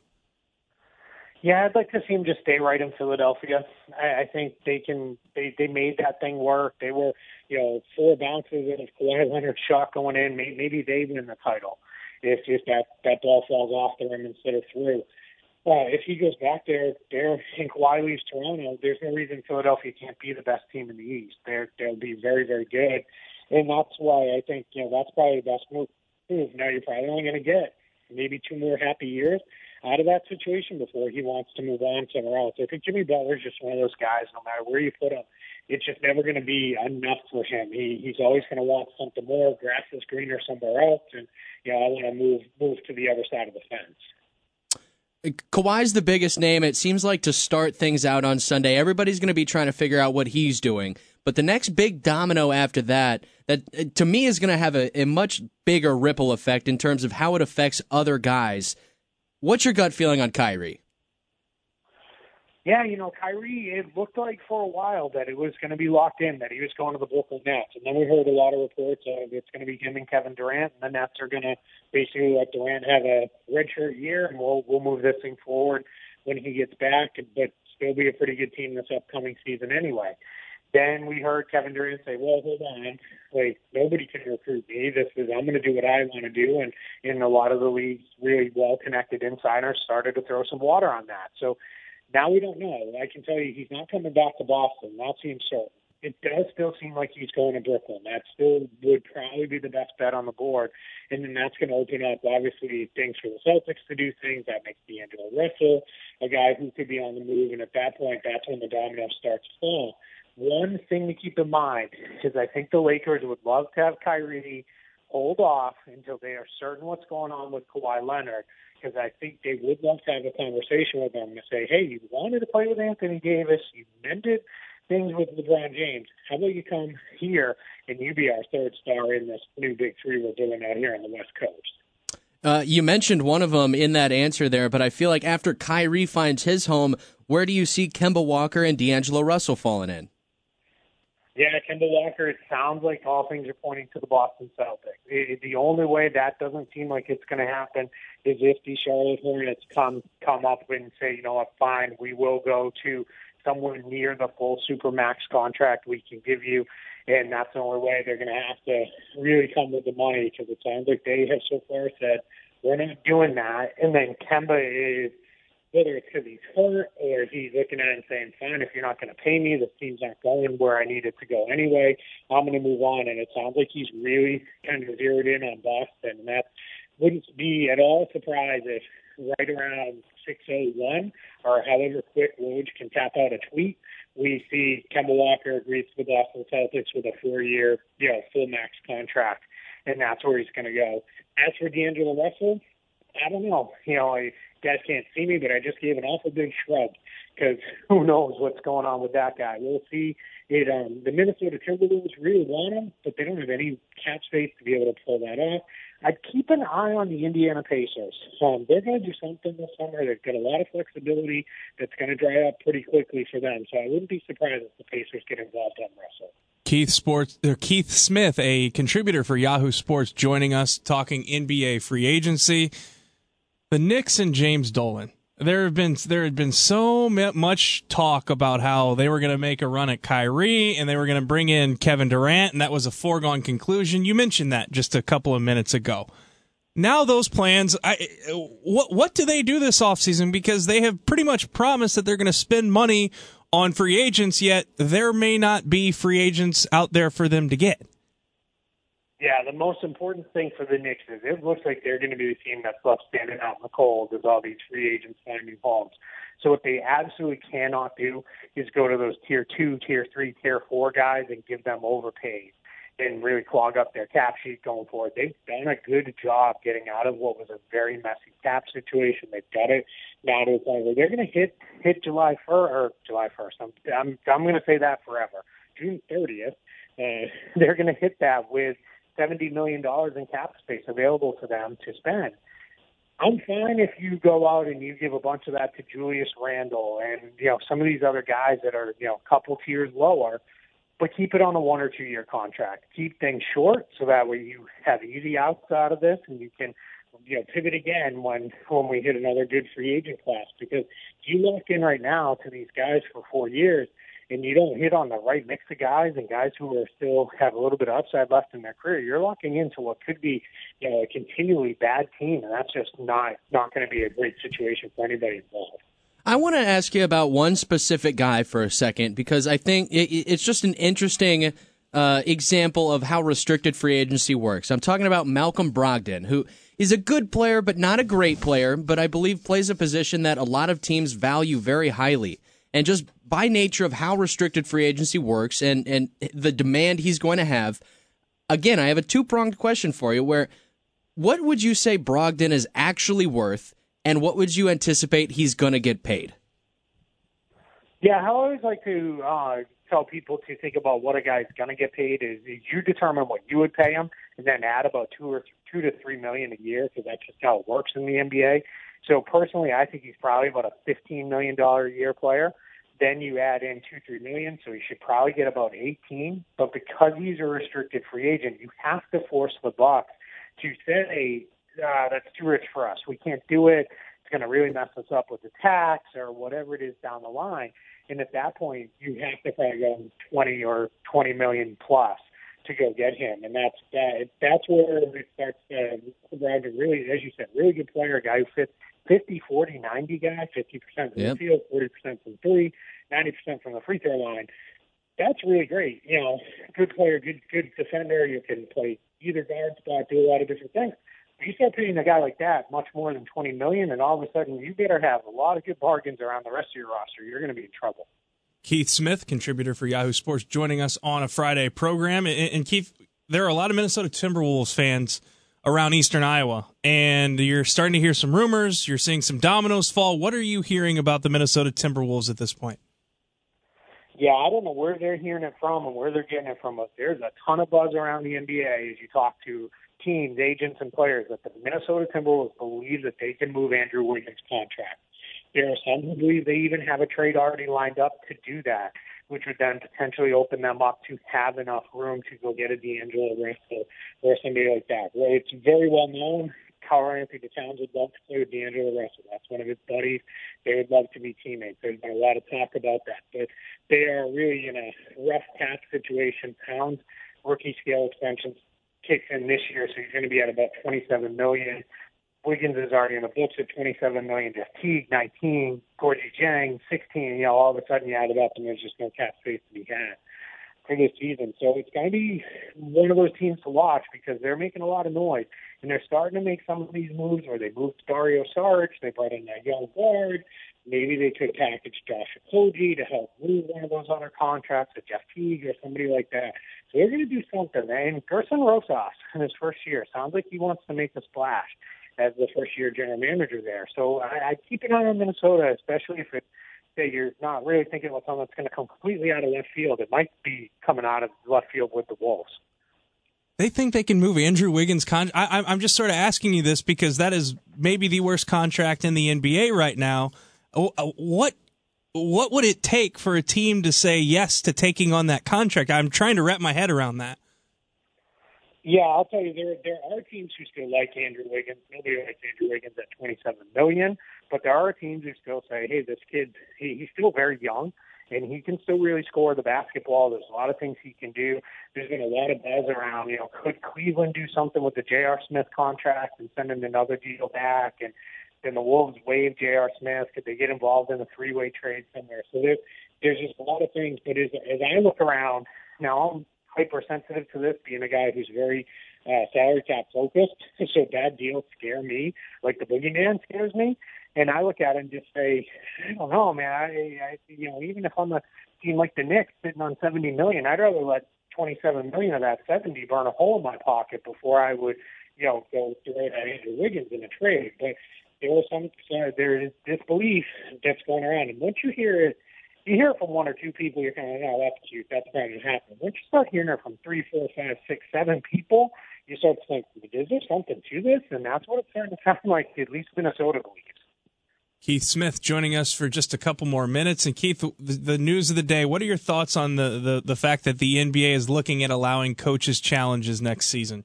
Yeah, I'd like to see him just stay right in Philadelphia. I think they made that thing work. They were, 4 bounces of Kawhi Leonard's shot going in. Maybe they win the title. If that ball falls off the rim instead of through. If he goes back there and Kawhi leaves Toronto, there's no reason Philadelphia can't be the best team in the East. They'll be very, very good. And that's why I think, that's probably the best move. Now you're probably only going to get maybe 2 more happy years out of that situation before he wants to move on somewhere else. I think Jimmy Butler's just one of those guys, no matter where you put him, it's just never going to be enough for him. He's always going to want something more, grass is greener somewhere else, and I want to move to the other side of the fence. Kawhi's the biggest name. It seems like to start things out on Sunday, everybody's going to be trying to figure out what he's doing. But the next big domino after that to me is going to have a much bigger ripple effect in terms of how it affects other guys. What's your gut feeling on Kyrie? Yeah, Kyrie, it looked like for a while that it was going to be locked in, that he was going to the Brooklyn Nets. And then we heard a lot of reports of it's going to be him and Kevin Durant, and the Nets are going to basically let Durant have a redshirt year, and we'll move this thing forward when he gets back, but still be a pretty good team this upcoming season anyway. Then we heard Kevin Durant say, well, hold on, nobody can recruit me. I'm going to do what I want to do. And a lot of the league's really well-connected insiders started to throw some water on that. So now we don't know. I can tell you he's not coming back to Boston. That seems certain. It does still seem like he's going to Brooklyn. That still would probably be the best bet on the board. And then that's going to open up, obviously, things for the Celtics to do things. That makes D'Angelo Russell a guy who could be on the move. And at that point, that's when the domino starts to fall. One thing to keep in mind is I think the Lakers would love to have Kyrie hold off until they are certain what's going on with Kawhi Leonard, because I think they would love to have a conversation with him to say, hey, you wanted to play with Anthony Davis, you mended things with LeBron James. How about you come here and you be our third star in this new big three we're doing out here on the West Coast? You mentioned one of them in that answer there, but I feel like after Kyrie finds his home, where do you see Kemba Walker and D'Angelo Russell falling in? Yeah, Kemba Walker, it sounds like all things are pointing to the Boston Celtics. The only way that doesn't seem like it's going to happen is if the Charlotte Hornets come up and say, you know what, fine, we will go to somewhere near the full Supermax contract we can give you, and that's the only way they're going to have to really come with the money, because it sounds like they have so far said, we're not doing that. And then Kemba is, whether it's because he's hurt or he's looking at it and saying, fine, if you're not going to pay me, this team's not going where I need it to go anyway, I'm going to move on. And it sounds like he's really kind of zeroed in on Boston. And that wouldn't be at all surprised if right around 6:01 or however quick Woj can tap out a tweet, we see Kemba Walker agrees to the Boston Celtics with a 4-year, full max contract. And that's where he's going to go. As for D'Angelo Russell, I don't know. You guys can't see me, but I just gave an awful big shrug, because who knows what's going on with that guy. We'll see. The Minnesota Timberwolves really want him, but they don't have any cap space to be able to pull that off. I'd keep an eye on the Indiana Pacers. They're going to do something this summer. They've got a lot of flexibility that's going to dry up pretty quickly for them. So I wouldn't be surprised if the Pacers get involved on Russell. Keith Smith, a contributor for Yahoo Sports, joining us talking NBA free agency. The Knicks and James Dolan. There had been so much talk about how they were going to make a run at Kyrie and they were going to bring in Kevin Durant, and that was a foregone conclusion. You mentioned that just a couple of minutes ago. Now those plans, what do they do this offseason? Because they have pretty much promised that they're going to spend money on free agents, yet there may not be free agents out there for them to get. Yeah, the most important thing for the Knicks is it looks like they're going to be the team that's left standing out in the cold as all these free agents finding homes. So what they absolutely cannot do is go to those tier 2, tier 3, tier 4 guys and give them overpaid and really clog up their cap sheet going forward. They've done a good job getting out of what was a very messy cap situation. They've got it now to the point where they're going to hit July 1st. I'm going to say that forever. June 30th, they're going to hit that with $70 million in cap space available to them to spend. I'm fine if you go out and you give a bunch of that to Julius Randle and, some of these other guys that are, a couple tiers lower, but keep it on a 1 or 2 year contract. Keep things short so that way you have easy outs out of this and you can, pivot again when we hit another good free agent class. Because you look in right now to these guys for 4 years, and you don't hit on the right mix of guys and guys who are still have a little bit of upside left in their career, you're locking into what could be, a continually bad team, and that's just not going to be a great situation for anybody involved. I want to ask you about one specific guy for a second, because I think it's just an interesting example of how restricted free agency works. I'm talking about Malcolm Brogdon, who is a good player but not a great player, but I believe plays a position that a lot of teams value very highly. And just by nature of how restricted free agency works and the demand he's going to have, again, I have a two-pronged question for you what would you say Brogdon is actually worth, and what would you anticipate he's going to get paid? Yeah, I always like to tell people to think about what a guy's going to get paid is you determine what you would pay him and then add about $2 to $3 million a year, because that's just how it works in the NBA. So personally, I think he's probably about a $15 million a year player. Then you add in $2-3 million, so he should probably get about 18. But because he's a restricted free agent, you have to force the Bucks to say that's too rich for us. We can't do it. It's going to really mess us up with the tax or whatever it is down the line. And at that point, you have to probably go 20 or 20 million plus to go get him, and that's where it starts around a really, as you said, really good player, a guy who fits 50, 40, 90 guy, 50% from the field, 40% from 3, 90% from the free throw line. That's really great. Good player, good defender. You can play either guard spot, do a lot of different things. But you start paying a guy like that much more than $20 million, and all of a sudden you better have a lot of good bargains around the rest of your roster. You're going to be in trouble. Keith Smith, contributor for Yahoo Sports, joining us on a Friday program. And Keith, there are a lot of Minnesota Timberwolves fans around eastern Iowa, and you're starting to hear some rumors. You're seeing some dominoes fall. What are you hearing about the Minnesota Timberwolves at this point? Yeah, I don't know where they're hearing it from and where they're getting it from. But there's a ton of buzz around the NBA as you talk to teams, agents, and players that the Minnesota Timberwolves believe that they can move Andrew Wiggins' contract. There are some who believe they even have a trade already lined up to do that, which would then potentially open them up to have enough room to go get a D'Angelo Russell or somebody like that. Well, it's very well known. Karl-Anthony Towns would love to play with D'Angelo Russell. That's one of his buddies. They would love to be teammates. There's been a lot of talk about that. But they are really in a rough cap situation. Towns' rookie scale extension kicks in this year, so he's going to be at about $27 million. Wiggins is already in the books at $27 million. Jeff Teague, 19. Gorgie Jang, 16. All of a sudden you add it up, and there's just no cap space to be had for this season. So it's going to be one of those teams to watch because they're making a lot of noise, and they're starting to make some of these moves where they moved Dario Saric, they brought in that young guard. Maybe they could package Josh Okogie to help move one of those other contracts, a Jeff Teague or somebody like that. So they're going to do something. And Gerson Rosas in his first year sounds like he wants to make a splash as the first-year general manager there. So I keep an eye on Minnesota, especially if you're not really thinking about something that's going to come completely out of left field. It might be coming out of left field with the Wolves. They think they can move Andrew Wiggins' contract. I'm just sort of asking you this because that is maybe the worst contract in the NBA right now. What what would it take for a team to say yes to taking on that contract? I'm trying to wrap my head around that. Yeah, I'll tell you, there are teams who still like Andrew Wiggins. Nobody likes Andrew Wiggins at $27 million, but there are teams who still say, hey, this kid, he's still very young, and he can still really score the basketball. There's a lot of things he can do. There's been a lot of buzz around, could Cleveland do something with the J.R. Smith contract and send him another deal back? And then the Wolves waive J.R. Smith. Could they get involved in a three-way trade somewhere? So there's just a lot of things. But as I look around, now I'm hypersensitive to this, being a guy who's very salary cap focused. So bad deals scare me, like the boogeyman scares me. And I look at it and just say, I don't know, man. I even if I'm a team like the Knicks sitting on $70 million, I'd rather let $27 million of that 70 burn a hole in my pocket before I would, go throw at Andrew Wiggins in a trade. But there is disbelief that's going around, and once you hear it. You hear it from one or two people, you're kind of like, oh, that's cute, that's probably going to happen. Once you start hearing it from 3, 4, 5, 6, 7 people, you start to think, is there something to this? And that's what it's starting to sound like, at least Minnesota believes. Keith Smith joining us for just a couple more minutes. And Keith, the news of the day, what are your thoughts on the fact that the NBA is looking at allowing coaches challenges next season?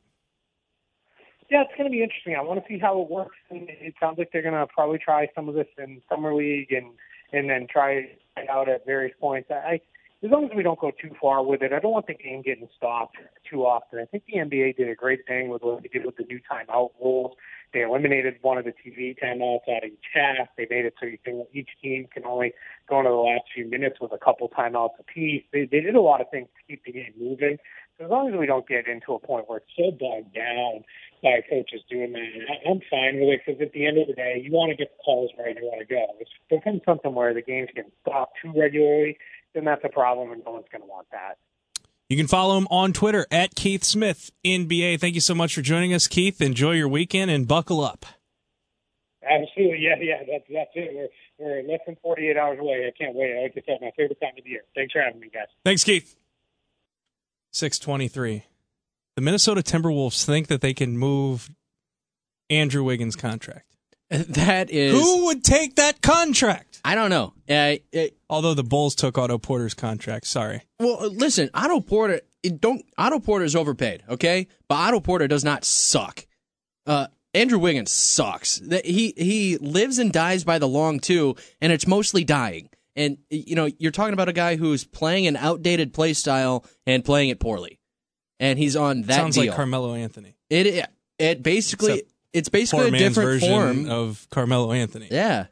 Yeah, it's going to be interesting. I want to see how it works. And it sounds like they're going to probably try some of this in Summer League and then try it out at various points. As long as we don't go too far with it, I don't want the game getting stopped too often. I think the NBA did a great thing with what they did with the new timeout rules. They eliminated one of the TV timeouts out of each half. They made it so each team can only go into the last few minutes with a couple timeouts apiece. They did a lot of things to keep the game moving. So as long as we don't get into a point where it's so bogged down by coaches doing that, I'm fine with it, because at the end of the day, you want to get the calls right, you want to go. If it becomes something where the games get stopped too regularly, then that's a problem, and no one's going to want that. You can follow him on Twitter at Keith Smith NBA. Thank you so much for joining us, Keith. Enjoy your weekend and buckle up. Absolutely, yeah, that's it. We're less than 48 hours away. I can't wait. Like I said, my favorite time of the year. Thanks for having me, guys. Thanks, Keith. 6:23. The Minnesota Timberwolves think that they can move Andrew Wiggins' contract. That is... Who would take that contract? I don't know. Although the Bulls took Otto Porter's contract. Sorry. Well, listen, Otto Porter is overpaid, okay? But Otto Porter does not suck. Andrew Wiggins sucks. He lives and dies by the long two, and it's mostly dying. And, you're talking about a guy who's playing an outdated play style and playing it poorly. And he's on that Sounds deal. like Carmelo Anthony. It's basically a different form of Carmelo Anthony. Yeah.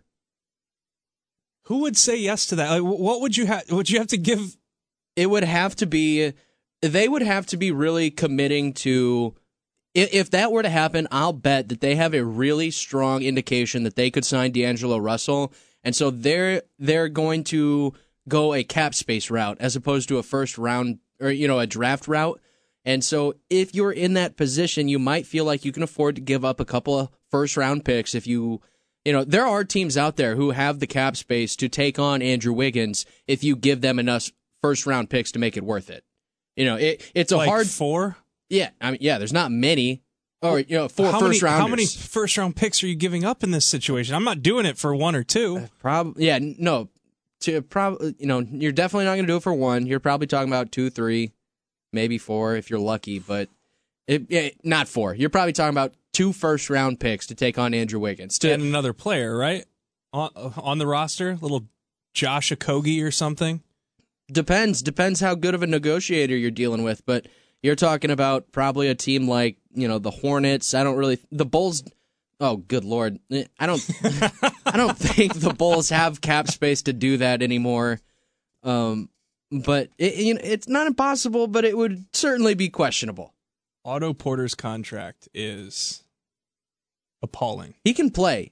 Who would say yes to that? Like, what would you have? Would you have to give? It would have to be. They would have to be really committing to. If that were to happen, I'll bet that they have a really strong indication that they could sign D'Angelo Russell, and so they're going to go a cap space route as opposed to a first round or a draft route. And so if you're in that position, you might feel like you can afford to give up a couple of first-round picks if there are teams out there who have the cap space to take on Andrew Wiggins if you give them enough first-round picks to make it worth it. It's a hard... 4? Yeah, there's not many. Or, 4 first-rounders. How many first-round picks are you giving up in this situation? I'm not doing it for 1 or 2. You're definitely not going to do it for 1. You're probably talking about 2, 3. Maybe 4 if you're lucky, but not 4. You're probably talking about 2 first-round picks to take on Andrew Wiggins. And another player, right? On the roster? Little Josh Okogie or something? Depends how good of a negotiator you're dealing with, but you're talking about probably a team like, the Hornets. The Bulls... Oh, good Lord. I don't think the Bulls have cap space to do that anymore. But it's not impossible, but it would certainly be questionable. Otto Porter's contract is appalling. He can play.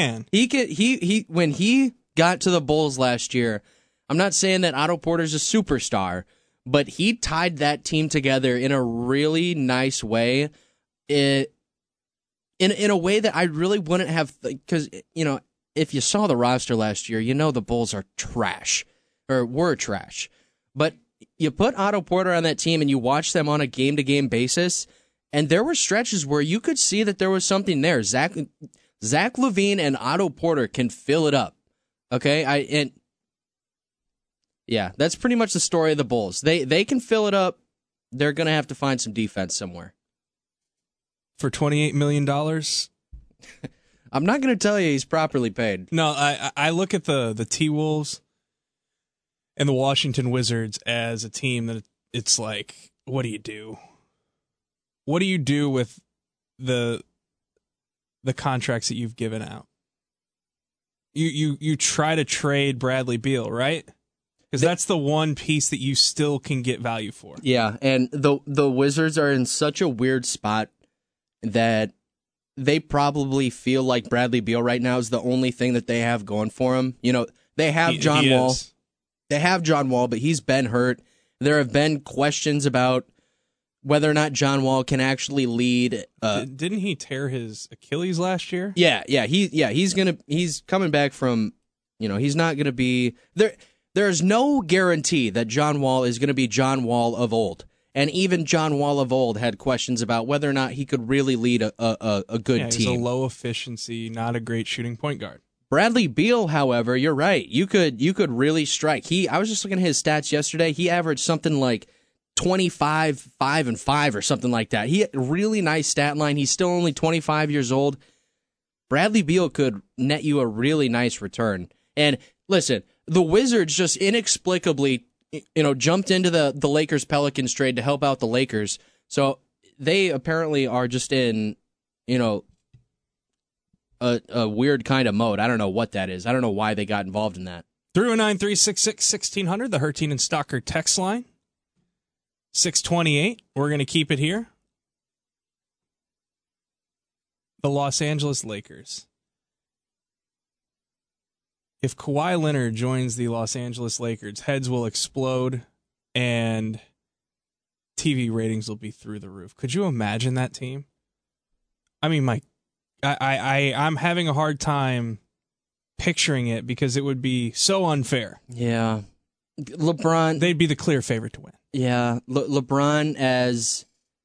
He when he got to the Bulls last year, I'm not saying that Otto Porter's a superstar, but he tied that team together in a really nice way. In a way that I really wouldn't have, because if you saw the roster last year, the Bulls are trash or were trash. But you put Otto Porter on that team and you watch them on a game-to-game basis, and there were stretches where you could see that there was something there. Zach LaVine and Otto Porter can fill it up. Okay? Yeah, that's pretty much the story of the Bulls. They can fill it up. They're going to have to find some defense somewhere. For $28 million? I'm not going to tell you he's properly paid. No, I look at the T-Wolves and the Washington Wizards as a team that it's like, what do you do? What do you do with the contracts that you've given out? You try to trade Bradley Beal, right? Because that's the one piece that you still can get value for. Yeah, and the Wizards are in such a weird spot that they probably feel like Bradley Beal right now is the only thing that they have going for them. You know, they have John Wall. They have John Wall, but he's been hurt. There have been questions about whether or not John Wall can actually lead. Didn't he tear his Achilles last year? Yeah. He's coming back from. You know, he's not gonna be there. There's no guarantee that John Wall is gonna be John Wall of old. And even John Wall of old had questions about whether or not he could really lead a good team. He's a low efficiency, not a great shooting point guard. Bradley Beal, however, you're right. You could really strike. I was just looking at his stats yesterday. He averaged something like 25, 5, and 5 or something like that. He had a really nice stat line. He's still only 25 years old. Bradley Beal could net you a really nice return. And listen, the Wizards just inexplicably jumped into the Lakers-Pelicans trade to help out the Lakers. So they apparently are just in, a weird kind of mode. I don't know what that is. I don't know why they got involved in that. 319-366-1600, the Hertine and Stalker text line. 628, we're going to keep it here. The Los Angeles Lakers. If Kawhi Leonard joins the Los Angeles Lakers, heads will explode and TV ratings will be through the roof. Could you imagine that team? I mean, I'm having a hard time picturing it because it would be so unfair. Yeah. LeBron. They'd be the clear favorite to win. Yeah. LeBron as...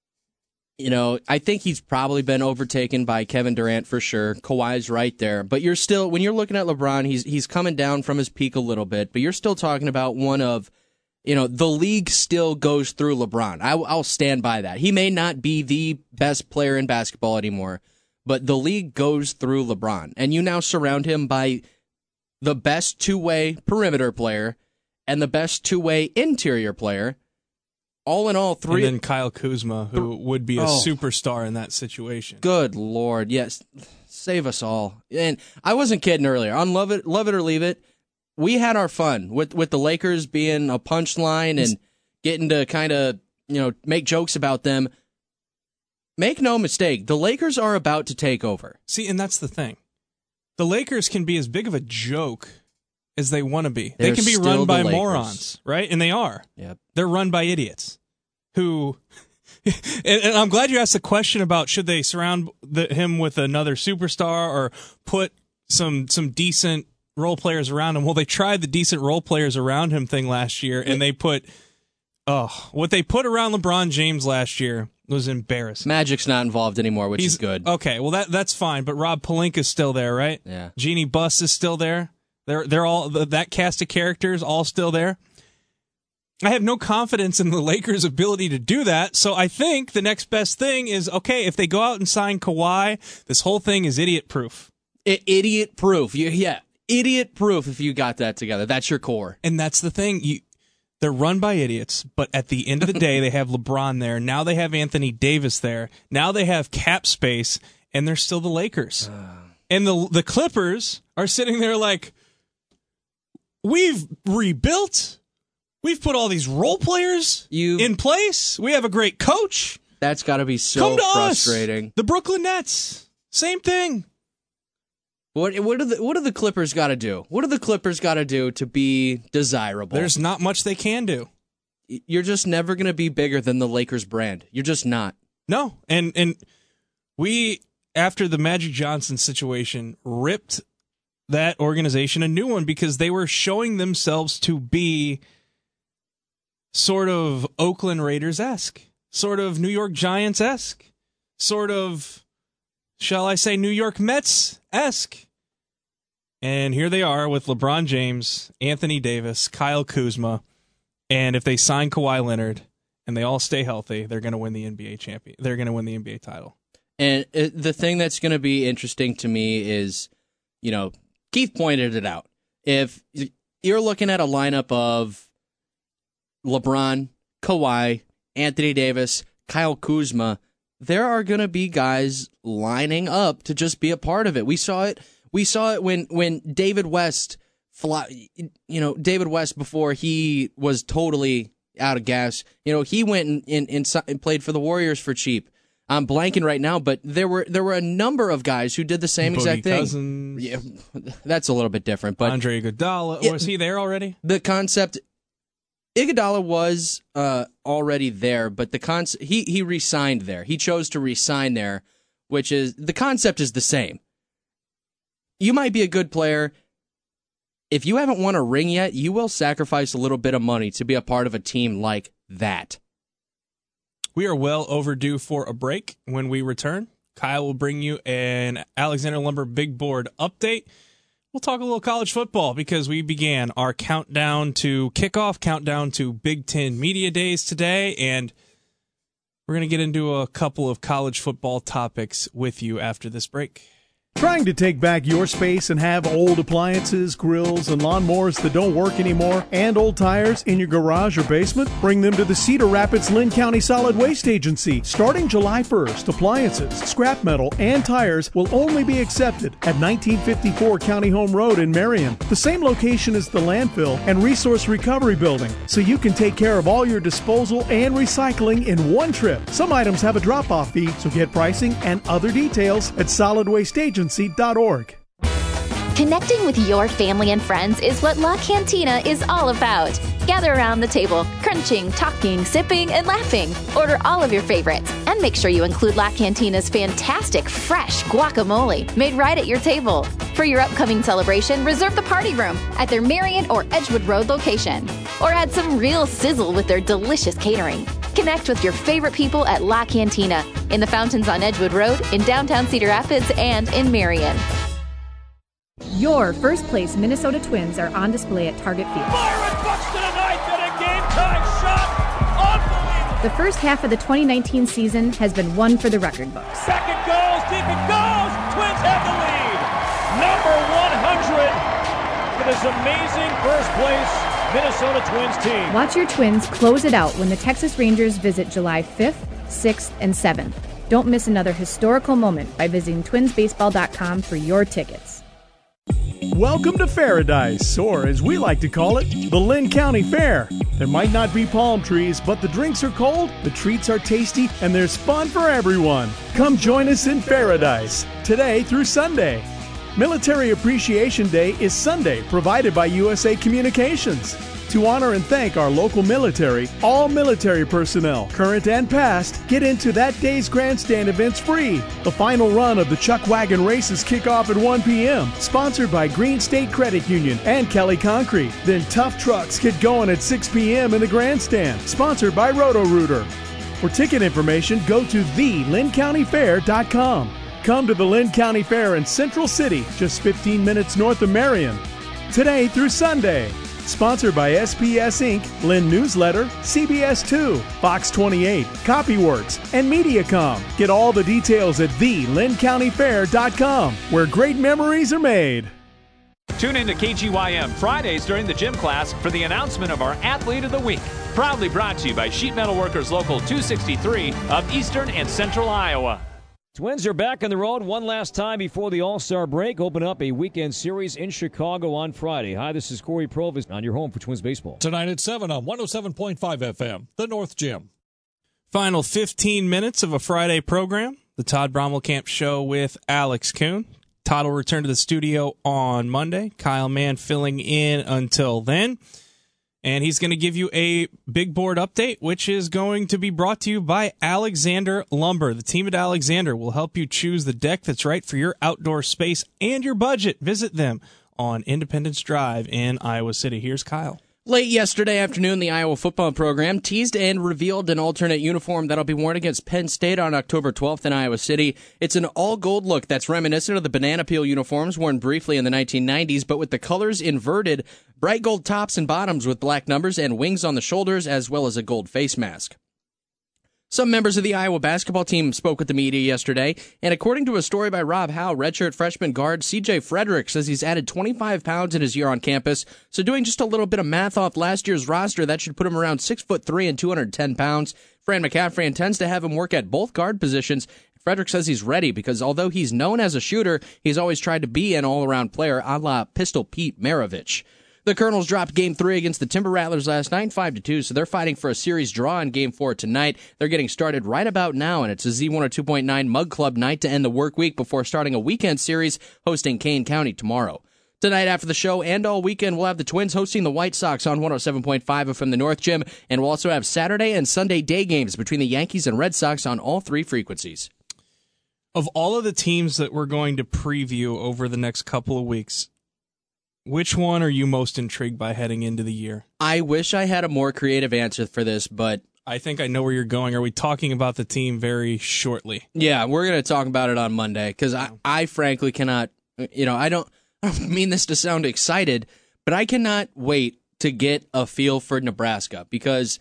I think he's probably been overtaken by Kevin Durant for sure. Kawhi's right there. But you're still, when you're looking at LeBron, he's coming down from his peak a little bit, but you're still talking about one of, the league still goes through LeBron. I'll stand by that. He may not be the best player in basketball anymore, but the league goes through LeBron. And you now surround him by the best two-way perimeter player and the best two-way interior player. All in all, three. And then Kyle Kuzma, who would be a superstar in that situation. Good Lord, yes, save us all. And I wasn't kidding earlier. On Love It or Leave It, we had our fun with the Lakers being a punchline and getting to kind of make jokes about them. Make no mistake, the Lakers are about to take over. See, and that's the thing. The Lakers can be as big of a joke as they want to be. They can be run by morons, right? And they are. Yep. They're run by idiots who, and I'm glad you asked the question about should they surround him with another superstar or put some decent role players around him. Well, they tried the decent role players around him thing last year, and they put, what they put around LeBron James last year was embarrassing. Magic's not involved anymore, which is good. Okay, well that's fine, but Rob Pelinka's still there, right? Yeah. Jeannie Buss is still there. They're all that cast of characters all still there. I have no confidence in the Lakers' ability to do that, so I think the next best thing is, okay, if they go out and sign Kawhi, this whole thing is idiot-proof. Idiot-proof. Yeah, idiot-proof if you got that together. That's your core. And that's the thing. They're run by idiots, but at the end of the day, they have LeBron there. Now they have Anthony Davis there. Now they have cap space, and they're still the Lakers. And the Clippers are sitting there like, we've rebuilt. We've put all these role players in place. We have a great coach. That's got to be so frustrating. Us. The Brooklyn Nets, same thing. What do the Clippers got to do? What do the Clippers got to do to be desirable? There's not much they can do. You're just never going to be bigger than the Lakers brand. You're just not. No, and we, after the Magic Johnson situation, ripped that organization a new one because they were showing themselves to be sort of Oakland Raiders-esque, sort of New York Giants-esque, sort of, shall I say, New York Mets-esque. And here they are with LeBron James, Anthony Davis, Kyle Kuzma, and if they sign Kawhi Leonard and they all stay healthy, they're going to win the NBA champion. They're going to win the NBA title. And the thing that's going to be interesting to me is, Keith pointed it out. If you're looking at a lineup of LeBron, Kawhi, Anthony Davis, Kyle Kuzma, there are going to be guys lining up to just be a part of it. We saw it when David West David West, before he was totally out of gas, he went and played for the Warriors for cheap. I'm blanking right now, but there were a number of guys who did the same exact thing. Cousins. Yeah, that's a little bit different. But Andre Iguodala, was he there already? The concept, Iguodala was already there, but he re-signed there. He chose to re-sign there, which is, the concept is the same. You might be a good player. If you haven't won a ring yet, you will sacrifice a little bit of money to be a part of a team like that. We are well overdue for a break. When we return, Kyle will bring you an Alexander Lumber Big Board update. We'll talk a little college football because we began our countdown to Big Ten Media Days today, and we're going to get into a couple of college football topics with you after this break. Trying to take back your space and have old appliances, grills, and lawnmowers that don't work anymore, and old tires in your garage or basement? Bring them to the Cedar Rapids Lynn County Solid Waste Agency. Starting July 1st, appliances, scrap metal, and tires will only be accepted at 1954 County Home Road in Marion, the same location as the landfill and resource recovery building, so you can take care of all your disposal and recycling in one trip. Some items have a drop-off fee, so get pricing and other details at solidwasteagency.org. Connecting with your family and friends is what La Cantina is all about. Gather around the table, crunching, talking, sipping, and laughing. Order all of your favorites, and make sure you include La Cantina's fantastic, fresh guacamole made right at your table. For your upcoming celebration, reserve the party room at their Marion or Edgewood Road location. Or add some real sizzle with their delicious catering. Connect with your favorite people at La Cantina in the fountains on Edgewood Road, in downtown Cedar Rapids, and in Marion. Your first place Minnesota Twins are on display at Target Field. Byron Buxton a ninth and a game-time shot. Unbelievable. The first half of the 2019 season has been one for the record books. Second goes, deep it goes. Twins have the lead. Number 100 for this amazing first place Minnesota Twins team. Watch your Twins close it out when the Texas Rangers visit July 5th, 6th, and 7th. Don't miss another historical moment by visiting twinsbaseball.com for your tickets. Welcome to Paradise, or as we like to call it, the Lynn County Fair. There might not be palm trees, but the drinks are cold, the treats are tasty, and there's fun for everyone. Come join us in Paradise, today through Sunday. Military Appreciation Day is Sunday, provided by USA Communications. To honor and thank our local military, all military personnel, current and past, get into that day's grandstand events free. The final run of the Chuck Wagon races kick off at 1 p.m., sponsored by Green State Credit Union and Kelly Concrete. Then Tough Trucks get going at 6 p.m. in the grandstand, sponsored by Roto-Rooter. For ticket information, go to thelyncountyfair.com. Come to the Lynn County Fair in Central City, just 15 minutes north of Marion. Today through Sunday. Sponsored by SPS Inc., Lynn Newsletter, CBS 2, Fox 28, Copyworks, and Mediacom. Get all the details at thelyncountyfair.com, where great memories are made. Tune in to KGYM Fridays during the gym class for the announcement of our Athlete of the Week. Proudly brought to you by Sheet Metal Workers Local 263 of Eastern and Central Iowa. Twins are back on the road one last time before the All-Star break. Open up a weekend series in Chicago on Friday. Hi, this is Corey Provis on your home for Twins baseball. Tonight at 7 on 107.5 FM, the North Gym. Final 15 minutes of a Friday program, the Todd Brommelkamp Show with Alex Kuhn. Todd will return to the studio on Monday. Kyle Mann filling in until then. And he's going to give you a big board update, which is going to be brought to you by Alexander Lumber. The team at Alexander will help you choose the deck that's right for your outdoor space and your budget. Visit them on Independence Drive in Iowa City. Here's Kyle. Late yesterday afternoon, the Iowa football program teased and revealed an alternate uniform that'll be worn against Penn State on October 12th in Iowa City. It's an all-gold look that's reminiscent of the banana peel uniforms worn briefly in the 1990s, but with the colors inverted, bright gold tops and bottoms with black numbers and wings on the shoulders, as well as a gold face mask. Some members of the Iowa basketball team spoke with the media yesterday, and according to a story by Rob Howe, redshirt freshman guard C.J. Frederick says he's added 25 pounds in his year on campus, so doing just a little bit of math off last year's roster, that should put him around 6'3" and 210 pounds. Fran McCaffrey intends to have him work at both guard positions. Frederick says he's ready because although he's known as a shooter, he's always tried to be an all-around player a la Pistol Pete Maravich. The Colonels dropped Game 3 against the Timber Rattlers last night, 5-2, so they're fighting for a series draw in Game 4 tonight. They're getting started right about now, and it's a Z102.9 Mug Club night to end the work week before starting a weekend series hosting Kane County tomorrow. Tonight after the show and all weekend, we'll have the Twins hosting the White Sox on 107.5 FM the North Gym, and we'll also have Saturday and Sunday day games between the Yankees and Red Sox on all three frequencies. Of all of the teams that we're going to preview over the next couple of weeks, which one are you most intrigued by heading into the year? I wish I had a more creative answer for this, but I think I know where you're going. Are we talking about the team very shortly? Yeah, we're going to talk about it on Monday because I frankly cannot, I don't mean this to sound excited, but I cannot wait to get a feel for Nebraska because,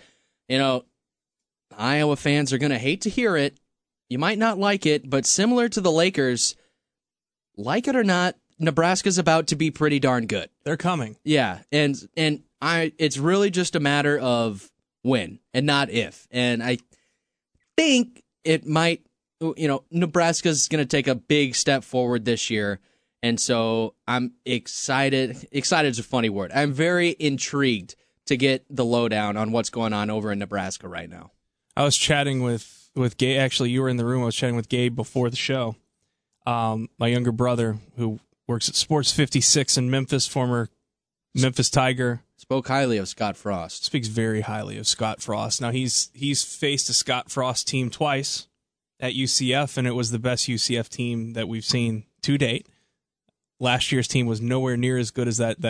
Iowa fans are going to hate to hear it. You might not like it, but similar to the Lakers, like it or not, Nebraska's about to be pretty darn good. They're coming. Yeah, and it's really just a matter of when and not if. And I think it might, Nebraska's going to take a big step forward this year. And so I'm excited. Excited is a funny word. I'm very intrigued to get the lowdown on what's going on over in Nebraska right now. I was chatting with Gabe. Actually, you were in the room. I was chatting with Gabe before the show. My younger brother, who works at Sports 56 in Memphis, former Memphis Tiger. Spoke highly of Scott Frost. Speaks very highly of Scott Frost. Now, he's faced a Scott Frost team twice at UCF, and it was the best UCF team that we've seen to date. Last year's team was nowhere near as good as that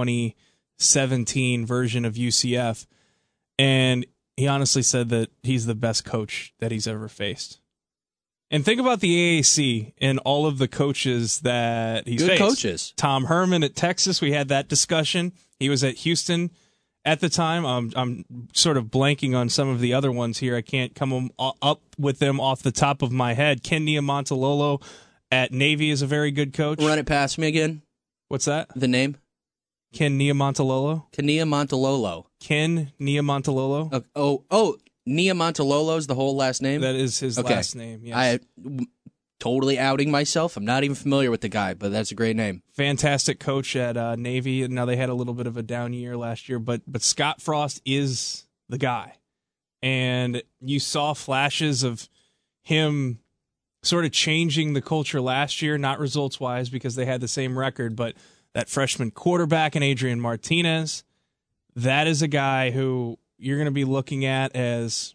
2017 version of UCF. And he honestly said that he's the best coach that he's ever faced. And think about the AAC and all of the coaches that he's faced. Good coaches. Tom Herman at Texas, we had that discussion. He was at Houston at the time. I'm sort of blanking on some of the other ones here. I can't come up with them off the top of my head. Ken Niumatalolo at Navy is a very good coach. Run it past me again. What's that? The name? Ken Niumatalolo. Ken Niumatalolo. Ken Niumatalolo. Oh. Niumatalolo's the whole last name? That is his last name, yes. Totally outing myself. I'm not even familiar with the guy, but that's a great name. Fantastic coach at Navy. Now, they had a little bit of a down year last year, but Scott Frost is the guy. And you saw flashes of him sort of changing the culture last year, not results-wise because they had the same record, but that freshman quarterback in Adrian Martinez, that is a guy who you're going to be looking at as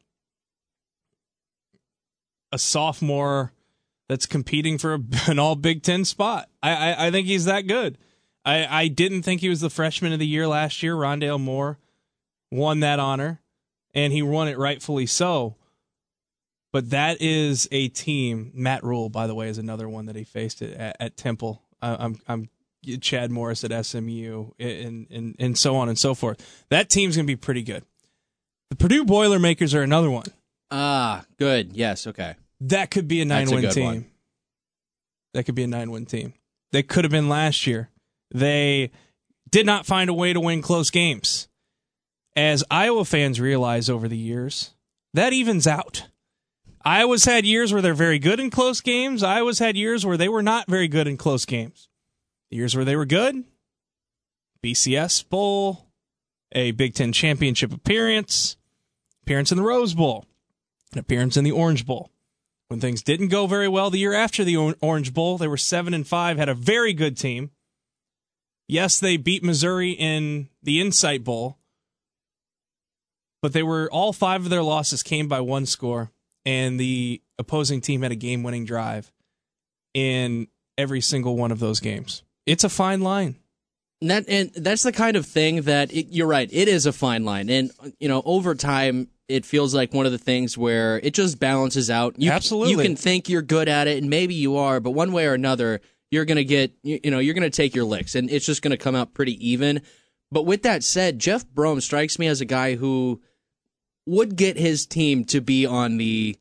a sophomore that's competing for an all Big Ten spot. I think he's that good. I didn't think he was the freshman of the year last year. Rondale Moore won that honor, and he won it rightfully so. But that is a team. Matt Rule, by the way, is another one that he faced at Temple. I'm Chad Morris at SMU, and so on and so forth. That team's going to be pretty good. The Purdue Boilermakers are another one. Ah, good. Yes, okay. That could be a 9-win team. That could be a 9-win team. They could have been last year. They did not find a way to win close games. As Iowa fans realize over the years, that evens out. Iowa's had years where they're very good in close games. Iowa's had years where they were not very good in close games. The years where they were good, BCS Bowl, a Big Ten championship appearance in the Rose Bowl, an appearance in the Orange Bowl. When things didn't go very well the year after the Orange Bowl, they were 7-5, had a very good team. Yes, they beat Missouri in the Insight Bowl, but all 5 of their losses came by one score, and the opposing team had a game-winning drive in every single one of those games. It's a fine line. And that's the kind of thing that, you're right, it is a fine line. And, over time, it feels like one of the things where it just balances out. Absolutely. You can think you're good at it, and maybe you are, but one way or another, you're going to get, you're going to take your licks, and it's just going to come out pretty even. But with that said, Jeff Brohm strikes me as a guy who would get his team to be on the,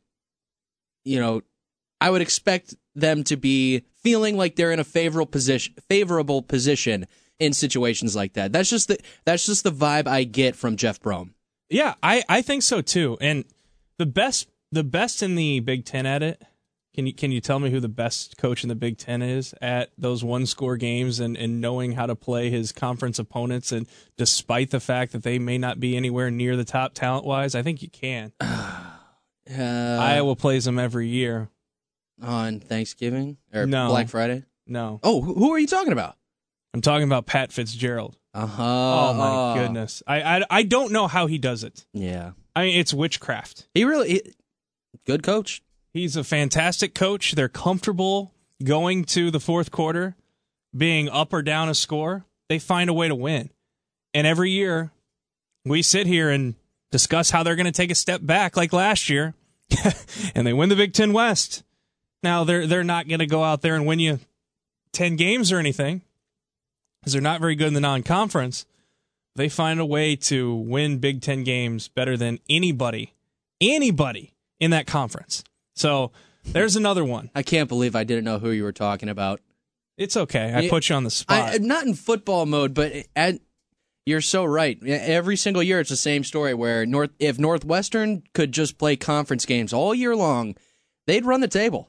I would expect them to be feeling like they're in a favorable position in situations like that. That's just the vibe I get from Jeff Brohm. Yeah, I think so too. And the best in the Big Ten at it. Can you tell me who the best coach in the Big Ten is at those one-score games and knowing how to play his conference opponents, and despite the fact that they may not be anywhere near the top talent-wise? I think you can. Iowa plays them every year. On Thanksgiving? Or no. Black Friday? No. Oh, who are you talking about? I'm talking about Pat Fitzgerald. Uh-huh. Oh, my goodness. I don't know how he does it. Yeah. I mean, it's witchcraft. Good coach. He's a fantastic coach. They're comfortable going to the fourth quarter, being up or down a score. They find a way to win. And every year, we sit here and discuss how they're going to take a step back like last year, and they win the Big Ten West. Now, they're not going to go out there and win you 10 games or anything, because they're not very good in the non-conference. They find a way to win Big Ten games better than anybody in that conference. So there's another one. I can't believe I didn't know who you were talking about. It's okay. I put you on the spot. I'm not in football mode, but you're so right. Every single year it's the same story where if Northwestern could just play conference games all year long, they'd run the table.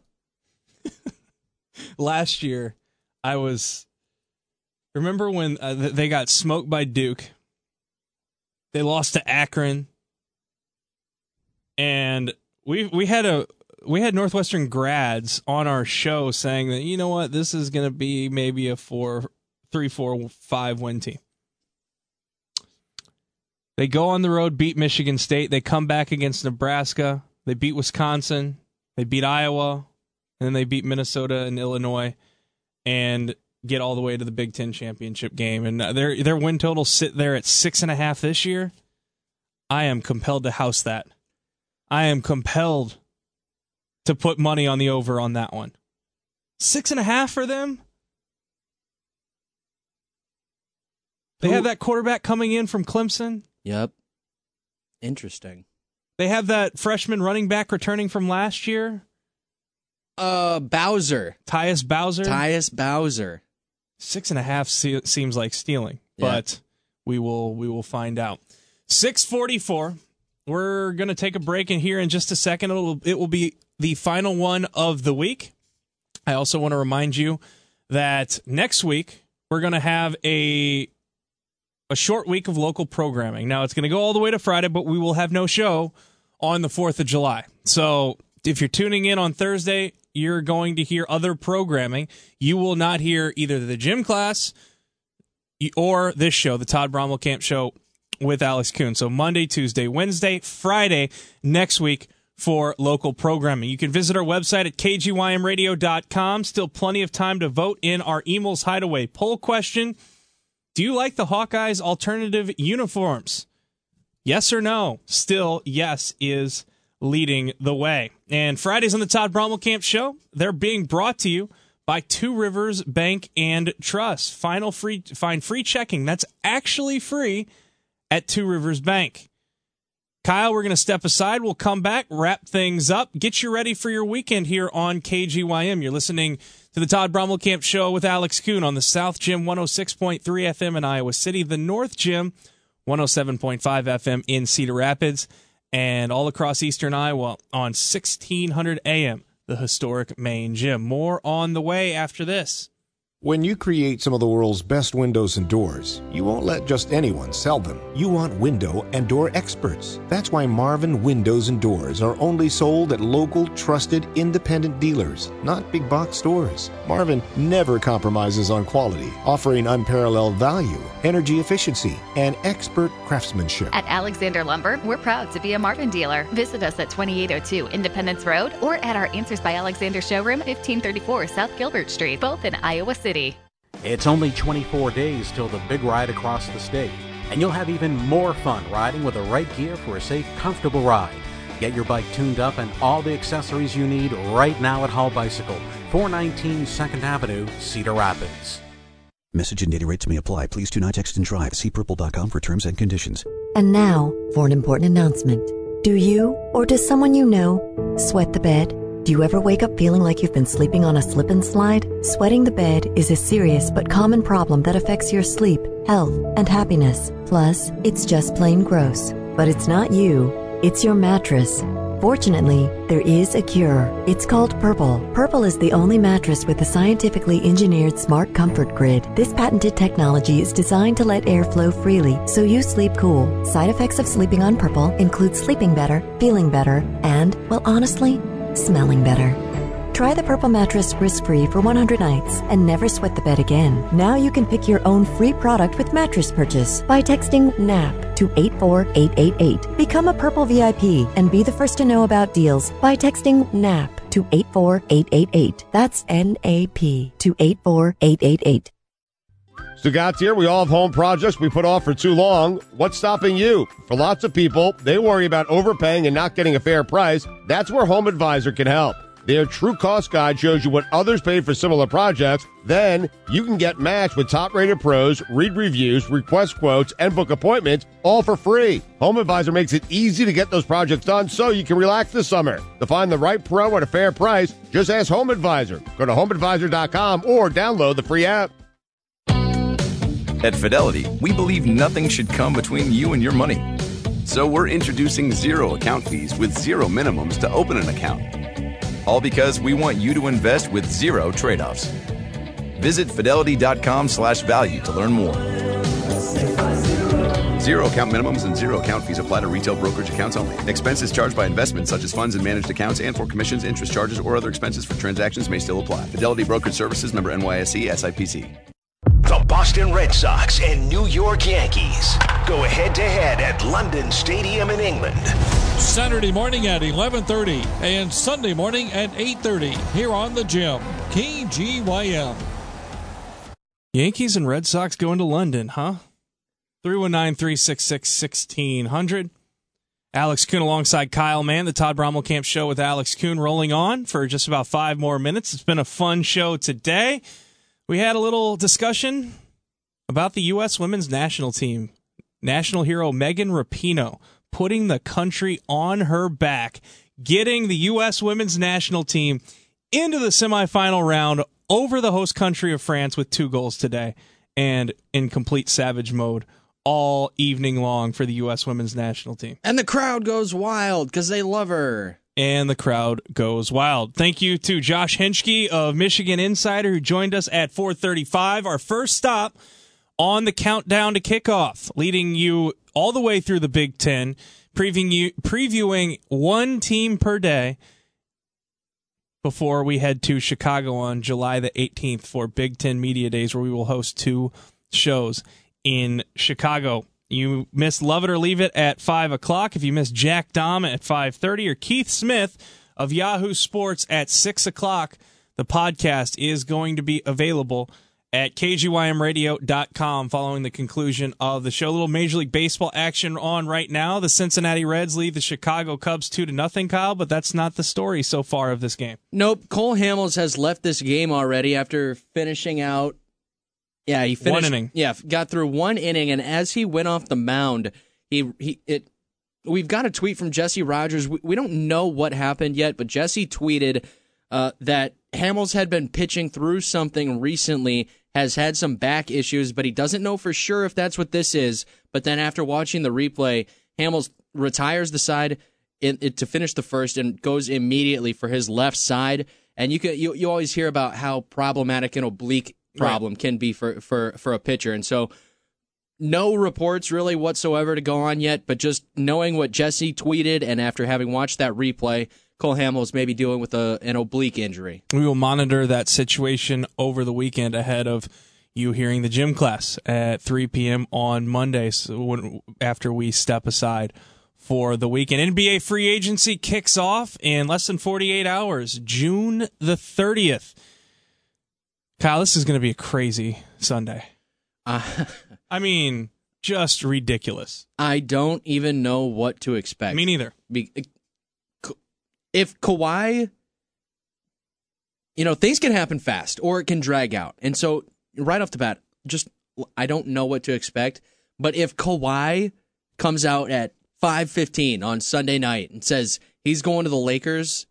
Last year, remember when they got smoked by Duke? They lost to Akron. And we had Northwestern grads on our show saying that, you know what, this is going to be maybe a 3-4-5 win team. They go on the road, beat Michigan State. They come back against Nebraska. They beat Wisconsin. They beat Iowa. And then they beat Minnesota and Illinois and get all the way to the Big Ten championship game. And their win total sit there at 6.5 this year. I am compelled to house that. I am compelled to put money on the over on that one. 6.5 for them? They have that quarterback coming in from Clemson. Yep. Interesting. They have that freshman running back returning from last year. Bowser. Tyus Bowser. 6.5 seems like stealing, but we will find out. 6:44. We're going to take a break in here in just a second. It will be the final one of the week. I also want to remind you that next week we're going to have a short week of local programming. Now, it's going to go all the way to Friday, but we will have no show on the 4th of July. So if you're tuning in on Thursday, you're going to hear other programming. You will not hear either the gym class or this show, the Todd Brommelkamp Show with Alex Kuhn. So Monday, Tuesday, Wednesday, Friday next week for local programming. You can visit our website at kgymradio.com. Still plenty of time to vote in our Emil's Hideaway poll question. Do you like the Hawkeyes alternative uniforms? Yes or no? Still, yes is leading the way. And Fridays on the Todd Brommelkamp Show, they're being brought to you by Two Rivers Bank and Trust. Find free checking. That's actually free at Two Rivers Bank. Kyle, we're going to step aside. We'll come back, wrap things up, get you ready for your weekend here on KGYM. You're listening to the Todd Brommelkamp Show with Alex Kuhn on the South Gym 106.3 FM in Iowa City, the North Gym 107.5 FM in Cedar Rapids, and all across eastern Iowa on 1600 AM, the historic main gym. More on the way after this. When you create some of the world's best windows and doors, you won't let just anyone sell them. You want window and door experts. That's why Marvin Windows and Doors are only sold at local, trusted, independent dealers, not big box stores. Marvin never compromises on quality, offering unparalleled value, energy efficiency, and expert craftsmanship. At Alexander Lumber, we're proud to be a Marvin dealer. Visit us at 2802 Independence Road or at our Answers by Alexander showroom, 1534 South Gilbert Street, both in Iowa City. It's only 24 days till the big ride across the state, and you'll have even more fun riding with the right gear for a safe, comfortable ride. Get your bike tuned up and all the accessories you need right now at Hall Bicycle, 419 2nd Avenue, Cedar Rapids. Message and data rates may apply. Please do not text and drive. See purple.com for terms and conditions. And now for an important announcement. Do you, or does someone you know, sweat the bed? Do you ever wake up feeling like you've been sleeping on a slip and slide? Sweating the bed is a serious but common problem that affects your sleep, health, and happiness. Plus, it's just plain gross. But it's not you, it's your mattress. Fortunately, there is a cure. It's called Purple. Purple is the only mattress with a scientifically engineered smart comfort grid. This patented technology is designed to let air flow freely so you sleep cool. Side effects of sleeping on Purple include sleeping better, feeling better, and, well, honestly, smelling better. Try the Purple mattress risk-free for 100 nights and never sweat the bed again. Now you can pick your own free product with mattress purchase by texting NAP to 84888. Become a Purple VIP and be the first to know about deals by texting NAP to 84888. That's NAP to 84888. Stugatz here. We all have home projects we put off for too long. What's stopping you? For lots of people, they worry about overpaying and not getting a fair price. That's where Home Advisor can help. Their True Cost Guide shows you what others pay for similar projects. Then you can get matched with top-rated pros, read reviews, request quotes, and book appointments, all for free. Home Advisor makes it easy to get those projects done so you can relax this summer. To find the right pro at a fair price, just ask Home Advisor. Go to homeadvisor.com or download the free app. At Fidelity, we believe nothing should come between you and your money. So we're introducing zero account fees with zero minimums to open an account. All because we want you to invest with zero trade-offs. Visit fidelity.com/value to learn more. Zero account minimums and zero account fees apply to retail brokerage accounts only. Expenses charged by investments such as funds and managed accounts and for commissions, interest charges, or other expenses for transactions may still apply. Fidelity Brokerage Services, member NYSE, SIPC. The Boston Red Sox and New York Yankees go head-to-head at London Stadium in England. Saturday morning at 11:30 and Sunday morning at 8:30 here on the Gym, KGYM. Yankees and Red Sox going to London, huh? 319-366-1600. Alex Kuhn alongside Kyle Mann, the Todd Brommelkamp Show with Alex Kuhn rolling on for just about 5 more minutes. It's been a fun show today. We had a little discussion about the U.S. women's national team. National hero Megan Rapinoe putting the country on her back, getting the U.S. women's national team into the semifinal round over the host country of France with 2 goals today, and in complete savage mode all evening long for the U.S. women's national team. And the crowd goes wild because they love her. And the crowd goes wild. Thank you to Josh Henschke of Michigan Insider, who joined us at 4:35. Our first stop on the countdown to kickoff, leading you all the way through the Big Ten, previewing one team per day before we head to Chicago on July the 18th for Big Ten Media Days, where we will host 2 shows in Chicago. You missed Love It or Leave It at 5 o'clock. If you missed Jack Dom at 5:30 or Keith Smith of Yahoo Sports at 6 o'clock, the podcast is going to be available at KGYMradio.com following the conclusion of the show. A little Major League Baseball action on right now. The Cincinnati Reds lead the Chicago Cubs 2-0, Kyle, but that's not the story so far of this game. Nope. Cole Hamels has left this game already after finishing out. Yeah, he finished 1 inning. Yeah, got through 1 inning, and as he went off the mound, we've got a tweet from Jesse Rogers. We don't know what happened yet, but Jesse tweeted that Hamels had been pitching through something recently, has had some back issues, but he doesn't know for sure if that's what this is. But then after watching the replay, Hamels retires the side to finish the first and goes immediately for his left side. And you always hear about how problematic an oblique problem can be for a pitcher. And so no reports really whatsoever to go on yet, but just knowing what Jesse tweeted and after having watched that replay, Cole Hamels may be dealing with an oblique injury. We will monitor that situation over the weekend ahead of you hearing the gym class at 3 p.m. on Monday, after we step aside for the weekend. NBA free agency kicks off in less than 48 hours, June the 30th. Kyle, this is going to be a crazy Sunday. I mean, just ridiculous. I don't even know what to expect. Me neither. If Kawhi, things can happen fast or it can drag out. And so right off the bat, I don't know what to expect. But if Kawhi comes out at 5:15 on Sunday night and says he's going to the Lakers,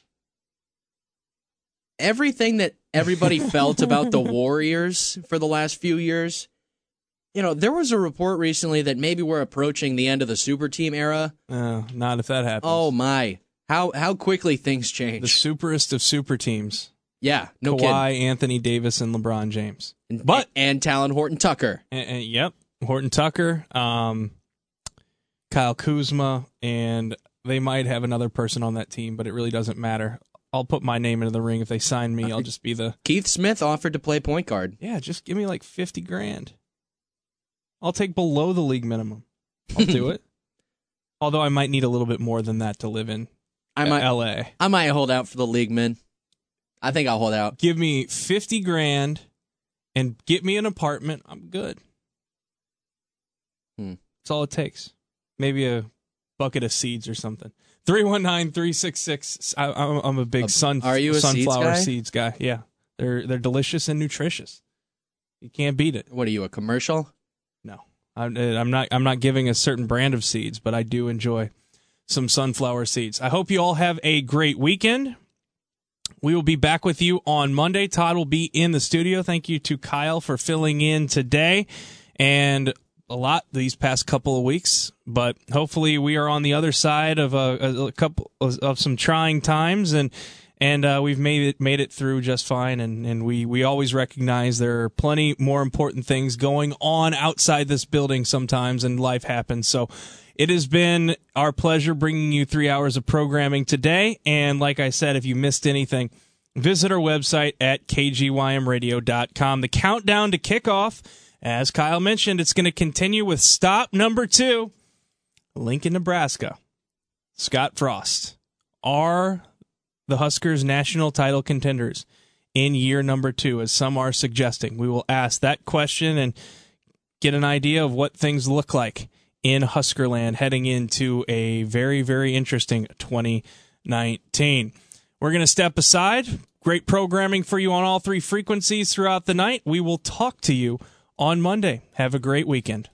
everything that everybody felt about the Warriors for the last few years, there was a report recently that maybe we're approaching the end of the super team era. Not if that happens. Oh, my. How quickly things change. The superest of super teams. Yeah, no Kawhi, kidding. Anthony Davis, and LeBron James. And Talon Horton-Tucker. Yep, Horton-Tucker, Kyle Kuzma, and they might have another person on that team, but it really doesn't matter. I'll put my name into the ring. If they sign me, I'll just be the... Keith Smith offered to play point guard. Yeah, just give me like $50,000. I'll take below the league minimum. I'll do it. Although I might need a little bit more than that to live in LA. I might hold out for the league men. I think I'll hold out. Give me $50,000 and get me an apartment. I'm good. That's all it takes. Maybe a bucket of seeds or something. 319-366. I'm a big sunflower seeds guy. Yeah, they're delicious and nutritious. You can't beat it. What are you, a commercial? No, I'm not giving a certain brand of seeds, but I do enjoy some sunflower seeds. I hope you all have a great weekend. We will be back with you on Monday. Todd will be in the studio. Thank you to Kyle for filling in today and a lot these past couple of weeks. But hopefully we are on the other side of a couple of some trying times, and we've made it through just fine. And we always recognize there are plenty more important things going on outside this building sometimes, and life happens. So it has been our pleasure bringing you 3 hours of programming today. And like I said, if you missed anything, visit our website at kgymradio.com. The countdown to kickoff, as Kyle mentioned, it's going to continue with stop number 2, Lincoln, Nebraska. Scott Frost. Are the Huskers national title contenders in year number 2, as some are suggesting? We will ask that question and get an idea of what things look like in Huskerland heading into a very, very interesting 2019. We're going to step aside. Great programming for you on all 3 frequencies throughout the night. We will talk to you on Monday. Have a great weekend.